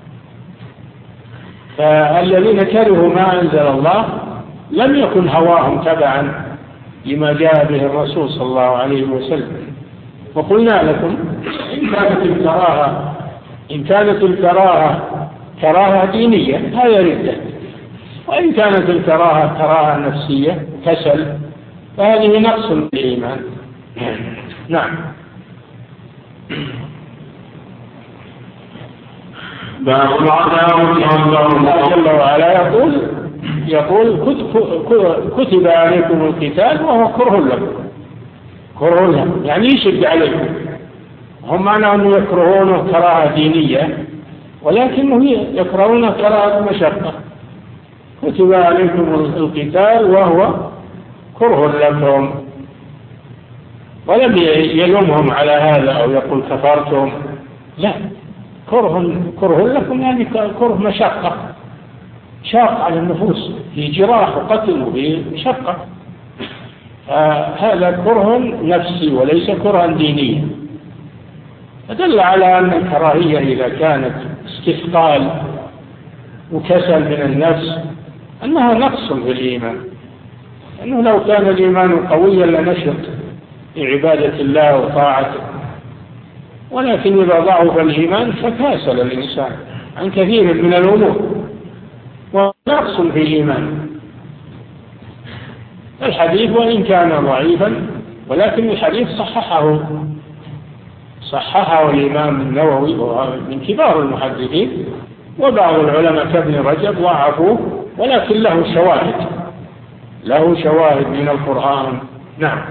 Speaker 2: فالذين كرهوا ما أنزل الله لم يكن هواهم تبعا لما جاء به الرسول صلى الله عليه وسلم. وقلنا لكم إن كانت الكراهة كراهة دينية هذا ردة، وإن كانت الكراهة كراهة نفسية كسل فهذه نقص في الإيمان. نعم.
Speaker 1: باب العداوة
Speaker 2: الله جل وعلا يقول كتب عليكم القتال وهو كره لكم، يعني يشد عليكم. هم معنى أنه يكرهونه كراهة دينية، ولكنه يكرهونه كراهة مشقة. كتب عليكم القتال وهو كره لكم، ولم يلومهم على هذا أو يقول كفرتم، لا، كره لكم يعني كره مشقة، شاق على النفوس، في جراح وقتل وفي مشقة. هذا كره نفسي وليس كرها دينيا. فدل على أن الكراهية إذا كانت استثقال وكسل من النفس أنها نقص في الإيمان، أنه لو كان الإيمان قويا لنشط في عبادة الله وطاعته، ولكن إذا ضعف الإيمان فكاسل الإنسان عن كثير من الأمور ونقص في الإيمان. الحديث وإن كان ضعيفا ولكن الحديث صححه الإمام النووي من كبار المحدثين، وبعض العلماء كابن رجب ضعفوه، ولكن له شواهد من القرآن. نعم.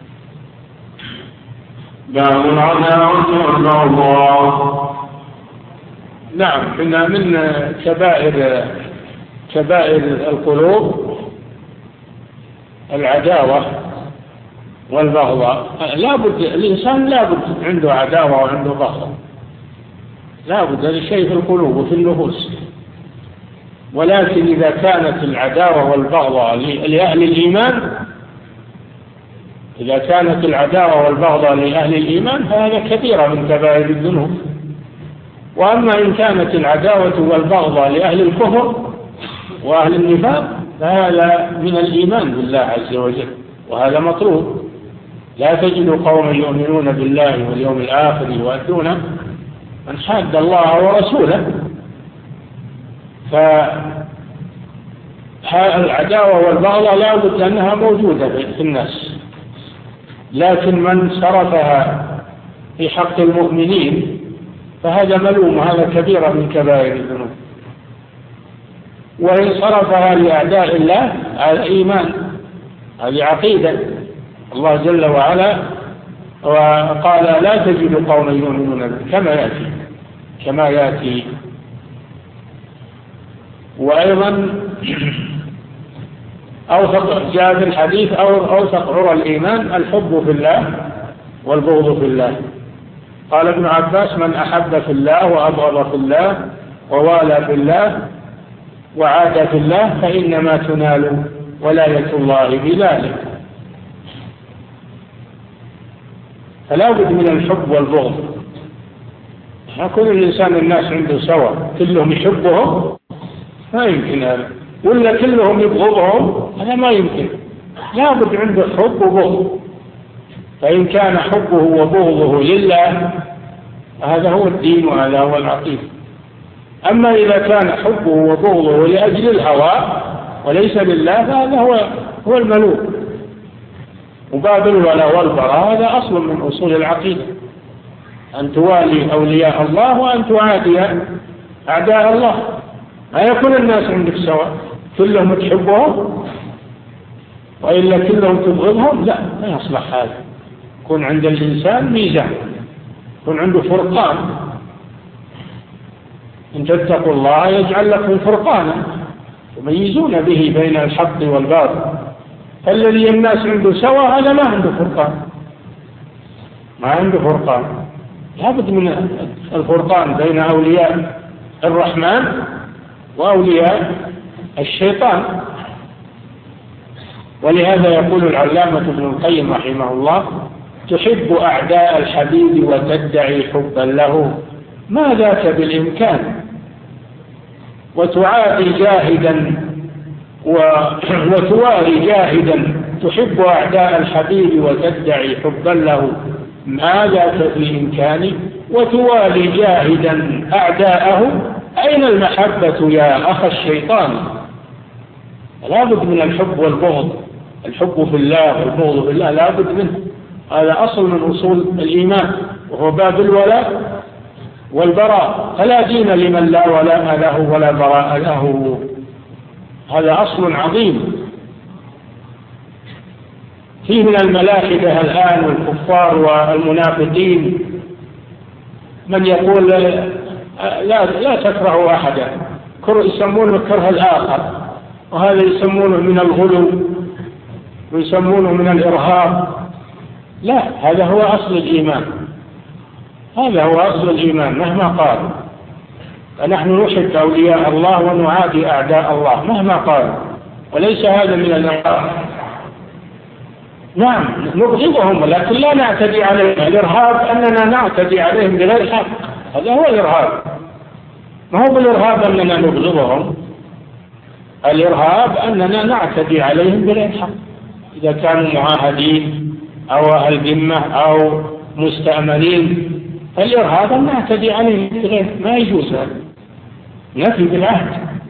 Speaker 1: باب العداوة والبغضاء.
Speaker 2: نعم، إن من كبائر القلوب العداوة والبغضاء. الإنسان لابد عنده عداوة وعنده بغضاء، لابد، هذا شيء في القلوب وفي النفوس. ولكن إذا كانت العداوة والبغضاء لأهل الإيمان، إذا كانت العداوة والبغضاء لأهل الإيمان فهذا كبيرة من كبائر الذنوب. وأما إن كانت العداوة والبغضاء لأهل الكفر وأهل النفاق فهذا من الإيمان بالله عز وجل، وهذا مطلوب. لا تجد قوما يؤمنون بالله واليوم الآخر يوادون من حاد الله ورسوله. فالعداوة والبغضاء لا بد أنها موجودة في الناس، لكن من صرفها في حق المؤمنين فهذا ملوم، هذا كبيرة من كبائر الذنوب. وإن صرفها لأعداء الله هذا إيمان، هذه عقيدة. الله جل وعلا وقال لا تجد قوما يؤمنون به كما يأتي. وأيضا جاء في الحديث أوثق عرى الإيمان الحب في الله والبغض في الله. قال ابن عباس من أحب في الله وأبغض في الله ووالى في الله وعاد في الله فإنما تنال ولاية الله بذلك. فلا بد من الحب والبغض. كل الإنسان الناس عنده سواء، كلهم يحبهم ما يمكن هذا، ولا كلهم يبغضهم هذا ما يمكن. لا بد عنده حب وبغض. فإن كان حبه وبغضه لله هذا هو الدين وهذا هو العقيدة. أما إذا كان حبه وبغضه لأجل الهوى وليس لله فهذا هو الملوك. وباب الولاء والبراء هذا أصل من أصول العقيدة، أن توالي أولياء الله وأن تعادي أعداء الله. ما يكون الناس عندك سواء، كلهم تحبهم وإلا كلهم تبغضهم، لا، ما يصلح هذا. يكون عند الإنسان ميزان، يكون عنده فرقان. إن تتقوا الله يجعل لكم فرقانا تميزون به بين الحق والباطل. فالذي الناس عنده سوا هذا ما عنده فرقان. لابد من الفرقان بين أولياء الرحمن وأولياء الشيطان. ولهذا يقول العلامة ابن القيم رحمه الله تحب أعداء الحبيب وتدعي حبا له، ما ذاك بالإمكان. وتعادي جاهدا وتواري جاهدا، تحب أعداء الحبيب وتدعي حبا له، ما ذاك بالإمكان. وتوالي جاهدا أعداءه، أين المحبة يا أخ الشيطان؟ لا بد من الحب والبغض، الحب في الله والبغض في الله لا بد منه، هذا أصل من أصول الإيمان، وهو باب الولاء والبراء، فلا دين لمن لا ولاء له ولا براء له، هذا أصل عظيم. فيه من الملاحدة الآن والكفار والمنافقين من يقول لا تكره أحدا، يسمونه كره الآخر، وهذا يسمونه من الغلو ويسمونه من الإرهاب. لا، هذا هو أصل الإيمان، هذا هو أصل الإيمان مهما قال. فنحن نحب أولياء الله ونعادي أعداء الله مهما قال، وليس هذا من الإرهاب. نعم نبغضهم ولكن لا نعتدي عليهم. الإرهاب أننا نعتدي عليهم بغير حق، هذا هو الإرهاب، ما هو بالإرهاب أننا نبغضهم. الإرهاب أننا نعتدي عليهم بغير حق، إذا كانوا معاهدين أو أهل ذمة أو مستأمنين، فالإرهاب أن نعتدي عليهم بغير، ما يجوز هذا، نفي بالعهد.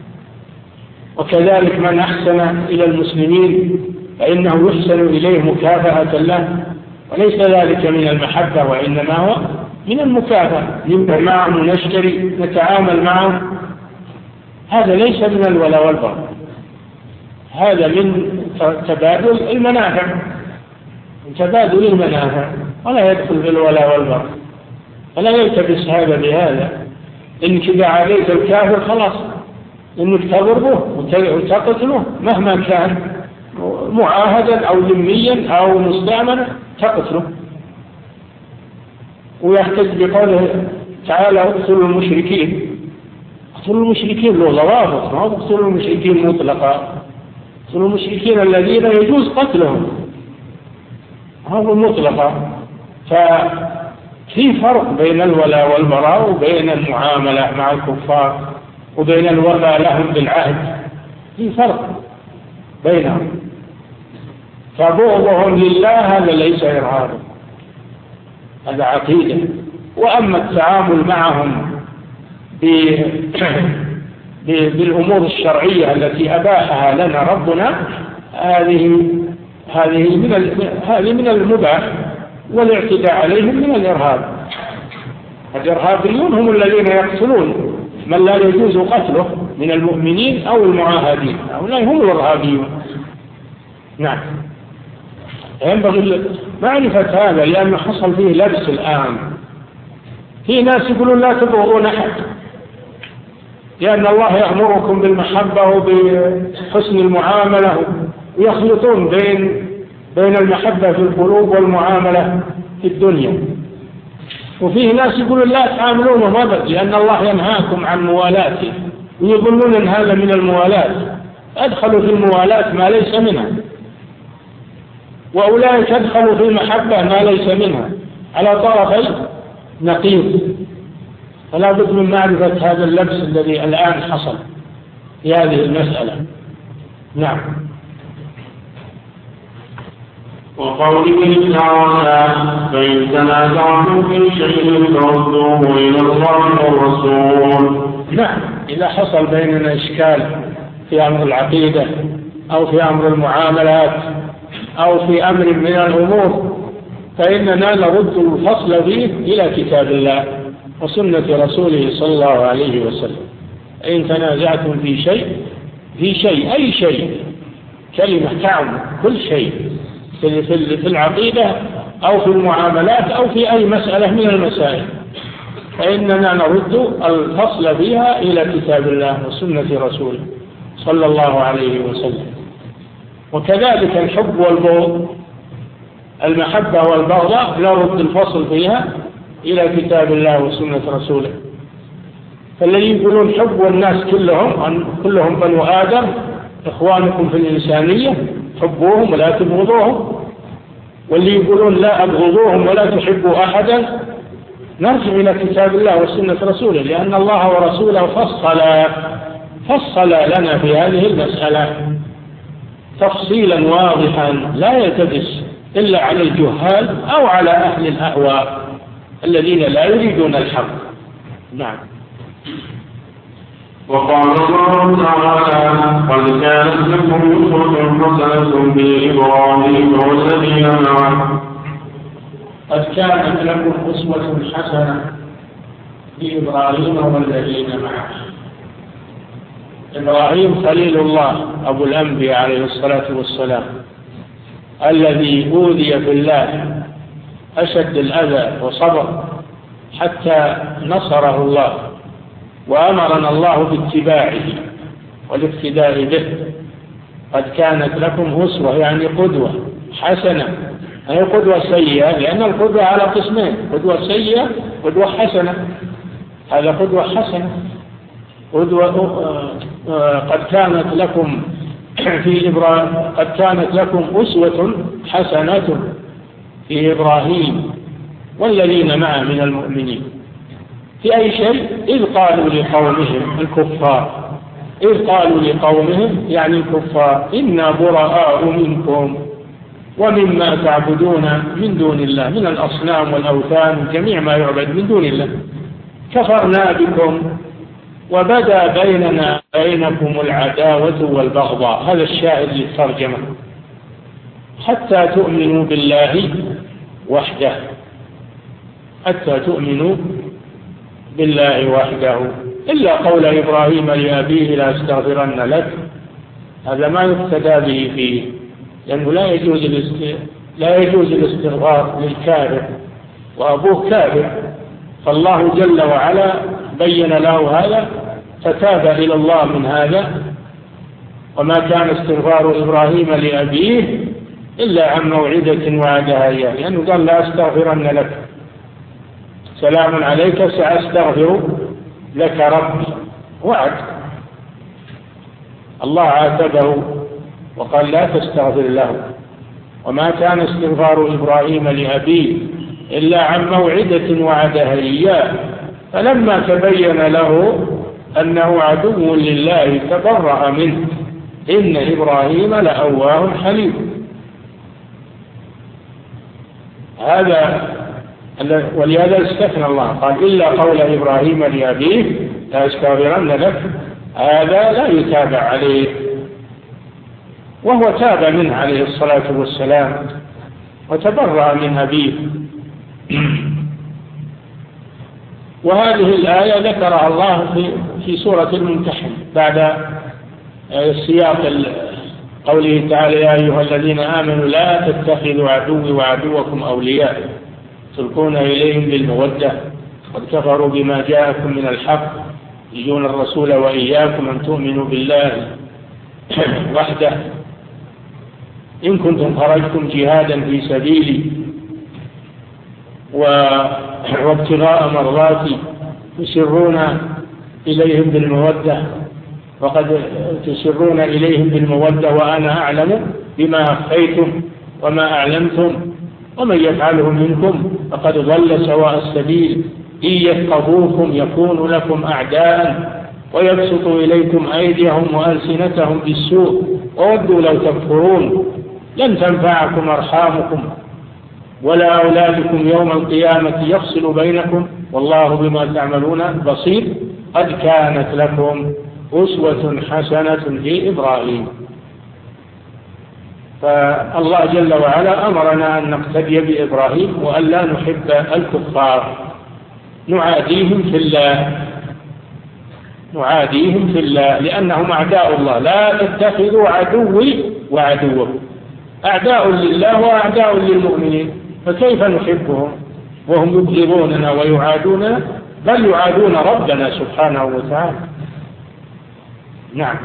Speaker 2: وكذلك من أحسن إلى المسلمين فإنه يحسن إليه مكافأة له، وليس ذلك من المحبة وإنما هو من المكافأة، نبدأ معهم ونشتري نتعامل معهم، هذا ليس من الولاء والبراء، هذا من تبادل المنافع، تبادل المنافع، ولا يدخل في الولاء والبراء. فلا يلتبس هذا بهذا، إنك إذا عاديت الكافر خلاص إنك تضربه وتقتله مهما كان معاهدا أو ذميا أو مستأمنا تقتله. ويحتج بقوله تعالى اقتلوا المشركين، اقتلوا المشركين له ضوابط، ما هو اقتلوا المشركين مطلقا، اقتلوا المشركين الذين يجوز قتلهم، هذا مطلقا. ففي فرق بين الولاء والبراء وبين المعاملة مع الكفار وبين الوفاء لهم بالعهد، في فرق بينهم. فبغضهم لله هذا ليس إرهابا، هذا عقيدة. وأما التعامل معهم بالأمور الشرعية التي أباحها لنا ربنا، هذه من المباح، والاعتداء عليهم من الإرهاب. الإرهابيون هم الذين يقتلون من لا يجوز قتله من المؤمنين أو المعاهدين، هؤلاء هم الإرهابيون. نعم، ينبغي معرفة هذا، لأنه حصل فيه لبس الآن. في ناس يقولون لا تبغضون أحد، لأن الله يأمركم بالمحبة وبحسن المعاملة، ويخلطون بين المحبة في القلوب والمعاملة في الدنيا. وفيه ناس يقولون لا تعاملونهم أبدا لأن الله ينهاكم عن موالاته، ويظنون أن هذا من الموالاة، أدخلوا في الموالاة ما ليس منها، وأولئك أدخلوا في المحبة ما ليس منها، على طرفي نقيض. فلا بد من معرفة هذا اللبس الذي الآن حصل في هذه المسألة. نعم.
Speaker 1: وقوله تعالى فإن تنازعتم في شيء فردوه إلى الله والرسول.
Speaker 2: نعم، إذا حصل بيننا إشكال في أمر العقيدة أو في أمر المعاملات أو في أمر من الأمور، فإننا نرد الفصل فيه إلى كتاب الله وسنة رسوله صلى الله عليه وسلم. إن تنازعتم في شيء أي شيء، كلمة تعم كل شيء في العقيدة أو في المعاملات أو في أي مسألة من المسائل، فإننا نرد الفصل فيها إلى كتاب الله وسنة رسوله صلى الله عليه وسلم. وكذلك الحب والبغض، المحبة والبغضاء نرد الفصل فيها إلى كتاب الله وسنة رسوله. فالذين يقولون حب الناس كلهم بنو آدم إخوانكم في الإنسانية، حبوهم ولا تبغضوهم، واللي يقولون لا أبغضوهم ولا تحبوا أحدا، نرجع إلى كتاب الله وسنة رسوله، لأن الله ورسوله فصل لنا في هذه المسألة تفصيلا واضحا لا يلتبس إلا على الجهال أو على أهل الأهواء الذين لا يريدون الحق. نعم.
Speaker 1: وقال الله تعالى: قد كانت لكم أسوة حسنة في إبراهيم والذين معه.
Speaker 2: قد كانت لكم أسوة حسنة في إبراهيم والذين معه. إبراهيم خليل الله أبو الأنبياء عليه الصلاة والسلام، الذي أوذي في الله أشد الأذى وصبر حتى نصره الله، وأمرنا الله باتباعه والاقتداء به. قد كانت لكم أسوة يعني قدوة حسنة، هي قدوة سيئة، لأن القدوة على قسمين: قدوة سيئة قدوة حسنة. هذا قدوة حسنة. قد كانت لكم أسوة حسنة في إبراهيم والذين معه من المؤمنين. في أي شيء؟ إذ قالوا لقومهم الكفار، إذ قالوا لقومهم يعني الكفار: إنا براء منكم ومما تعبدون من دون الله، من الأصنام والأوثان جميع ما يعبد من دون الله، كفرنا بكم وبدا بيننا بينكم العداوة والبغضاء. هذا الشاهد للترجمة. حتى تؤمنوا بالله وحده، حتى تؤمنوا بالله وحده، إلا قول إبراهيم لأبيه: لا أستغفرن لك. هذا ما يقتدى به فيه، لأنه لا يجوز الاستغفار للكافر وأبوه كافر، فالله جل وعلا بين له هذا فتاب إلى الله من هذا. وما كان استغفار إبراهيم لأبيه إلا عن موعدة وعدها إياه، لأنه قال: لا أستغفرن لك، سلام عليك سأستغفر لك ربي، وعد. الله عاتبه وقال: لا تستغفر له. وما كان استغفار إبراهيم لأبيه إلا عن موعدة وعدها إياه، فلما تبين له أنه عدو لله تبرأ منه، إن إبراهيم لأواه حليم. هذا ولهذا استثنى الله، قال: إلا قول إبراهيم لأبيه لا أستغفرن لك، هذا لا يتابع عليه، وهو تاب منه عليه الصلاة والسلام وتبرأ من أبيه. وهذه الآية ذكرها الله في سورة الممتحن بعد سياق قوله تعالى: يا أيها الذين آمنوا لا تتخذوا عدوي وعدوكم أولياء تلقون إليهم بالمودة قد كفروا بما جاءكم من الحق يجون الرسول وإياكم أن تؤمنوا بالله وحده إن كنتم خرجتم جهادا في سبيلي وابتغاء مرضاتي تسرون إليهم بالمودة، وقد تسرون إليهم بالمودة وأنا أعلم بما أخفيتم وما أعلمتم ومن يفعله منكم فقد ضل سواء السبيل إن يفقهوكم يكونوا لكم أعداء ويبسطوا إليكم أيديهم وألسنتهم بالسوء وودوا لو تكفرون لن تنفعكم أرحامكم ولا أولادكم يوم القيامة يفصل بينكم والله بما تعملون بصير قد كانت لكم أسوة حسنة في إبراهيم. فالله جل وعلا أمرنا أن نقتدي بإبراهيم وأن لا نحب الكفار، نعاديهم في الله لأنهم أعداء الله. لا تتخذوا عدوي وعدوكم، أعداء لله وأعداء للمؤمنين، فكيف نحبهم وهم يبغضوننا ويعادوننا، بل يعادون ربنا سبحانه وتعالى. نعم.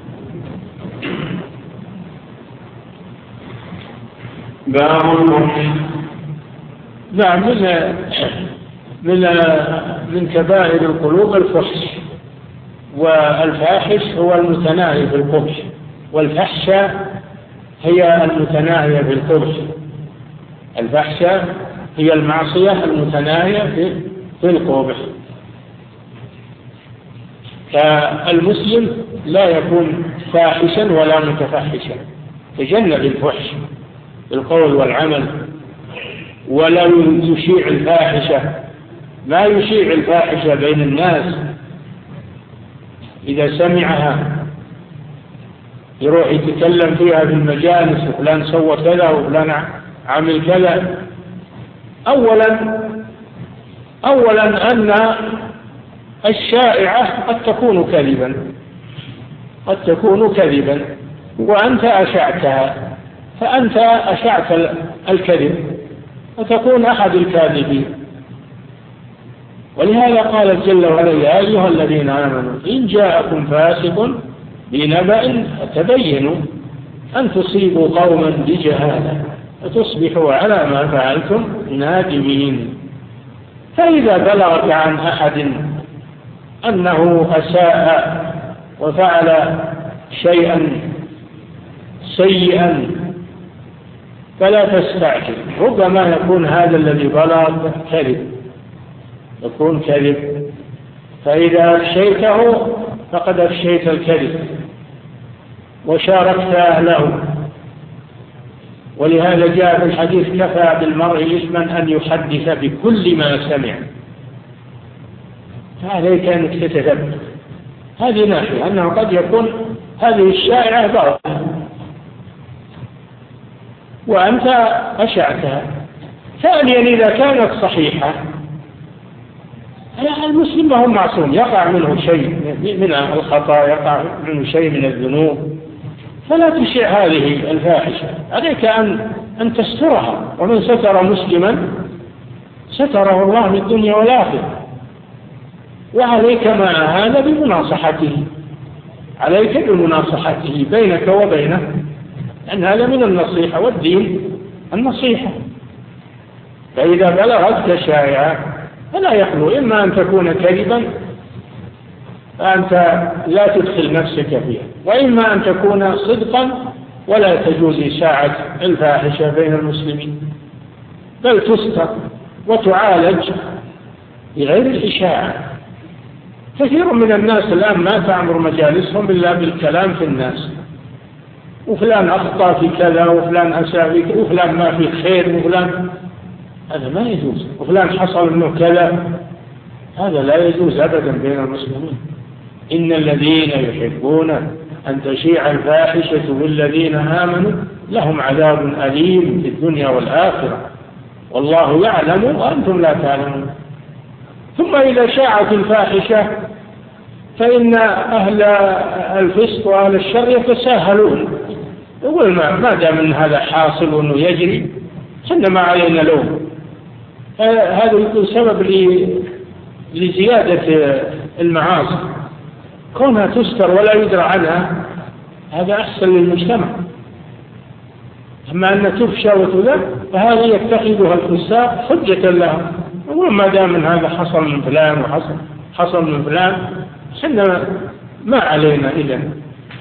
Speaker 1: باب الفحش.
Speaker 2: نعم، من كبائر القلوب الفحش، والفاحش هو المتناهي في القبح، والفحشة هي المتناهية في القبح. الفحشاء هي المعصية المتناهية في القبح. فالمسلم لا يكون فاحشا ولا متفحشا، تجنب الفحش بالقول والعمل، ولا يشيع الفاحشة، ما يشيع الفاحشة بين الناس. إذا سمعها يروح يتكلم فيها في المجالس، وفلان سوى كذا وفلان عمل كذا. أولا أن الشائعة قد تكون كذبا وأنت أشعتها، فأنت أشعت الكذب وتكون أحد الكاذبين. ولهذا قال جل وعلا: يا أيها الذين آمنوا إن جاءكم فاسق بنبأ فتبينوا أن تصيبوا قوما بجهالة فتصبحوا على ما فعلتم نادمين. فإذا بلغك عن أحد أنه أساء وفعل شيئا سيئا فلا تستعجل، ربما يكون هذا الذي بلغ يكون كذب، فإذا أفشيته فقد أفشيت الكذب وشاركت أهله. ولهذا جاء في الحديث: كفى بالمرء إثما أن يحدث بكل ما سمع. فعليك أن تتدبر. هذه ناحية، أنه قد يكون هذه الشائعة باطلة وأنت أشعتها. ثانيا، إذا كانت صحيحة، المسلم ما هو معصوم، يقع منه شيء من الخطأ، يقع منه شيء من الذنوب، فلا تشع هذه الفاحشة. عليك أن تسترها، ومن ستر مسلما ستره الله في الدنيا والآخرة. وعليك مع هذا بمناصحته بينك وبينه، لأن هذا من النصيحة، والدين النصيحة. فإذا بلغتك شائعة فلا يخلو إما أن تكون كذبا فأنت لا تدخل نفسك فيها، وإما أن تكون صدقا ولا تجوز إشاعة الفاحشة بين المسلمين، بل تستر وتعالج بغير الإشاعة. كثير من الناس الآن ما تعمر مجالسهم إلا بالكلام في الناس، وفلان أخطأ في كذا، وفلان أساء في كذا، وفلان ما في خير، وفلان، هذا ما يجوز، وفلان حصل منه كذا، هذا لا يجوز أبدا بين المسلمين. إن الذين يحبون أن تشيع الفاحشة بالذين آمنوا لهم عذاب أليم في الدنيا والآخرة والله يعلم وأنتم لا تعلمون. ثم إذا شاعت الفاحشة فإن أهل الفسق وأهل الشر يتساهلون، يقول ما دام من هذا حاصل وأنه يجري إنما علينا لوم. هذا يكون سبب لزيادة المعاصي، كونها تستر ولا يدرى عنها، هذا أحسن للمجتمع. أما أن تفشى وتذب فهذا يتخذها الفساق حجة لهم، يقول ما دام من هذا حصل من فلان وحصل من فلان إنما ما علينا إذن.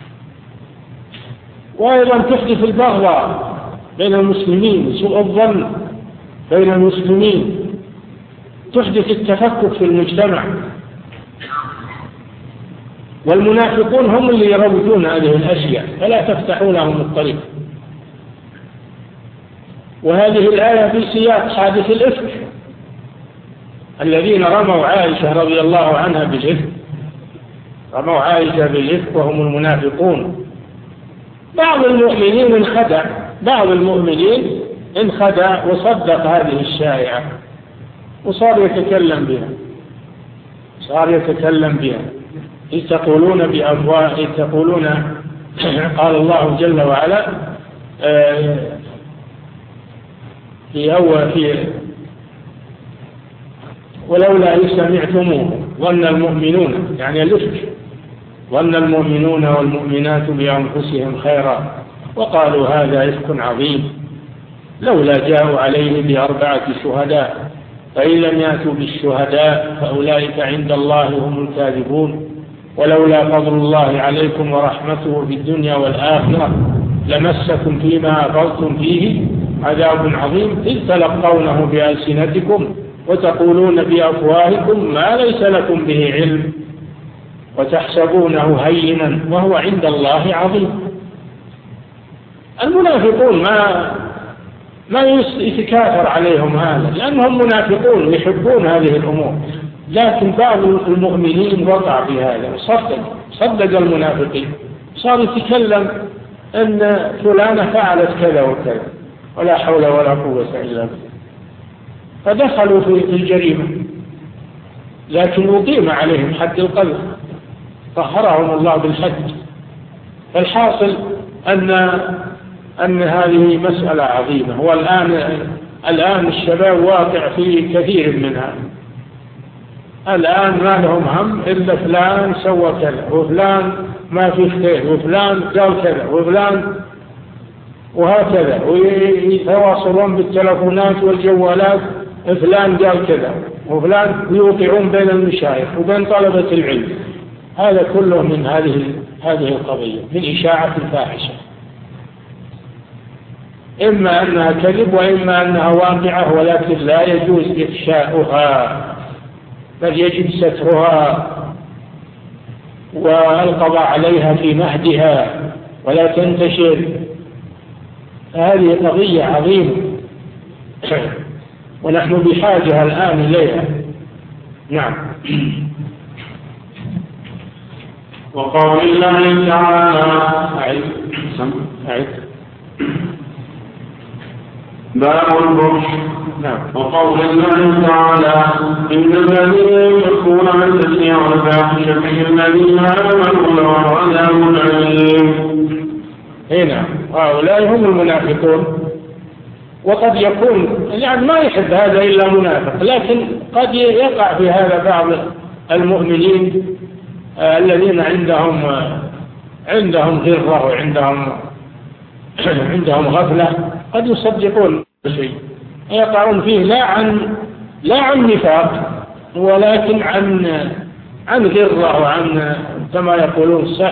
Speaker 2: وأيضا تحدث البغضاء بين المسلمين، سوء الظن بين المسلمين، تحدث التفكك في المجتمع. والمنافقون هم اللي يروجون هذه الأشياء فلا تفتحوا لهم الطريق. وهذه الآية في سياق حادث الإفك، الذين رموا عائشة رضي الله عنها بالإفك، رموا عائشة بالإفك وهم المنافقون. بعض المؤمنين انخدع وصدق هذه الشائعة وصار يتكلم بها، إذ تقولون قال الله جل وعلا في ولولا إذ سمعتموه ظن المؤمنون، يعني الإفك، ظن المؤمنون والمؤمنات بأنفسهم خيرا وقالوا هذا إفك عظيم لولا جاءوا عليه ب4 شهداء فإن لم يأتوا بالشهداء فأولئك عند الله هم الكاذبون ولولا فضل الله عليكم ورحمته في الدنيا والآخرة لمسكم فيما أفضتم فيه عذاب عظيم إذ تلقونه بألسنتكم وتقولون بأفواهكم ما ليس لكم به علم وتحسبونه هينا وهو عند الله عظيم. المنافقون ما يتكاثر عليهم هذا لأنهم منافقون يحبون هذه الأمور، لكن بعض المؤمنين وقع في هذا صدق المنافقين، صار يتكلم أن فلانة فعلت كذا وكذا ولا حول ولا قوة إلا بالله، فدخلوا في الجريمة، لكن أقيم عليهم حد القذف طهرهم الله بالحد. فالحاصل أن هذه مسألة عظيمة، والآن الشباب واقع في كثير منها. الآن ما لهم هم إلا فلان سوى كذا وفلان ما في خير وفلان قال كذا وفلان، وهكذا، ويتواصلون بالتلفونات والجوالات فلان قال كذا وفلان، يوقعون بين المشايخ وبين طلبة العلم. هذا كله من هذه القضية، من إشاعة الفاحشة، إما أنها كذب وإما أنها واقعة، ولكن لا يجوز إفشاؤها، بل يجب سترها والقضاء عليها في مهدها ولا تنتشر. هذه قضية عظيمة ونحن بحاجة الآن إليها. نعم.
Speaker 1: وقول الله تعالى باب البرش. وقول الله تعالى إن الذين يكون عن تشريع الفاحشة الذين آمنوا لهم عذاب أليم.
Speaker 2: هنا هؤلاء هم المنافقون، وقد يكون يعني ما يحب هذا إلا منافق، لكن قد يقع في هذا بعض المؤمنين الذين عندهم غرة وعندهم غفلة، قد يصدقون شيء يقعون فيه لا عن نفاق، ولكن عن غرة وعن كما يقولون صح،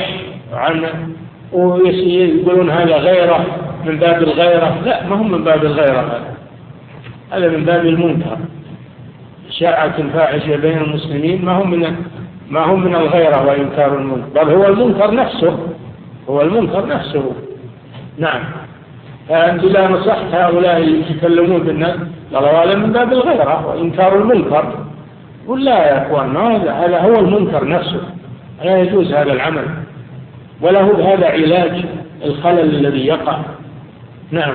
Speaker 2: ويقولون هذا غيرة من باب الغيرة. لا، ما هم من باب الغيرة، هذا من باب المنكر. شاعة الفاحشة بين المسلمين ما هم من الغيرة وإنكار المنكر، بل هو المنكر نفسه. نعم. فأنت لا نصحت هؤلاء يتكلمون بالناس، قالوا هذا من باب الغيرة وإنكار المنكر. قل لا يا أخوان، هذا هو المنكر نفسه، لا يجوز هذا العمل، وله هذا علاج الخلل الذي يقع. نعم.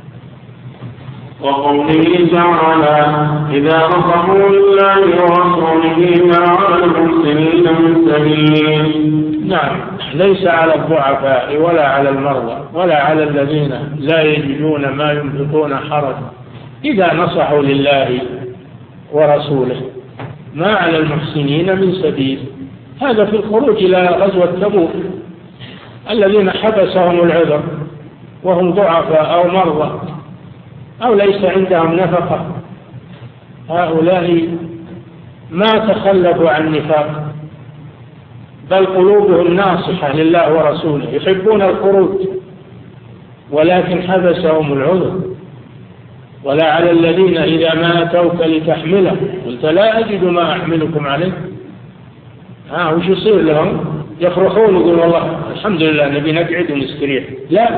Speaker 1: وقوله تعالى إذا نصحوا لله ورسوله ما على المحسنين من سبيل.
Speaker 2: نعم، ليس على الضعفاء ولا على المرضى ولا على الذين لا يجدون ما ينفقون حرج إذا نصحوا لله ورسوله، ما على المحسنين من سبيل. هذا في الخروج إلى غزوة تبوك، الذين حبسهم العذر وهم ضعفاء أو مرضى أو ليس عندهم نفقة، هؤلاء ما تخلفوا عن نفاق، بل قلوبهم ناصحة لله ورسوله، يحبون الخروج، ولكن حبسهم العذر. ولا على الذين إذا ما أتوك لتحمله قلت لا أجد ما أحملكم عليه، وش يصير لهم؟ يفرحون يقول والله الحمد لله نبي نقعد ونستريح. لا،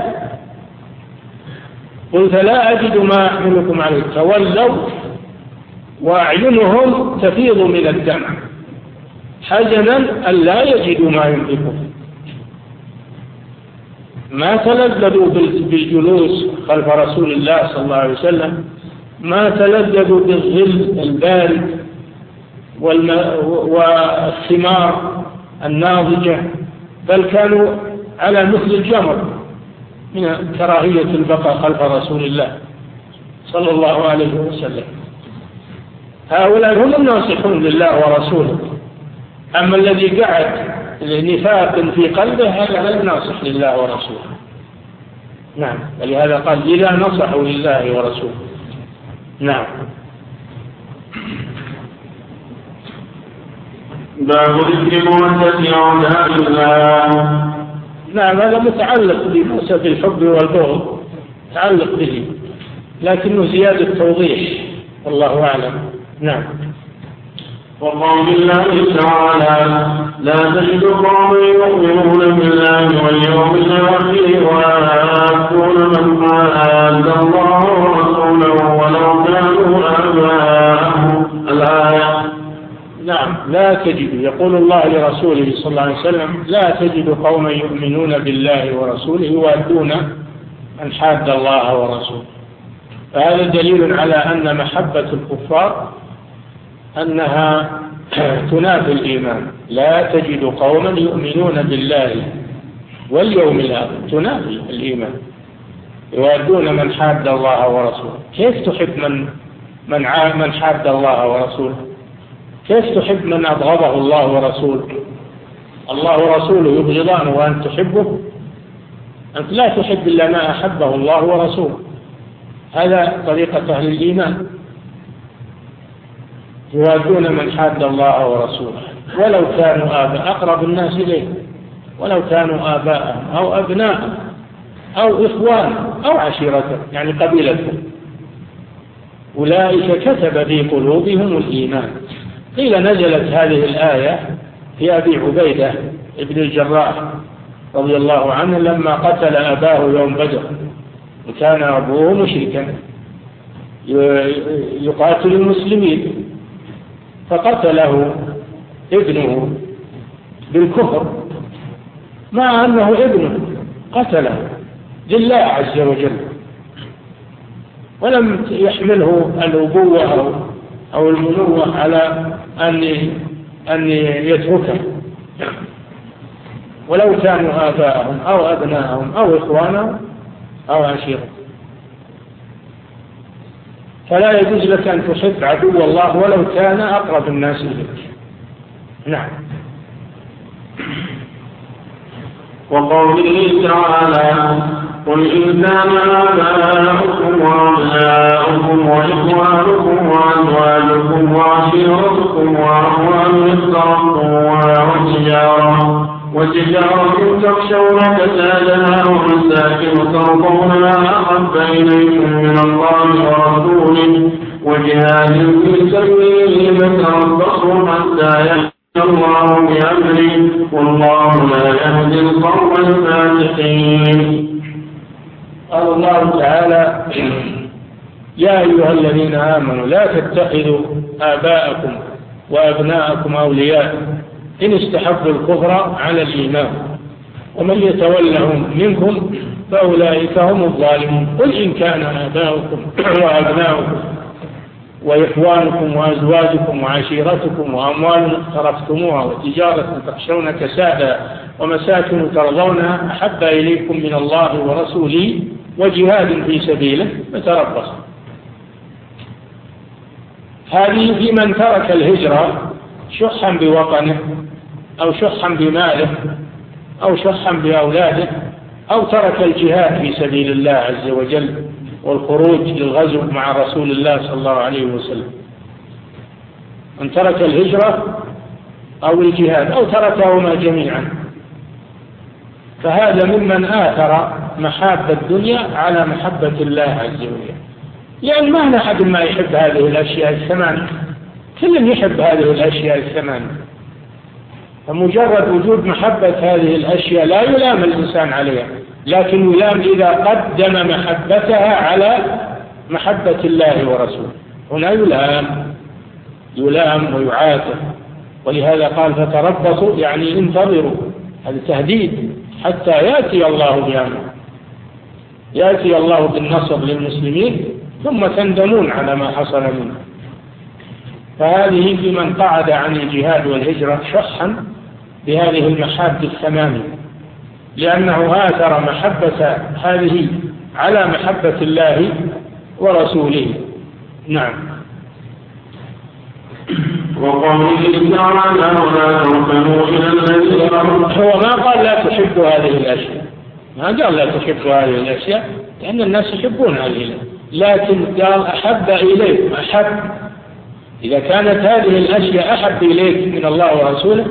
Speaker 2: قلت لا أجد ما أحملكم عليه، تولوا وأعينهم تفيض من الدمع حزنا أن لا يجدوا ما ينفقون. ما تلذذوا بالجلوس خلف رسول الله صلى الله عليه وسلم، ما تلذذوا بالظل البارد والثمار الناضجة، بل كانوا على مثل الجمر من كراهية البقاء خلف رسول الله صلى الله عليه وسلم. هؤلاء هم الناصحون لله ورسوله، أما الذي قعد نفاق في قلبه هذا لا ناصح لله ورسوله. نعم، ولهذا قال إذا نصحوا لله ورسوله. نعم.
Speaker 1: باب ذكر مودة أعداء الله.
Speaker 2: نعم، هذا متعلق بموسى الحب والبغض، متعلق به. لكنه زيادة توضيح، والله أعلم. نعم.
Speaker 1: وقول الله تعالى: لا تجد قوما يؤمنون بالله واليوم الآخر ويعادون من حاد الله ورسوله ولو كانوا آباءهم. الآية.
Speaker 2: نعم. لا تجد، يقول الله لرسوله صلى الله عليه وسلم: لا تجد قوما يؤمنون بالله ورسوله يوادون من حاد الله ورسوله. فهذا دليل على أن محبة الكفار أنها تنافي الإيمان. لا تجد قوما يؤمنون بالله واليوم الآخر، تنافي الإيمان. يوادون من حاد الله ورسوله. كيف تحب من حاد الله ورسوله؟ كيف تحب من أبغضه الله ورسوله؟ الله ورسوله يبغضان وأنت تحبه؟ أنت لا تحب إلا ما أحبه الله ورسوله. هذا طريقة أهل الإيمان. يوادون من حاد الله ورسوله ولو كانوا آباء، أقرب الناس إليه، ولو كانوا آباءهم أو أبناءهم أو إخوان أو عشيرة، يعني قبيلتهم. أولئك كتب في قلوبهم الإيمان. قيل نزلت هذه الآية في أبي عبيدة ابن الجراح رضي الله عنه لما قتل أباه يوم بدر، وكان أبوه مشركا يقاتل المسلمين، فقتله ابنه بالكفر مع أنه ابنه، قتله لله عز وجل، ولم يحمله الأبوة أو المنوة على أن يتركه، ولو كانوا آباءهم أو أبناءهم أو إخوانهم أو عشيرتهم. فلا يجوز لك أن تحب عدو الله ولو كان أقرب الناس إليك. نعم.
Speaker 1: وقوله تعالى: قل إن كان آباؤكم وأبناؤكم وإخوانكم وأزواجكم وعشيرتكم وأموال اقترفتموها وتجارة تخشون كسادها ومساكن ترضونها أحب إليكم من الله ورسوله وجهاد في سبيله فتربصوا حتى يأتي الله بأمره والله لا يهدي القوم الفاسقين.
Speaker 2: قال الله تعالى: يا أيها الذين آمنوا لا تتخذوا آباءكم وأبناءكم أولياء إن استحبوا الكفر على الإيمان ومن يتولهم منكم فأولئك هم الظالمون. قل إن كان آباؤكم وأبناؤكم وإخوانكم وأزواجكم وعشيرتكم وأموال اقترفتموها وتجارة تخشون كسادها ومساكن ترضونها أحب إليكم من الله ورسوله وجهاد في سبيله فتربصوا. هذه في من ترك الهجرة شحا بوطنه أو شحا بماله أو شحا بأولاده أو ترك الجهاد في سبيل الله عز وجل والخروج للغزو مع رسول الله صلى الله عليه وسلم. من ترك الهجرة أو الجهاد أو تركهما جميعا فهذا ممن آثر محبة الدنيا على محبة الله عز وجل. يعني ما أحد ما يحب هذه الأشياء الثمانية، كل يحب هذه الأشياء الثمانية، فمجرد وجود محبة هذه الأشياء لا يلام الإنسان عليها، لكن يلام إذا قدم محبتها على محبة الله ورسوله. هنا يلام ويعاتب. ولهذا قال فتربصوا، يعني انتظروا، هذا تهديد حتى يأتي الله بأمره، يأتي الله بالنصر للمسلمين ثم تندمون على ما حصل منه. فهذه في من قعد عن الجهاد والهجرة شحا بهذه المحاب الثمانية، لأنه آثر محبة هذه على محبة الله ورسوله. نعم.
Speaker 1: وقوله تعالى: ولا تركنوا إلى الذين
Speaker 2: هو ما قال لا تحب هذه الأشياء، ما قال لا تحب هذه الأشياء، لأن الناس يحبون هذه الأشياء، لكن قال أحب إليك. أحب، إذا كانت هذه الأشياء أحب إليك من الله ورسوله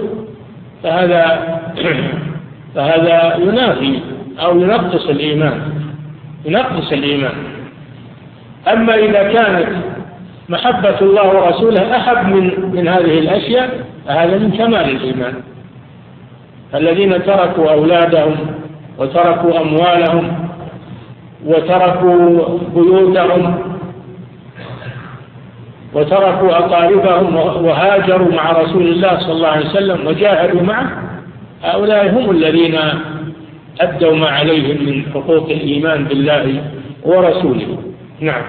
Speaker 2: فهذا ينافي أو ينقص الإيمان، أما إذا كانت محبة الله ورسوله أحب من هذه الأشياء فهذا من كمال الإيمان. الذين تركوا أولادهم وتركوا أموالهم وتركوا بيوتهم وتركوا أقاربهم وهاجروا مع رسول الله صلى الله عليه وسلم وجاهدوا معه، هؤلاء هم الذين أدوا ما عليهم من حقوق الإيمان بالله ورسوله. نعم.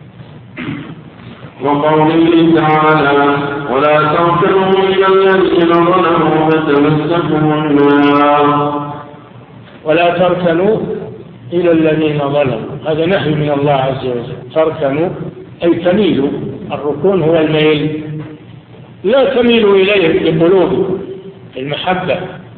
Speaker 1: وقوله تعالى ولا تركنوا إلى الذين ظلموا فتمسكوا النار.
Speaker 2: ولا تركنوا إلى الذين ظلموا، هذا نهي من الله عز وجل. تركنوا أي تميلوا، الركون هو الميل، لا تميلوا إليهم بقلوب المحبة،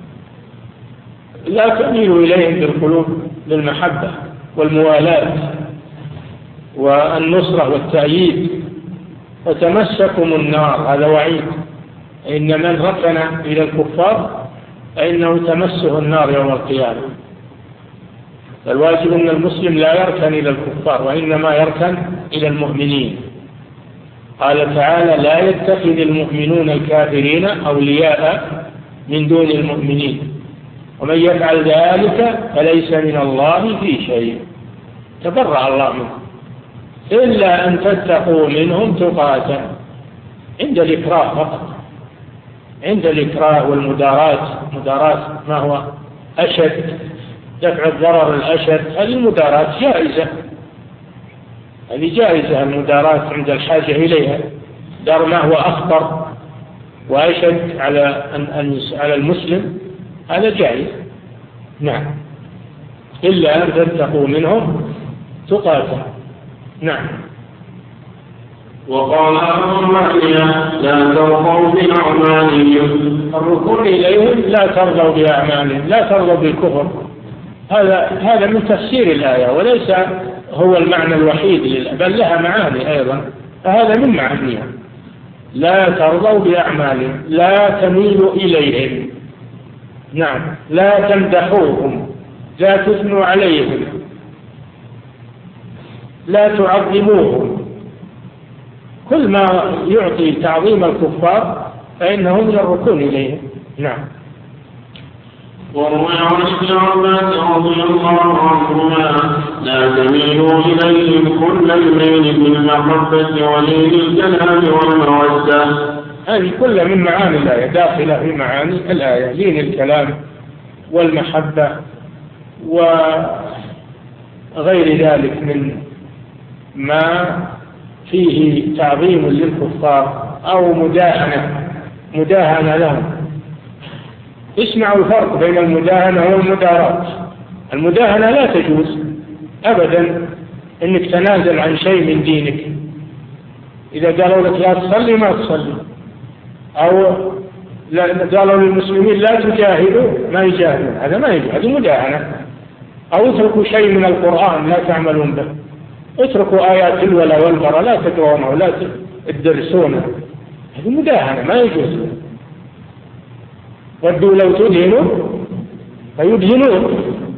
Speaker 2: لا تميلوا إليهم بالقلوب بالمحبة والموالاة والنصرة والتأييد، وتمسكم النار، هذا وعيد. إن من ركن إلى الكفار فإنه تمسه النار يوم القيامة. فالواجب أن المسلم لا يركن إلى الكفار وإنما يركن إلى المؤمنين. قال تعالى لا يتخذ المؤمنون الكافرين أولياء من دون المؤمنين ومن يفعل ذلك فليس من الله في شيء، تبرأ الله منه، إلا أن تتقوا منهم تقاة، عند الإكراه فقط، عند الإكراه والمداراة، مداراة ما هو أشد، دفع الضرر الأشد، هذه المداراة جائزة، هذه جائزة المداراة عند الحاجة إليها. دار ما هو أخطر وأشد على المسلم هذا جائز. نعم، إلا أن تتقوا منهم تقاة. نعم.
Speaker 1: وقال أبو معية لا ترضوا بأعمالهم،
Speaker 2: الركون إليهم لا ترضوا بأعمالهم، لا ترضوا بالكفر، هذا من تفسير الآية وليس هو المعنى الوحيد بل لها معاني أيضا، فهذا من معانيها. لا ترضوا بأعمالهم، لا تميلوا إليهم. نعم، لا تمدحوهم، لا تثنوا عليهم، لا تعظموهم. كل ما يعطي تعظيم الكفار فإنه من الركون إليهم. نعم.
Speaker 1: وروي عن ابن عباس رضي الله عنهما لا تميلوا إليهم كل الميل بالمحبة ولين الكلام والمودة.
Speaker 2: هذه كلها من معاني الآية، داخلة في معاني الآية، لين الكلام والمحبة وغير ذلك من ما فيه تعظيم للكفار أو مداهنة لهم. اسمعوا الفرق بين المداهنة والمداراة. المداهنة لا تجوز أبدا أنك تنازل عن شيء من دينك، إذا قالوا لك لا تصلي ما تصلي، أو قالوا للمسلمين لا تجاهدوا ما يجاهدون، هذا ما يجوز، هذه مداهنة. أو اتركوا شيء من القرآن لا تعملون به، اتركوا آيات الولا والبرى لا تقرؤونه ولا تدرسونه، هذه مداهنة ما يجوز. ودوا لو تدهنوا فيدهنون،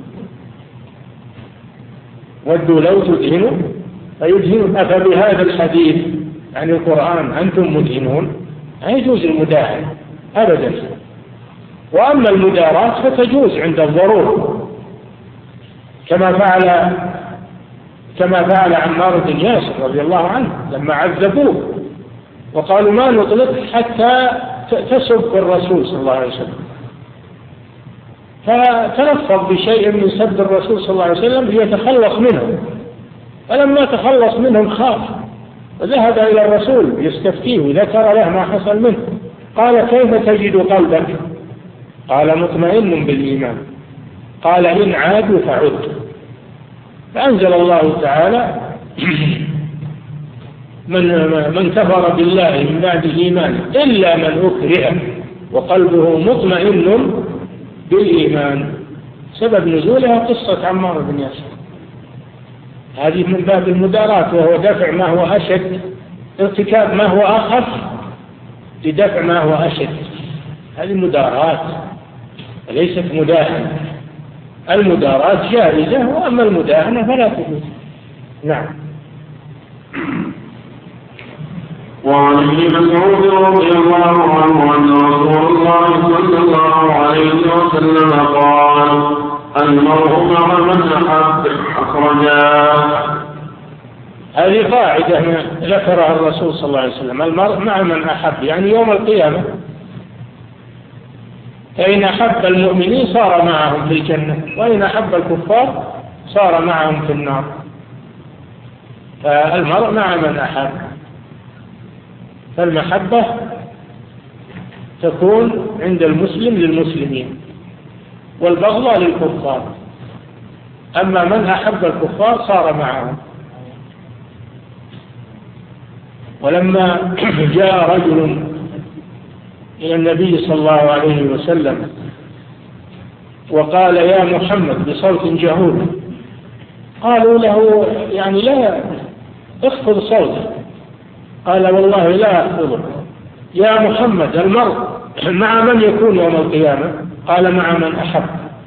Speaker 2: ودوا لو تدهنوا فيدهنون. أفبهذا الحديث عن القرآن أنتم مدهنون؟ لا يجوز المداهنة أبدا. وأما المداراة فتجوز عند الضرورة، كما فعل عمار بن ياسر رضي الله عنه لما عذبوه وقالوا ما نطلق حتى تسب الرسول صلى الله عليه وسلم، فتلفظ بشيء من سب الرسول صلى الله عليه وسلم ليتخلص منهم، فلما تخلص منهم خاف وذهب إلى الرسول يستفتيه وذكر له ما حصل منه. قال كيف تجد قلبك؟ قال مطمئن بالإيمان. قال إن عادوا فعد. فأنزل الله تعالى من كفر بالله من بعد إيمانه إلا من أكره وقلبه مطمئن بالإيمان. سبب نزولها قصة عمار بن ياسر، هذه من باب المداراة، وهو دفع ما هو أشد، ارتكاب ما هو أخف لدفع ما هو أشد. هذه مداراة ليست مداهنة. المداراة جائزة، وأما المداهنة فلا تجوز. نعم.
Speaker 1: وعن ابن مسعود رضي الله عنه أن رسول الله صلى الله عليه وسلم قال: المرء مع من أحب. أخرجاه.
Speaker 2: هذه قاعدة ذكرها الرسول صلى الله عليه وسلم: المرء مع من أحب، يعني يوم القيامة فإن أحب المؤمنين صار معهم في الجنة، وإن أحب الكفار صار معهم في النار. فالمرء مع من أحب، فالمحبة تكون عند المسلم للمسلمين والبغضة للكفار. أما من أحب الكفار صار معهم. ولما جاء رجل إلى النبي صلى الله عليه وسلم وقال: يا محمد، بصوت جهوري، قالوا له: يعني لا اخفض صوتك. قال: والله لا أخفضه. يا محمد، المرء مع من يكون يوم القيامة؟ قال: مع من أحب.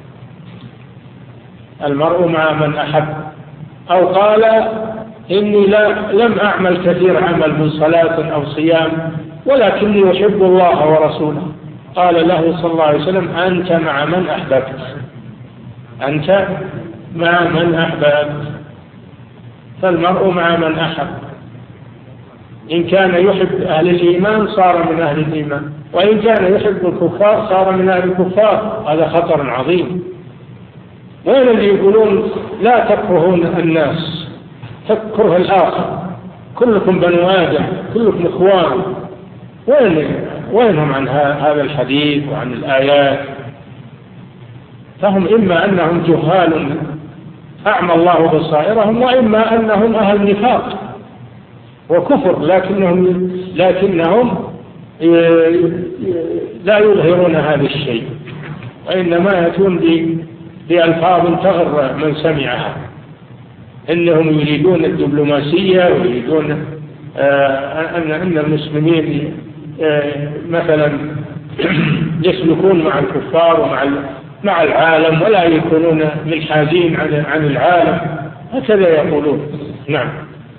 Speaker 2: المرء مع من أحب. أو قال: إني لم أعمل كثير عمل من صلاة أو صيام، ولكني أحب الله ورسوله. قال له صلى الله عليه وسلم: أنت مع من أحببت. أنت مع من أحببت. فالمرء مع من أحب. إن كان يحب أهل الإيمان صار من أهل الإيمان، وإن كان يحب الكفار صار من أهل الكفار. هذا خطر عظيم. وين اللي يقولون لا تكرهون الناس، تكره الآخر، كلكم بنو آدم، كلكم إخوان؟ وينهم عن هذا الحديث وعن الآيات؟ فهم إما أنهم جهال أعمى الله بصائرهم، وإما أنهم أهل نفاق وكفر، لكنهم لا يظهرون هذا الشيء، وإنما يأتون بألفاظ تغر من سمعها. إنهم يريدون الدبلوماسية، ويريدون أن المسلمين مثلا يسلكون مع الكفار ومع العالم، ولا يكونون منحازين عن العالم. هكذا يقولون. نعم.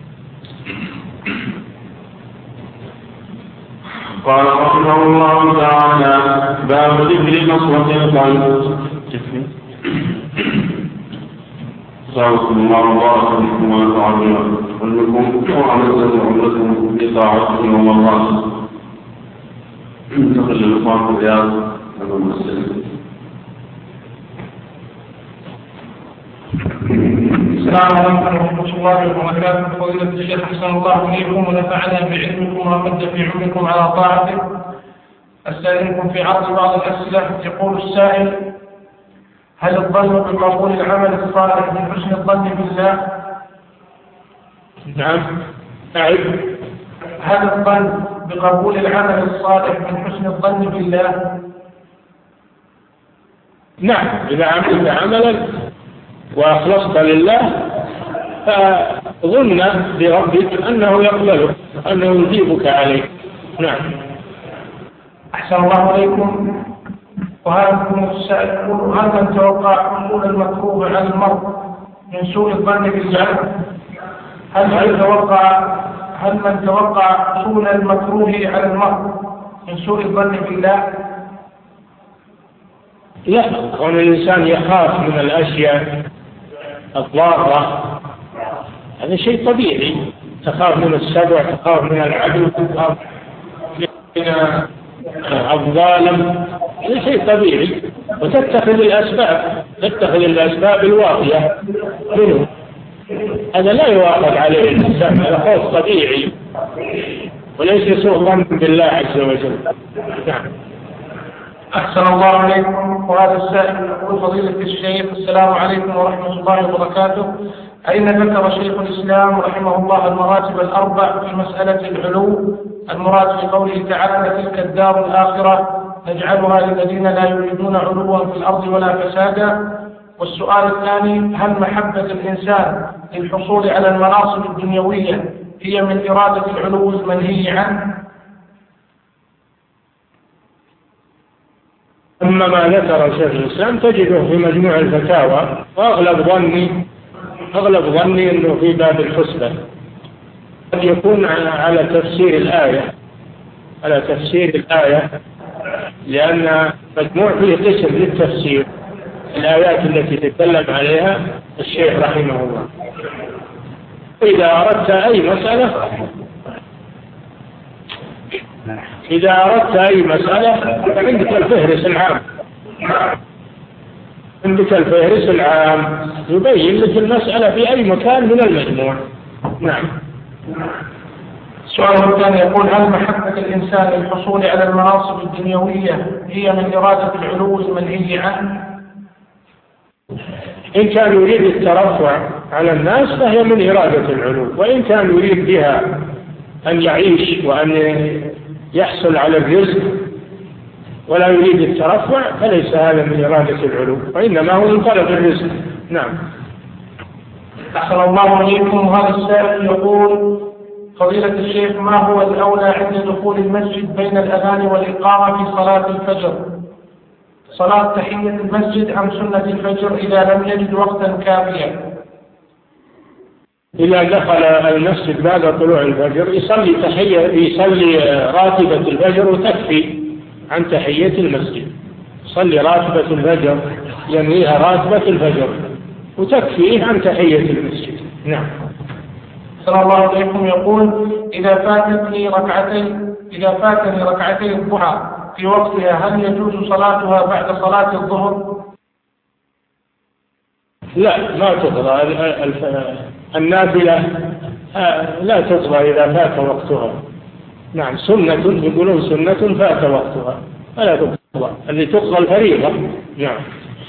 Speaker 1: قال رحمه الله تعالى: باب ذكر نصرة القلب. صلى الله عليكم ونفعنا ولكم وعمزة عمركم بطاعته ومرات انتقل للقاء الرياض المسلم.
Speaker 3: السلام عليكم ورحمة الله وبركاته. فضيلة الشيخ، أحسن الله إليكم ونفعنا بعلمكم ومد في عمركم على طاعته. أسألكم في عرض بعض الأسئلة. يقول السائل: هل الظن بقبول العمل الصالح من حسن الظن بالله؟
Speaker 2: نعم. أعد.
Speaker 3: هل الظن بقبول العمل الصالح من حسن الظن بالله؟
Speaker 2: نعم. إذا عملت عملا وأخلصت لله فظن بربك أنه يقبله، أنه يجيبك عليه. نعم.
Speaker 3: أحسن الله إليكم. وهذا السائل يقول: هل من توقع حصول المكروه على المرء من سوء الظن بالله؟ هل من توقع حصول المكروه على المرء من سوء الظن بالله؟
Speaker 2: لا، كون الإنسان يخاف من الأشياء الضارة هذا شيء طبيعي. تخاف من السبع، تخاف من العدو، تخاف من الظالم، هذا شيء طبيعي. وتتخذ الأسباب الواقية منه. هذا لا يواخذ عليه الإنسان، هذا خوف طبيعي وليس سوء ظن بالله عز وجل. نعم.
Speaker 3: أحسن الله عليكم. وهذا السائل يقول: فضيلة الشيخ، السلام عليكم ورحمة الله وبركاته. أين ذكر شيخ الإسلام رحمه الله المراتب الأربع في مسألة العلو؟ المراد بقوله تعالى: تلك الدار الآخرة نجعلها للذين لا يريدون علوا في الأرض ولا فسادا. والسؤال الثاني: هل محبة الإنسان للحصول على المناصب الدنيوية هي من إرادة العلو المنهي عنه؟
Speaker 2: أما ما ذكر شيخ الإسلام تجده في مجموع الفتاوى، وأغلب ظني أنه في باب الحسبة، قد يكون على تفسير الآية، لأن مجموع فيه قسم للتفسير الآيات التي تتكلم عليها الشيخ رحمه الله. إذا أردت أي مسألة فعندك الفهرس العام يبين لك المسألة في أي مكان من المجموع. نعم.
Speaker 3: السؤال الثاني يقول: هل محبة الإنسان للحصول على المناصب الدنيوية هي من إرادة العلو المنهي عنه؟
Speaker 2: إن كان يريد الترفع على الناس فهي من إرادة العلو، وإن كان يريد بها أن يعيش وأن يحصل على الرزق ولا يريد الترفع فليس هذا من إرادة العلو، وإنما هو من طلب الرزق. نعم.
Speaker 3: أحسن الله إليكم. هذا السائل يقول: فضيلة الشيخ، ما هو الأولى عند دخول المسجد بين الأذان والإقامة في صلاة الفجر؟ صلاة تحية المسجد أم سنة الفجر إذا لم يجد وقتا كافيا؟
Speaker 2: إذا دخل المسجد بعد طلوع الفجر يصلي راتبة الفجر وتكفي عن تحية المسجد. يصلي راتبة الفجر ينويها راتبة الفجر وتكفيه عن تحية المسجد. نعم.
Speaker 3: صلى الله عليكم. يقول: إذا فاتني ركعتي الضحى في وقتها هل يجوز صلاتها بعد صلاة الظهر؟
Speaker 2: لا، ما تقضى النافلة، لا تقضى إذا فات وقتها. نعم، سنة، يقولون سنة فات وقتها فلا تقضى، اللي تقضى الفريضة. نعم.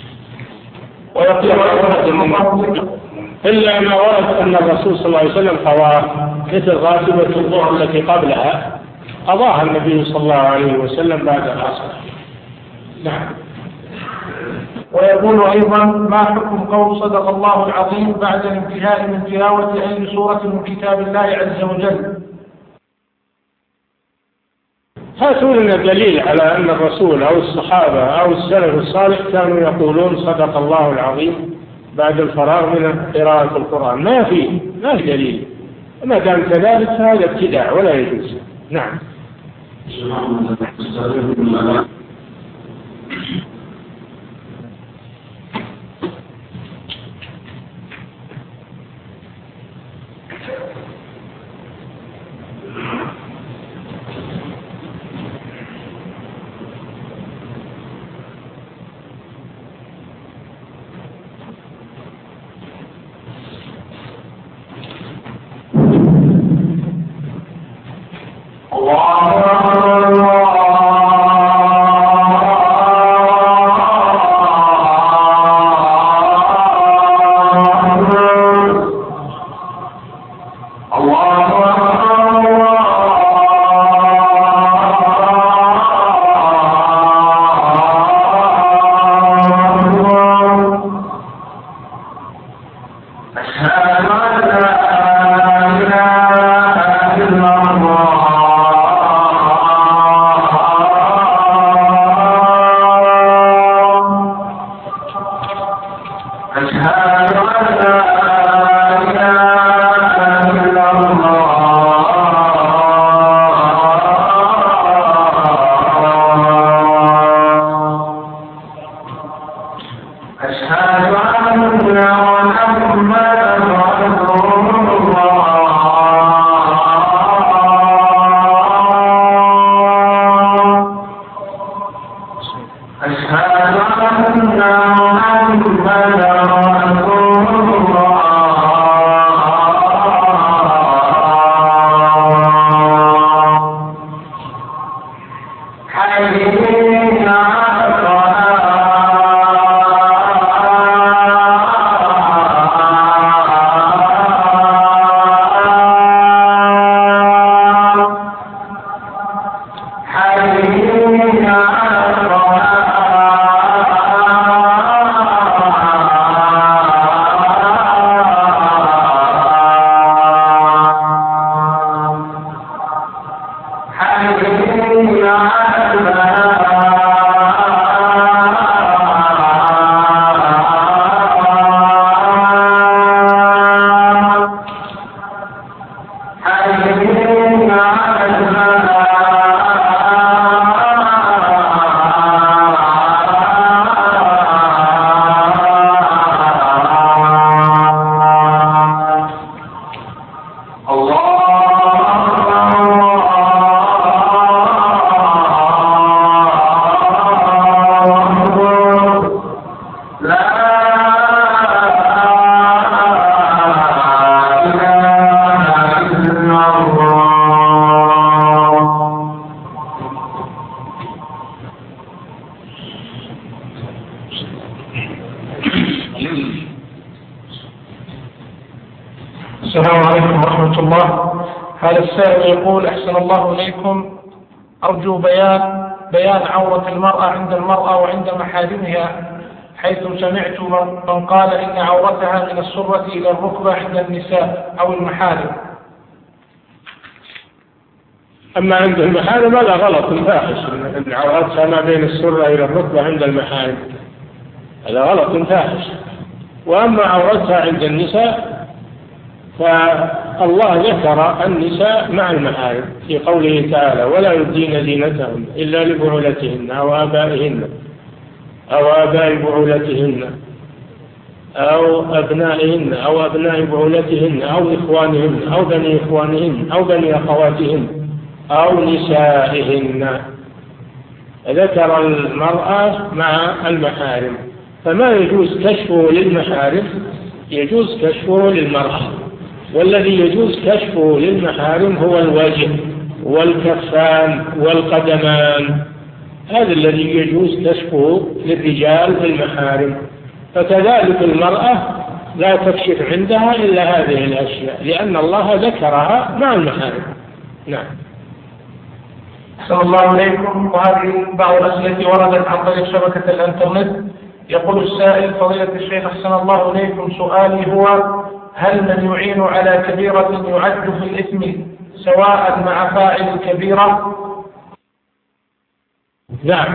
Speaker 2: إلا ما ورد أن الرسول صلى الله عليه وسلم قضاها، مثل راتبة الظهر التي قبلها قضاها النبي صلى الله عليه وسلم بعد العصر. نعم.
Speaker 3: ويقول أيضا: ما حكم قول صدق الله العظيم بعد الانتهاء من تلاوة أي سورة من كتاب الله عز وجل؟
Speaker 2: هاتوا لنا دليل على أن الرسول أو الصحابة أو السلف الصالح كانوا يقولون صدق الله العظيم بعد الفراغ من قراءة القرآن. ما في دليل. ما دام كذلك هذا ابتداع ولا يجوز. نعم.
Speaker 3: السلام عليكم ورحمة الله. هذا السائل يقول: أحسن الله إليكم، أرجو بيان عورة المرأة عند المرأة وعند محارمها، حيث سمعت من قال إن عورتها من السرة إلى الركبة عند النساء أو المحارم.
Speaker 2: أما عند المحارم هذا غلط فاحش، أن عورتها ما بين السرة إلى الركبة عند المحارم، هذا غلط فاحش. وأما عورتها عند النساء فالله ذكر النساء مع المحارم في قوله تعالى: ولا يبدين زينتهن إلا لبعولتهن أو آبائهن أو آباء بعولتهن أو أبنائهن أو أبناء بعولتهن أو إخوانهن أو بني إخوانهن أو بني أخواتهن أو نسائهن. ذكر المرأة مع المحارم، فما يجوز كشفه للمحارم يجوز كشفه للمرأة، والذي يجوز كشفه للمحارم هو الوجه والكفان والقدمان، هذا الذي يجوز كشفه للرجال في المحارم. فكذلك المرأة لا تكشف عندها إلا هذه الأشياء، لأن الله ذكرها مع المحارم. نعم.
Speaker 3: أحسن الله عليكم. وهذه بعض الأسئلة وردت عن طريق شبكة الإنترنت. يقول السائل: فضيلة الشيخ أحسن الله إليكم، سؤالي هو: هل من يعين على كبيرة يعد في الإثم سواء مع فاعل الكبيرة؟
Speaker 2: نعم،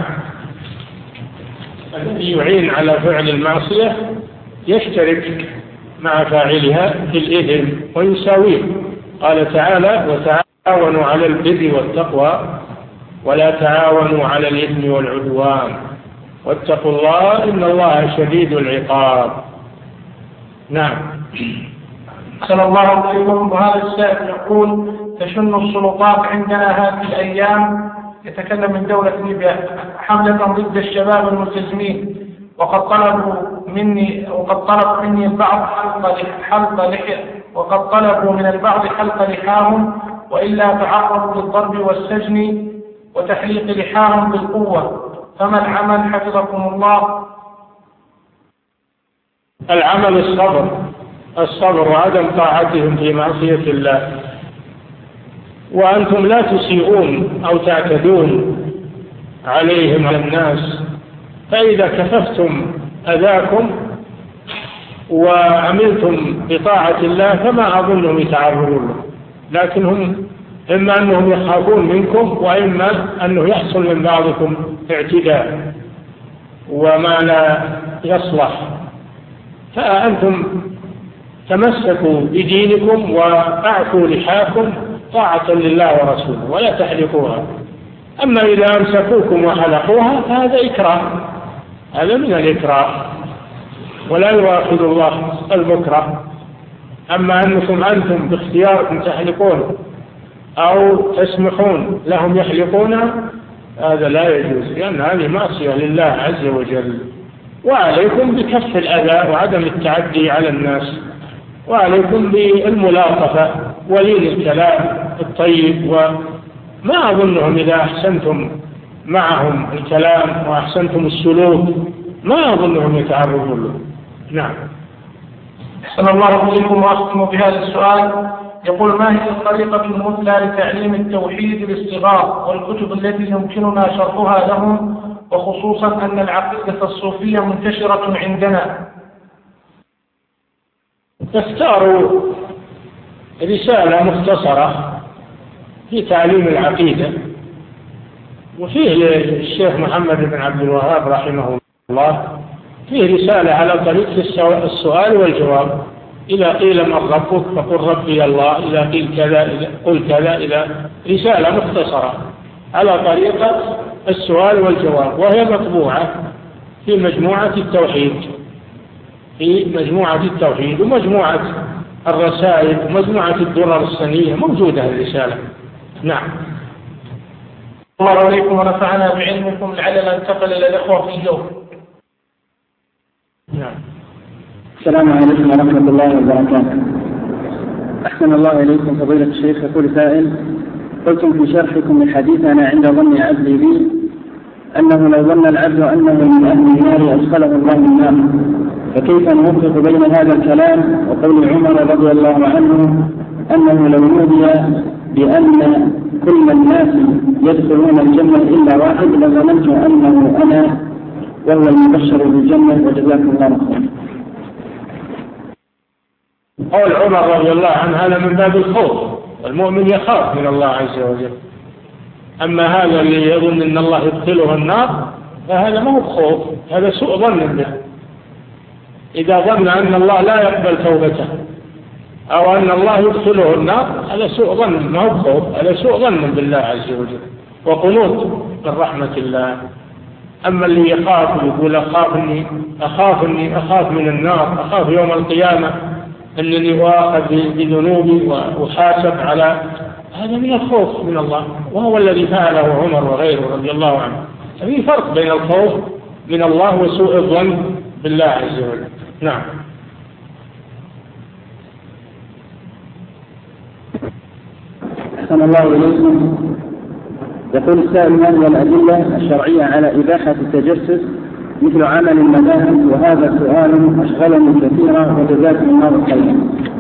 Speaker 2: الذي يعين على فعل المعصية يشترك مع فاعلها في الإثم ويساويه. قال تعالى: وتعاونوا على البر والتقوى ولا تعاونوا على الإثم والعدوان واتقوا الله إن الله شديد العقاب. نعم.
Speaker 3: أحسن الله عليكم. وهذا السائل يقول: تشن السلطات عندنا هذه الأيام، يتكلم من دولة ليبيا، حملة ضد الشباب الملتزمين، وقد طلبوا مني البعض وقد طلبوا من البعض حلق لحاهم، وإلا تعرضوا للضرب والسجن وتحليق لحاهم بالقوة، فما العمل حفظكم الله؟
Speaker 2: العمل الصبر وعدم طاعتهم في معصية الله، وأنتم لا تسيئون أو تعتدون عليهم على الناس، فإذا كففتم أذاكم وعملتم بطاعة الله فما أظنهم يتعرضون، لكن هم إما أنهم يخافون منكم وإما أنه يحصل من بعضكم اعتداء وما لا يصلح. فأنتم تمسكوا بدينكم وأعفوا لحاكم طاعة لله ورسوله ولا تحلقوها. أما إذا أمسكوكم وحلقوها فهذا إكراه، هذا من الإكراه ولا يؤاخذ الله المكره. أما أنتم باختياركم تحلقون أو تسمحون لهم يحلقون هذا لا يجوز، لأن هذه معصية لله عز وجل. وعليكم بكف الأذى وعدم التعدي على الناس، وعليكم بالملاطفة ولين الكلام الطيب، وما أظنهم إذا أحسنتم معهم الكلام وأحسنتم السلوك ما أظنهم يتعرضون له. نعم.
Speaker 3: أحسن الله إليكم. وأختم بهذا السؤال. يقول: ما هي الطريقة المثلى لتعليم التوحيد للصغار والكتب التي يمكننا شرحها لهم، وخصوصا أن العقيدة الصوفية منتشرة عندنا؟
Speaker 2: اختاروا رسالة مختصرة في تعليم العقيدة، وفيه الشيخ محمد بن عبد الوهاب رحمه الله فيه رسالة على طريق السؤال والجواب. إذا قيل من ربك فقل ربي الله، إذا قيل كذا قل كذا، إلى رسالة مختصرة على طريقة السؤال والجواب، وهي مطبوعة في مجموعة التوحيد ومجموعة الرسائل ومجموعة الدرر السنية، موجودة الرسالة. نعم.
Speaker 3: الله عليكم ونفعنا بعلمكم، لعلنا ننتقل إلى الإخوة في الجو.
Speaker 2: نعم.
Speaker 4: السلام عليكم ورحمة الله وبركاته. أحسن الله إليكم فضيلة الشيخ. يقول سائل: قلتم في شرحكم لحديثنا عند ظن عبدي بي أنه لو ظن العبد أنه من أهل النار أدخله الله النار، فكيف نوفق بين هذا الكلام وقول عمر رضي الله عنه أنه لو نودي بأن كل الناس يدخلون الجنة إلا واحد لظننت أنه أنا وهو المبشر بالجنة وجزاكم الله خيرا.
Speaker 2: قول عمر رضي الله عنه هذا من باب الخوف، والمؤمن يخاف من الله عز وجل. أما هذا اللي يظن أن الله يدخله النار فهذا ما هو خوف، هذا سوء ظن به. إذا ظن أن الله لا يقبل توبته أو أن الله يدخله النار هذا سوء ظن، ما هو خوف، هذا سوء ظن بالله عز وجل وقنوط من رحمة الله. أما اللي يخاف ويقول أخاف من النار، أخاف يوم القيامة أنني أؤاخذ بذنوبي وأحاسب على هذا من الخوف من الله، وهو الذي فعله عمر وغيره رضي الله عنه. في فرق بين الخوف من الله وسوء الظن بالله عز وجل. نعم.
Speaker 4: أحسن الله إليكم. يقول السائل: ما هي الأدلة الشرعية على إباحة التجسس مثل عمل المذاهب؟ وهذا سؤال أشغلني كثيرا وجزاكم الله خيرا.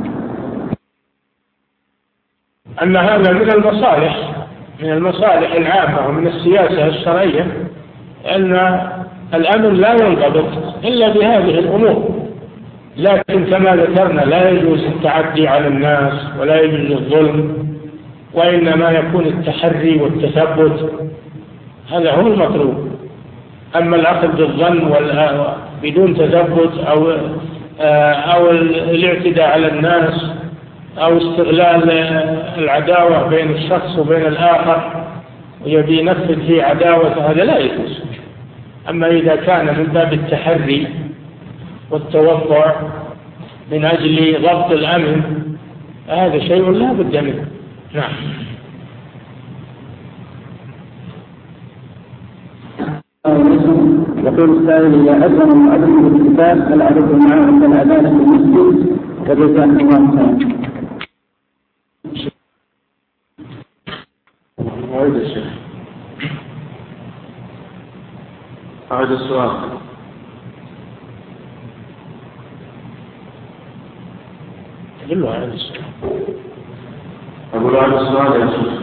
Speaker 2: أن هذا من المصالح العامة ومن السياسة الشرعية، أن الأمن لا ينضبط إلا بهذه الأمور. لكن كما ذكرنا لا يجوز التعدي على الناس ولا يجوز الظلم، وإنما يكون التحري والتثبت، هذا هو المطلوب. أما الأخذ بالظن بدون تثبت أو الاعتداء على الناس أو استغلال العداوة بين الشخص وبين الآخر ويبي ينفذ فيه عداوة، هذا لا يجوز. أما إذا كان من باب التحري والتوقع من أجل ضبط الأمن هذا شيء لا بد منه. نعم.
Speaker 4: يقول السائل: إذا أذن المؤذن بالكتاب هل أعرف معه كالأذان في المسجد؟ وجزاكم الله خيرا.
Speaker 1: أعد السؤال. أقول أعد السؤال يا شيخ.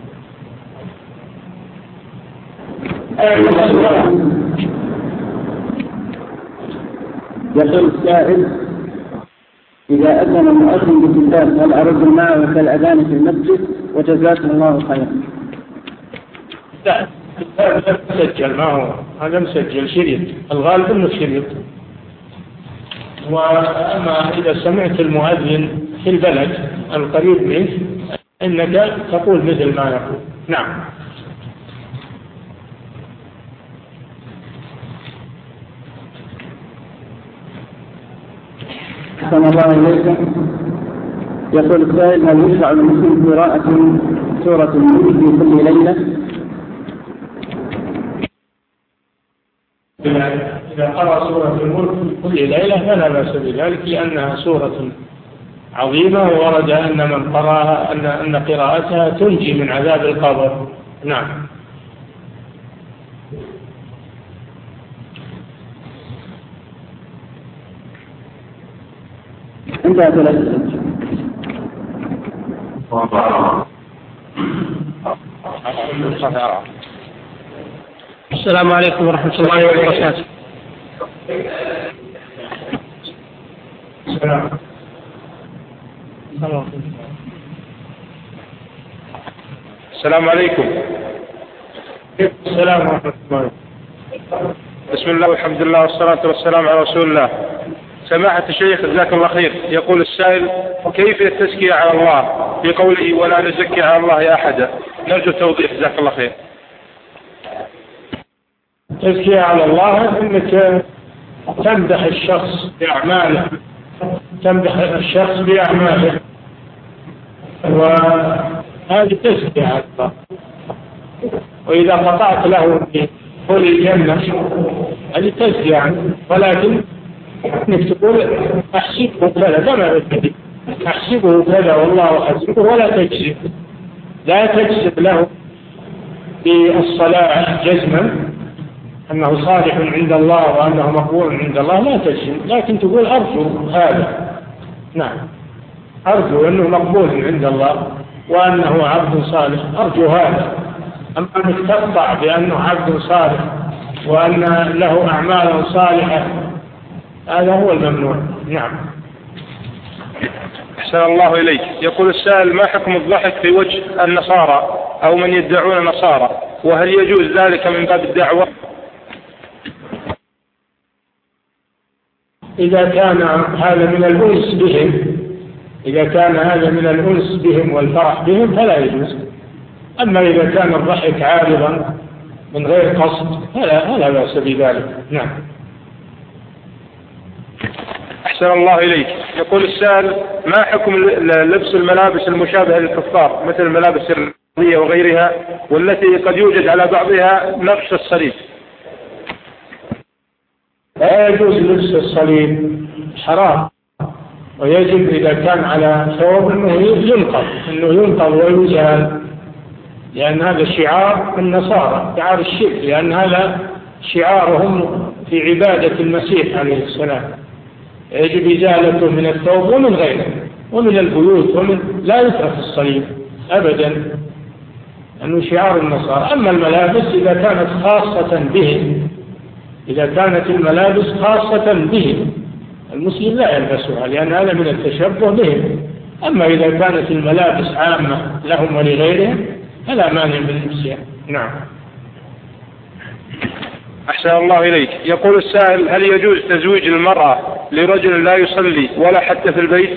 Speaker 4: يقول السائل: إذا أذن المؤذن بالكتاب هل أرد معه كالأذان في المسجد؟ وجزاكم الله خيرا.
Speaker 2: لا مسجل، ما هو هذا مسجل شريط، الغالب انه شريط. واما اذا سمعت المؤذن في البلد القريب منك انك تقول مثل ما يقول. نعم.
Speaker 4: أحسن الله إليكم. يقول السائل: هل يشرع للمسلم قراءة سورة الملك في كل ليلة؟
Speaker 2: إذا قرأ سورة الملك كل ليلة فلا بأس بذلك، لأنها سورة عظيمة، وورد أن من قرأها أن قراءتها تنجي من عذاب القبر. نعم.
Speaker 4: عندها ثلاثة.
Speaker 3: السلام عليكم ورحمة الله وبركاته.
Speaker 5: السلام عليكم.
Speaker 2: السلام ورحمة الله.
Speaker 5: بسم الله والحمد لله والصلاة والسلام على رسول الله. سماحة الشيخ جزاك الله خير، يقول السائل: كيف التزكية على الله في قوله ولا نزكي على الله أحدا؟ نرجو توضيح جزاك الله خير.
Speaker 2: التزكية على الله أنك تمدح الشخص بأعماله، تمدح الشخص بأعماله، وهذه تزكية على الله. وإذا قطعت له بقول الجنة هذه تزكية عنه، ولكن انك تقول احسبه كذا كما بالكذب، احسبه كذا والله حسبه، ولا تجزم، لا تجزم له بالصلاة جزما، أنه صالح عند الله وأنه مقبول عند الله لا تجزم، لكن تقول أرجو هذا. نعم، أرجو أنه مقبول عند الله وأنه عبد صالح، أرجو هذا. أما أنك تقطع بأنه عبد صالح وأن له أعمال صالحة، هذا هو الممنوع. نعم.
Speaker 5: أحسن الله إليك. يقول السائل: ما حكم الضحك في وجه النصارى أو من يدعون نصارى، وهل يجوز ذلك من باب الدعوة؟
Speaker 2: إذا كان هذا من الأنس بهم، إذا كان هذا من الأنس بهم والفرح بهم فلا يجوز. أما إذا كان الضحك عارضا من غير قصد فلا بأس بذلك. نعم.
Speaker 5: أحسن الله إليك. يقول السائل: ما حكم لبس الملابس المشابهة للكفار مثل الملابس الرياضية وغيرها، والتي قد يوجد على بعضها نقش الصليب؟
Speaker 2: لا يجوز لبس الصليب، حرام، ويجب إذا كان على ثوب أنه ينقض ويزال، لأن هذا شعار النصارى، شعار الشرك، لأن هذا شعارهم في عبادة المسيح عليه السلام. يجب إزالته من الثوب ومن غيره ومن البيوت، لا يترك الصليب أبدا، أنه شعار النصارى. أما الملابس إذا كانت خاصة بهم، إذا كانت الملابس خاصة بهم المسلم لا يلبسها، لأن هذا من التشبه بهم. أما إذا كانت الملابس عامة لهم ولغيرهم فلا مانع من لبسها. نعم.
Speaker 5: أحسن الله إليك. يقول السائل: هل يجوز تزويج المرأة لرجل لا يصلي ولا حتى في البيت؟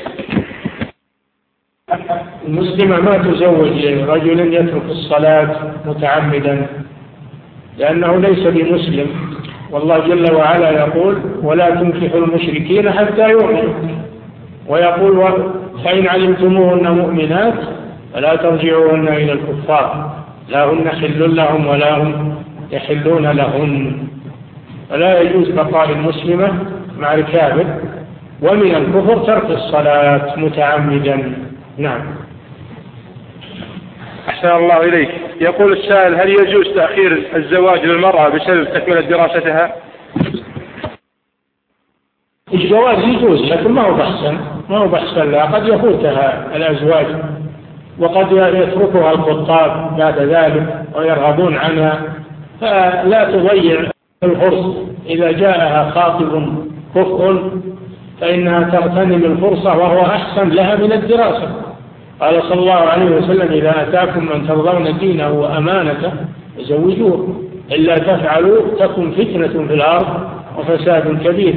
Speaker 2: المسلمة ما تزوج رجل يترك الصلاة متعمدا، لأنه ليس بمسلم، والله جل وعلا يقول: ولا تنكحوا المشركين حتى يؤمنوا، ويقول: فإن علمتموهن مؤمنات فلا ترجعوهن إلى الكفار، لا هن حل لهم ولا هم يحلون لهن. فلا يجوز بقاء المسلمة مع الكافر، ومن الكفر ترك الصلاة متعمدا. نعم.
Speaker 5: أحسن الله إليك. يقول السائل: هل يجوز تأخير الزواج للمرأة بسبب تكملة دراستها؟
Speaker 2: الجواز يجوز، لكن ما هو بحثا لها، قد يفوتها الأزواج وقد يتركها الخطاب بعد ذلك ويرغبون عنها، فلا تضيع الفرصة. إذا جاءها خاطب كفء فإنها تغتنم الفرصة، وهو أحسن لها من الدراسة. قال صلى الله عليه وسلم: إذا أتاكم من ترضون دينه وأمانته فزوجوه، إلا تفعلوا تكن فتنة في الأرض وفساد كبير.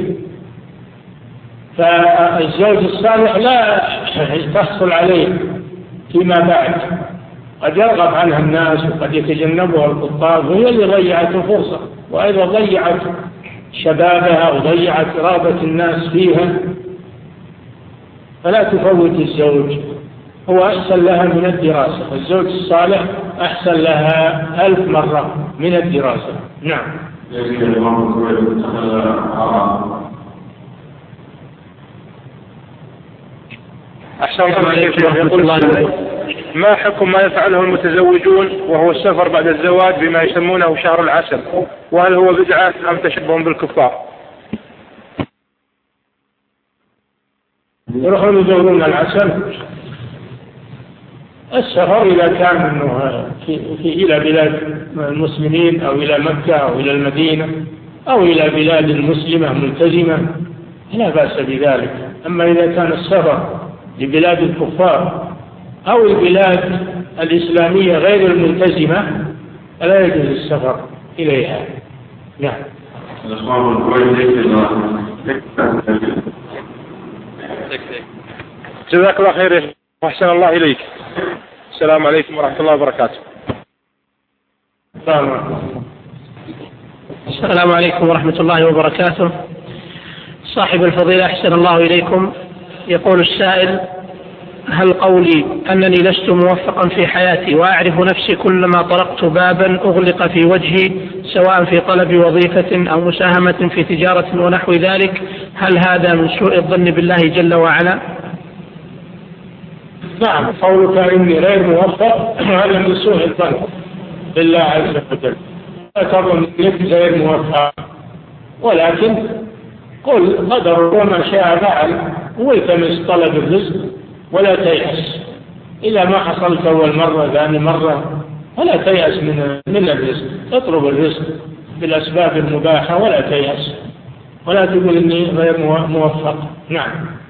Speaker 2: فالزوج الصالح لا تحصل عليه فيما بعد، قد يرغب عنها الناس وقد يتجنبها الخطاب، وهي اللي ضيعت الفرصة، وأيضا ضيعت شبابها وضيعت رغبة الناس فيها. فلا تفوت الزوج، هو أحسن لها من الدراسة. الزوج الصالح أحسن لها 1000 مرة من الدراسة. نعم.
Speaker 5: أحسن الله إليك. يقول: ما حكم ما يفعله المتزوجون وهو السفر بعد الزواج بما يسمونه شهر العسل، وهل هو بدعة أم تشبه بالكفار؟
Speaker 2: يروحون يدورون العسل. السفر إذا كان أنه إلى بلاد المسلمين أو إلى مكة أو إلى المدينة أو إلى بلاد المسلمة ملتزمة لا بأس بذلك. أما إذا كان السفر لبلاد الكفار أو البلاد الإسلامية غير الملتزمة فلا يجوز السفر إليها. نعم.
Speaker 5: جزاك الله خير وأحسن الله إليك. السلام عليكم ورحمة الله وبركاته.
Speaker 3: السلام عليكم ورحمة الله وبركاته. صاحب الفضيلة أحسن الله إليكم. يقول السائل: هل قولي أنني لست موفقا في حياتي وأعرف نفسي كلما طرقت بابا أغلق في وجهي، سواء في طلب وظيفة أو مساهمة في تجارة ونحو ذلك، هل هذا من سوء الظن بالله جل وعلا؟
Speaker 2: نعم، قولك إني غير موفق هذا من سوء الظن بالله عز وجل. تظن أنك غير موفق، ولكن قل قدر وما شاء فعل، والتمس طلب الرزق ولا تيأس. إذا ما حصلت أول مرة ثاني مرة ولا تيأس من الرزق، اطلب الرزق بالأسباب المباحة ولا تيأس، ولا تقول إني غير موفق. نعم.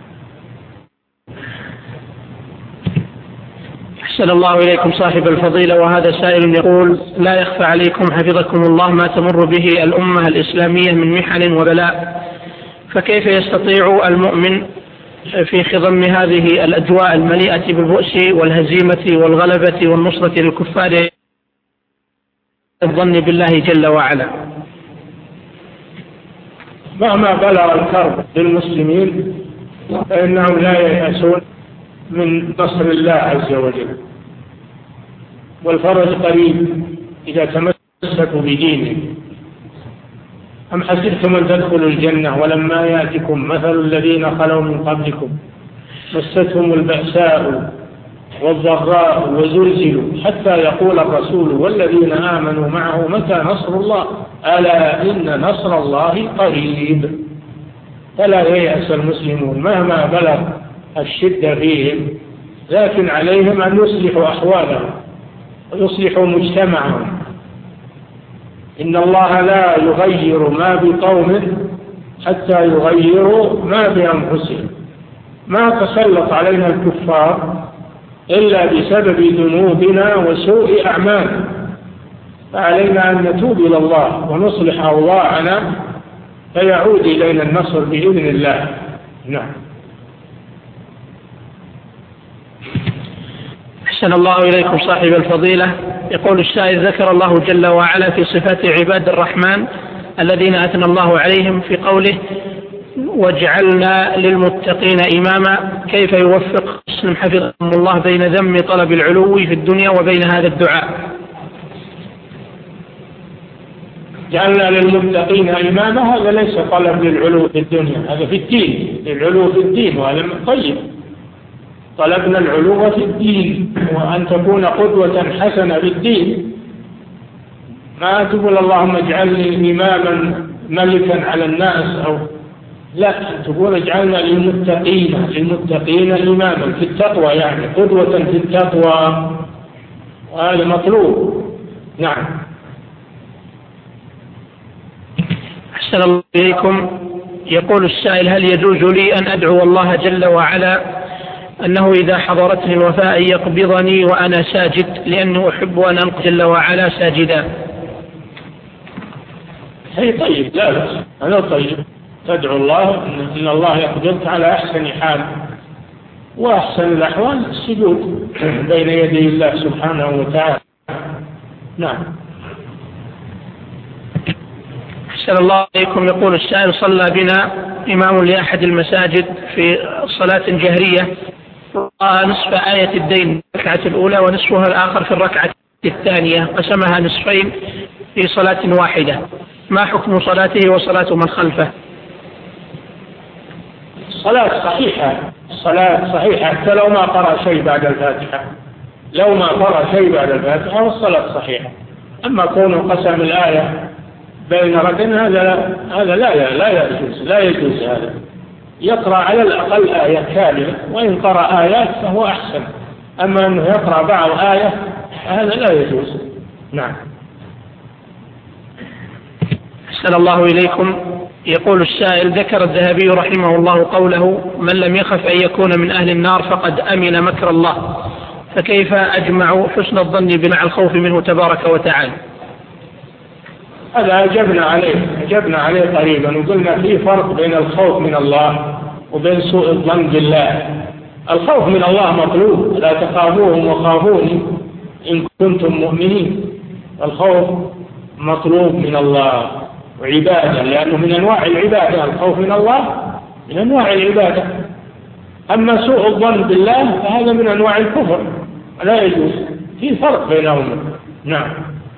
Speaker 3: أحسن الله إليكم صاحب الفضيلة، وهذا سائل يقول: لا يخفى عليكم حفظكم الله ما تمر به الأمة الإسلامية من محن وبلاء، فكيف يستطيع المؤمن في خضم هذه الأجواء المليئة بالبؤس والهزيمة والغلبة والنصرة للكفار الظن بالله جل وعلا؟
Speaker 2: مهما بلغ الكرب للمسلمين فإنهم لا ييأسون من نصر الله عز وجل، والفرج قريب إذا تمسكوا بدينه. أم حسبتم أن تدخلوا الجنة ولما يأتكم مثل الذين خلوا من قبلكم مستهم البأساء والضراء وزلزلوا حتى يقول الرسول والذين آمنوا معه متى نصر الله ألا إن نصر الله قريب. فلا ييأس المسلمون مهما بلغ الشدة فيهم، لكن عليهم أن يصلحوا أحوالهم ويصلحوا مجتمعهم. إن الله لا يغير ما بقوم حتى يغيروا ما بأنفسهم. ما تسلط علينا الكفار إلا بسبب ذنوبنا وسوء أعمالنا، فعلينا أن نتوب إلى الله ونصلح أوضاعنا فيعود إلينا النصر بإذن الله. نعم.
Speaker 3: أحسن الله إليكم صاحب الفضيلة، يقول السائل: ذكر الله جل وعلا في صفات عباد الرحمن الذين أثنى الله عليهم في قوله: وجعلنا للمتقين إماما، كيف يوفق مسلم حفظهم الله بين ذم طلب العلو في الدنيا وبين هذا الدعاء؟
Speaker 2: جعلنا للمتقين إماما، هذا ليس طلب للعلو في الدنيا، هذا في الدين، للعلو في الدين، وهذا طيب. طلبنا العلو في الدين وأن تكون قدوة حسنة في الدين. ما تقول اللهم اجعلني إماما ملكا على الناس، أو لا، تقول اجعلنا للمتقين إماما في التقوى، يعني قدوة في التقوى، وهذا مطلوب. نعم.
Speaker 3: أحسن الله إليكم، يقول السائل: هل يجوز لي أن أدعو الله جل وعلا أنه إذا حضرتني الوفاة يقبضني وأنا ساجد، لأنه أحب أن ألقى جل وعلا ساجدا؟
Speaker 2: هي طيب، لا بأس، هذا طيب. تدعو الله إن الله يقبضك على أحسن حال، وأحسن الأحوال السجود بين يدي الله سبحانه وتعالى. نعم.
Speaker 3: أحسن الله عليكم، يقول السائل: صلى بنا إمام لأحد المساجد في صلاة جهرية نصف آية الدين في الركعة الأولى ونصفها الآخر في الركعة الثانية، قسمها نصفين في صلاة واحدة، ما حكم صلاته وصلاة من خلفه؟
Speaker 2: الصلاة صحيحة حتى لو ما قرأ شيء بعد الفاتحة، والصلاة صحيحة. أما كونه قسم الآية بين ركعتين هذا لا يجوز هذا. يقرأ على الأقل آية كاملة، وإن قرأ آيات فهو أحسن. أما أنه يقرأ بعض آية هذا لا يجوز. نعم.
Speaker 3: أحسن الله إليكم، يقول السائل: ذكر الذهبي رحمه الله قوله: من لم يخف أن يكون من أهل النار فقد أمن مكر الله، فكيف أجمع حسن الظن بمع الخوف منه تبارك وتعالى؟
Speaker 2: هذا أجبنا عليه قريبا، وقلنا فيه فرق بين الخوف من الله وبين سوء الظن بالله. الخوف من الله مطلوب، لا تخافوهم وخافوني إن كنتم مؤمنين. الخوف مطلوب من الله وعبادة، لأنه من أنواع العبادة. الخوف من الله من أنواع العبادة. أما سوء الظن بالله فهذا من أنواع الكفر، لا يجوز، في فرق بينهما. نعم.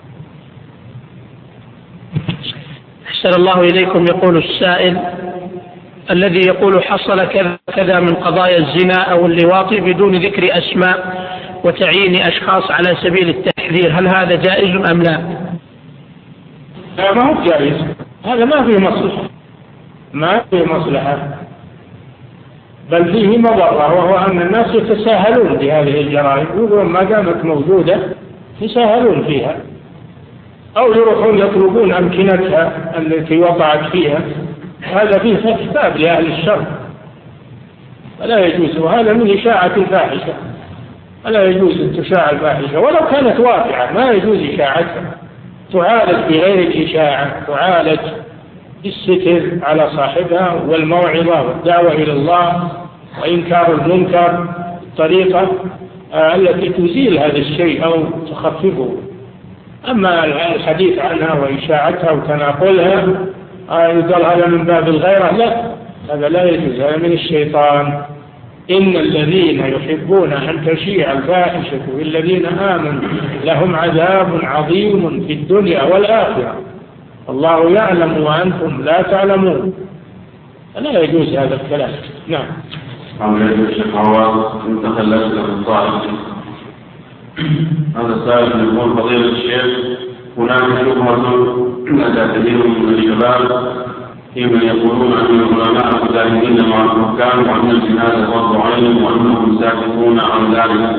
Speaker 3: أحسن الله إليكم، يقول السائل: الذي يقول حصل كذا من قضايا الزنا أو اللواط بدون ذكر أسماء وتعيين أشخاص على سبيل التحذير، هل هذا جائز أم لا؟
Speaker 2: لا ما هو جائز، هذا ما فيه مصلحة، ما فيه مصلحة، بل فيه مضرة، وهو أن الناس يتساهلون بهذه الجرائم، يقولون ما دامت موجودة يتساهلون فيها، أو يروحون يطلبون أمكنتها التي وقعت فيها. هذا فيه كتاب لأهل الشر، فلا يجوز، وهذا من إشاعة الفاحشة، فلا يجوز أن تشاع الفاحشة ولو كانت واقعة، ما يجوز إشاعتها، تعالج بغير الإشاعة، تعالج بالستر على صاحبها والموعظة والدعوة إلى الله وإنكار المنكر الطريقة التي تزيل هذا الشيء أو تخففه. أما الحديث عنها وإشاعتها وتناقلها يقال هذا من باب الغيرة، لا، هذا لا يجوز، هذا من الشيطان. إن الذين يحبون أن تشيع الفاحشة والذين آمنوا لهم عذاب عظيم في الدنيا والآخرة الله يعلم وأنتم لا تعلمون، لا يجوز هذا الكلام. نعم.
Speaker 1: الشيخ عواد انتقل لك الطائف. هذا السائل يقول فضيلة الشيخ هناك شبهة أتى كثير من الشباب في من يقولون أن العلماء مجاهدين مع الحكام وأن الجهاد فرض عين وأنهم ساكتون عن ذلك.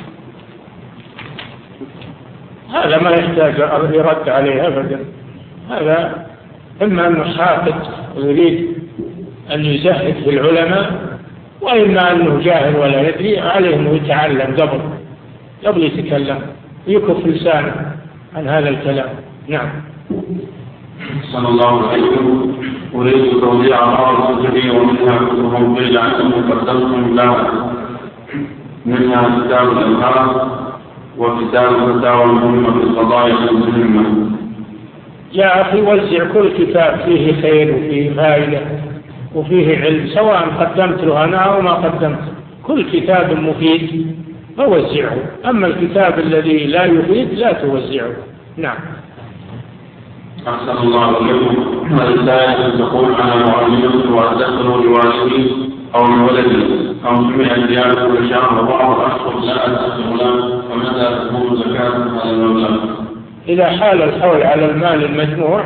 Speaker 2: هذا ما يحتاج يرد عليه أبدا، هذا إما أنه حاقد ويريد أن يزهد في العلماء، وإما أنه جاهل ولا يدري، عليه أنه يتعلم قبل يتكلم، يكف لسانه عن هذا الكلام. نعم.
Speaker 1: صلى الله عليه وسلم. أريد توزيع بعض الكتب ومنها كتب قيل عنكم قدمتم لها، منها كتاب الأنهار وكتاب الفتاوى المهمة في القضايا المهمة.
Speaker 2: يا أخي وزع كل كتاب فيه خير وفيه فائدة وفيه علم، سواء قدمت له أنا أو ما قدمت، كل كتاب مفيد فوزعه، أما الكتاب الذي لا يفيد لا توزعه. نعم.
Speaker 1: أحسن الله إليكم. الرسالة تقول أنا معلمة وأدخل لوالدي أو لولدي أو سمع زيادة كل شهر وبعض الأشخاص لا أدخل له، فماذا تكون زكاة هذا المبلغ؟
Speaker 2: إذا حال الحول على المال المجموع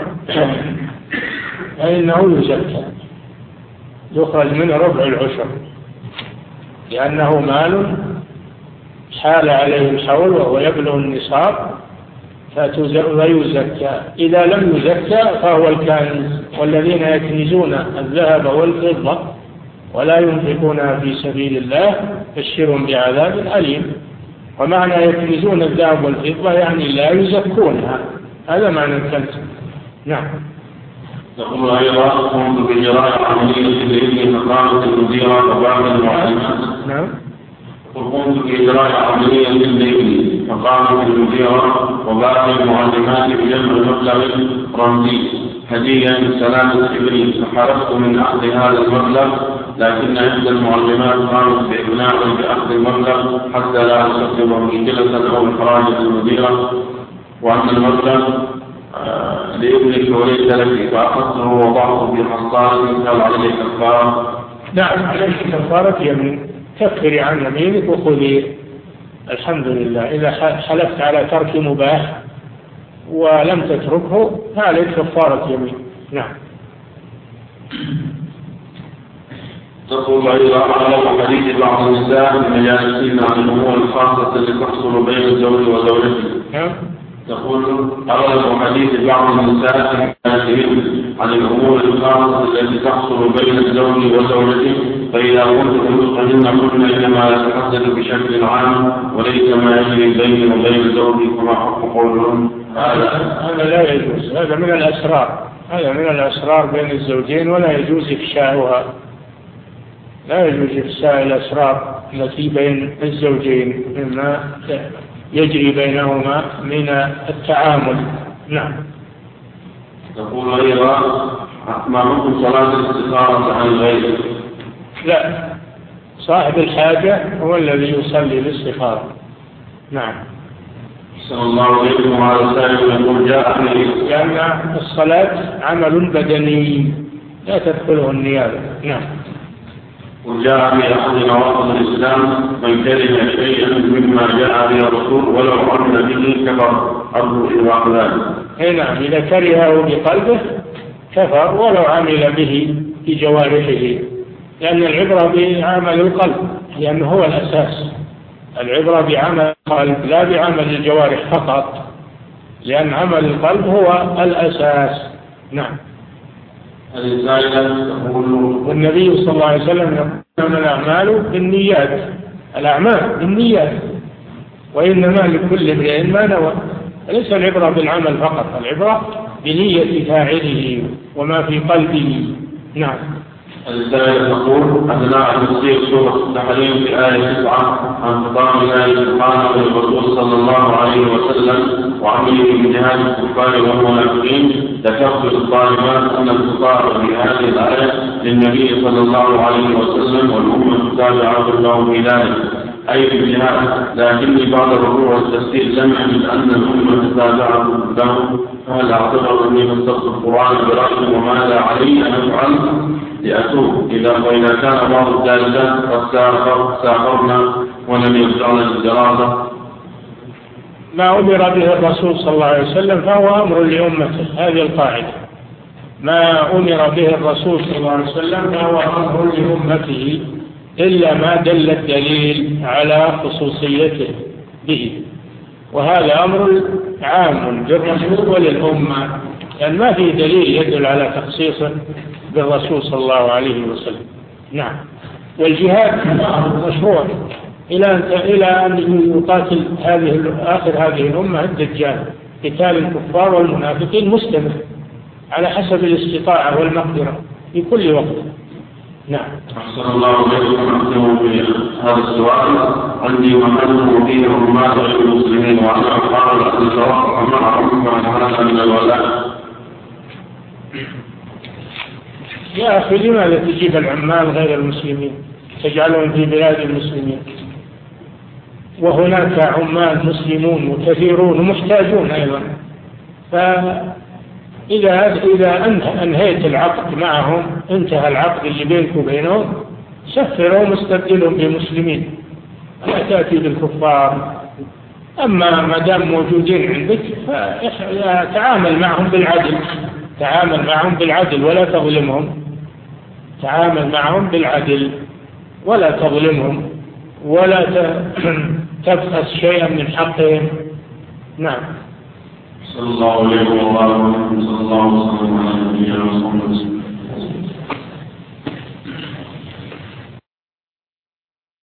Speaker 2: فإنه يزكى، يخرج منه ربع العشر، لأنه مال حال عليه الحول وهو يبلغ النصاب فيزكى. إذا لم يزكى فهو الكنز، والذين يكنزون الذهب والفضة ولا ينفقونها في سبيل الله بشرهم بعذاب أليم. ومعنى يكنزون الذهب والفضة يعني لا يزكونها، هذا معنى الكنز. نعم.
Speaker 1: تقول أيضا قمت بإجراء عملية بإذن فقامت المديرة وبعض المعلمات.
Speaker 2: نعم.
Speaker 1: وقمت بإجراء عملية بإذن فقامت المديرة وبعض المعلمات بجمع مبلغ رمزي هدية من سلامة إبريل، فحرصت من أخذ هذا المبلغ، لكن إحدى المعلمات قامت بإقناعي بأخذ المبلغ حتى لا أسبب مشكلة أو إخراج المديرة، وأن المبلغ لابنك وليس لك، فأخذته ووضعته في حصان. هل عليه كفارة؟
Speaker 2: نعم عليك كفارة يمين، كفري عن يمينك وخذي. الحمد لله. إذا حلفت على ترك مباح ولم تتركه فعليك كفارة يمين. نعم.
Speaker 1: تقول أيضا على حديث بعض النساء المجالسين عن الأمور الخاصة التي تحصل بين الزوج وزوجته. تقول أغلب حديث بعض النساء عن الأمور الخاصة التي تحصل بين الزوج وزوجته، فإذا كنت فإن كنا إنما يتحدث بشكل عام وليس ما يجري بين وبين زوجي كما حق قولهم.
Speaker 2: هذا لا يجوز، هذا من الأسرار، هذا من الأسرار بين الزوجين ولا يجوز إفشاؤها، لا يجوز إفشاء الأسرار التي بين الزوجين مما يجري بينهما من التعامل. نعم.
Speaker 1: تقول أيضا ما حكم صلاة الاستخارة عن غيره؟
Speaker 2: لا، صاحب الحاجة هو الذي يصلي الاستخارة. نعم.
Speaker 1: صلى الله عليه وسلم يقول جاءني،
Speaker 2: لأن الصلاة عمل بدني لا تدخله النيابة. نعم.
Speaker 1: وجاء في أحد نواقض الإسلام من كره شيئا مما جاء به الرسول ولو عمل به كفر أرجو إدراك ذلك.
Speaker 2: نعم، إذا كرهه بقلبه كفر ولو عمل به في جوارحه، لأن العبرة بعمل القلب، لأنه هو الأساس. العبرة بعمل القلب لا بعمل الجوارح فقط، لأن عمل القلب هو الأساس. نعم. والنبي صلى الله عليه وسلم يقول من الأعمال بالنيات، الأعمال بالنيات وإنما لكل امرئ ما نوى. ليس العبرة بالعمل فقط، العبرة بنية فاعله وما في قلبه. نعم.
Speaker 1: الرسالة تقول أثناء تفسير سورة التحريم في آية 9 عن خطاب الله سبحانه للرسول صلى الله عليه وسلم وعمله بجهاد الكفار والمنافقين، ذكرت الطالبات أن الخطاب في هذه الآية للنبي صلى الله عليه وسلم والأمة تابعة له في ذلك أي في الجهاد، لكني بعد الرجوع والتفسير لم أجد أن الأمة تابعة له، فهل أعتبر أني فسرت القرآن برأيي وماذا علي أن أفعل لأتوب إذا كان بعض الدارسات قد سافرنا ولم يرجعنا للدراسة؟
Speaker 2: ما أمر به الرسول صلى الله عليه وسلم فهو أمر لأمته، هذه القاعدة. ما أمر به الرسول صلى الله عليه وسلم فهو أمر لأمته إلا ما دل الدليل على خصوصيته به، وهذا أمر عام للرسول وللأمة، لأن ما في دليل يدل على تخصيصه بالرسول صلى الله عليه وسلم. نعم. والجهاد مشروع إلى أن يقاتل آخر هذه الأمة الدجال، قتال الكفار والمنافقين مستمر على حسب الاستطاعة والمقدرة في كل وقت. نعم.
Speaker 1: أحسن الله إليكم. أختم بهذا السؤال، عندي محل فيه حرمات غير المسلمين وأنا أحاول أن أتوقع معهم هذا من الولاء.
Speaker 2: يا أخي لماذا تجيب العمال غير المسلمين تجعلهم في بلاد المسلمين؟ وهناك عمال مسلمون وكثيرون ومحتاجون أيضا، فإذا أنهيت العقد معهم، انتهى العقد اللي بينك وبينهم، سفرهم واستبدلهم بمسلمين، لا تأتي بالكفار. أما ما دام موجودين عندك فتعامل معهم بالعدل، تعامل معهم بالعدل ولا تظلمهم، تعامل معهم بالعدل ولا تظلمهم ولا تبخس شيئا من حقهم. نعم.
Speaker 1: صلى الله عليه وسلم.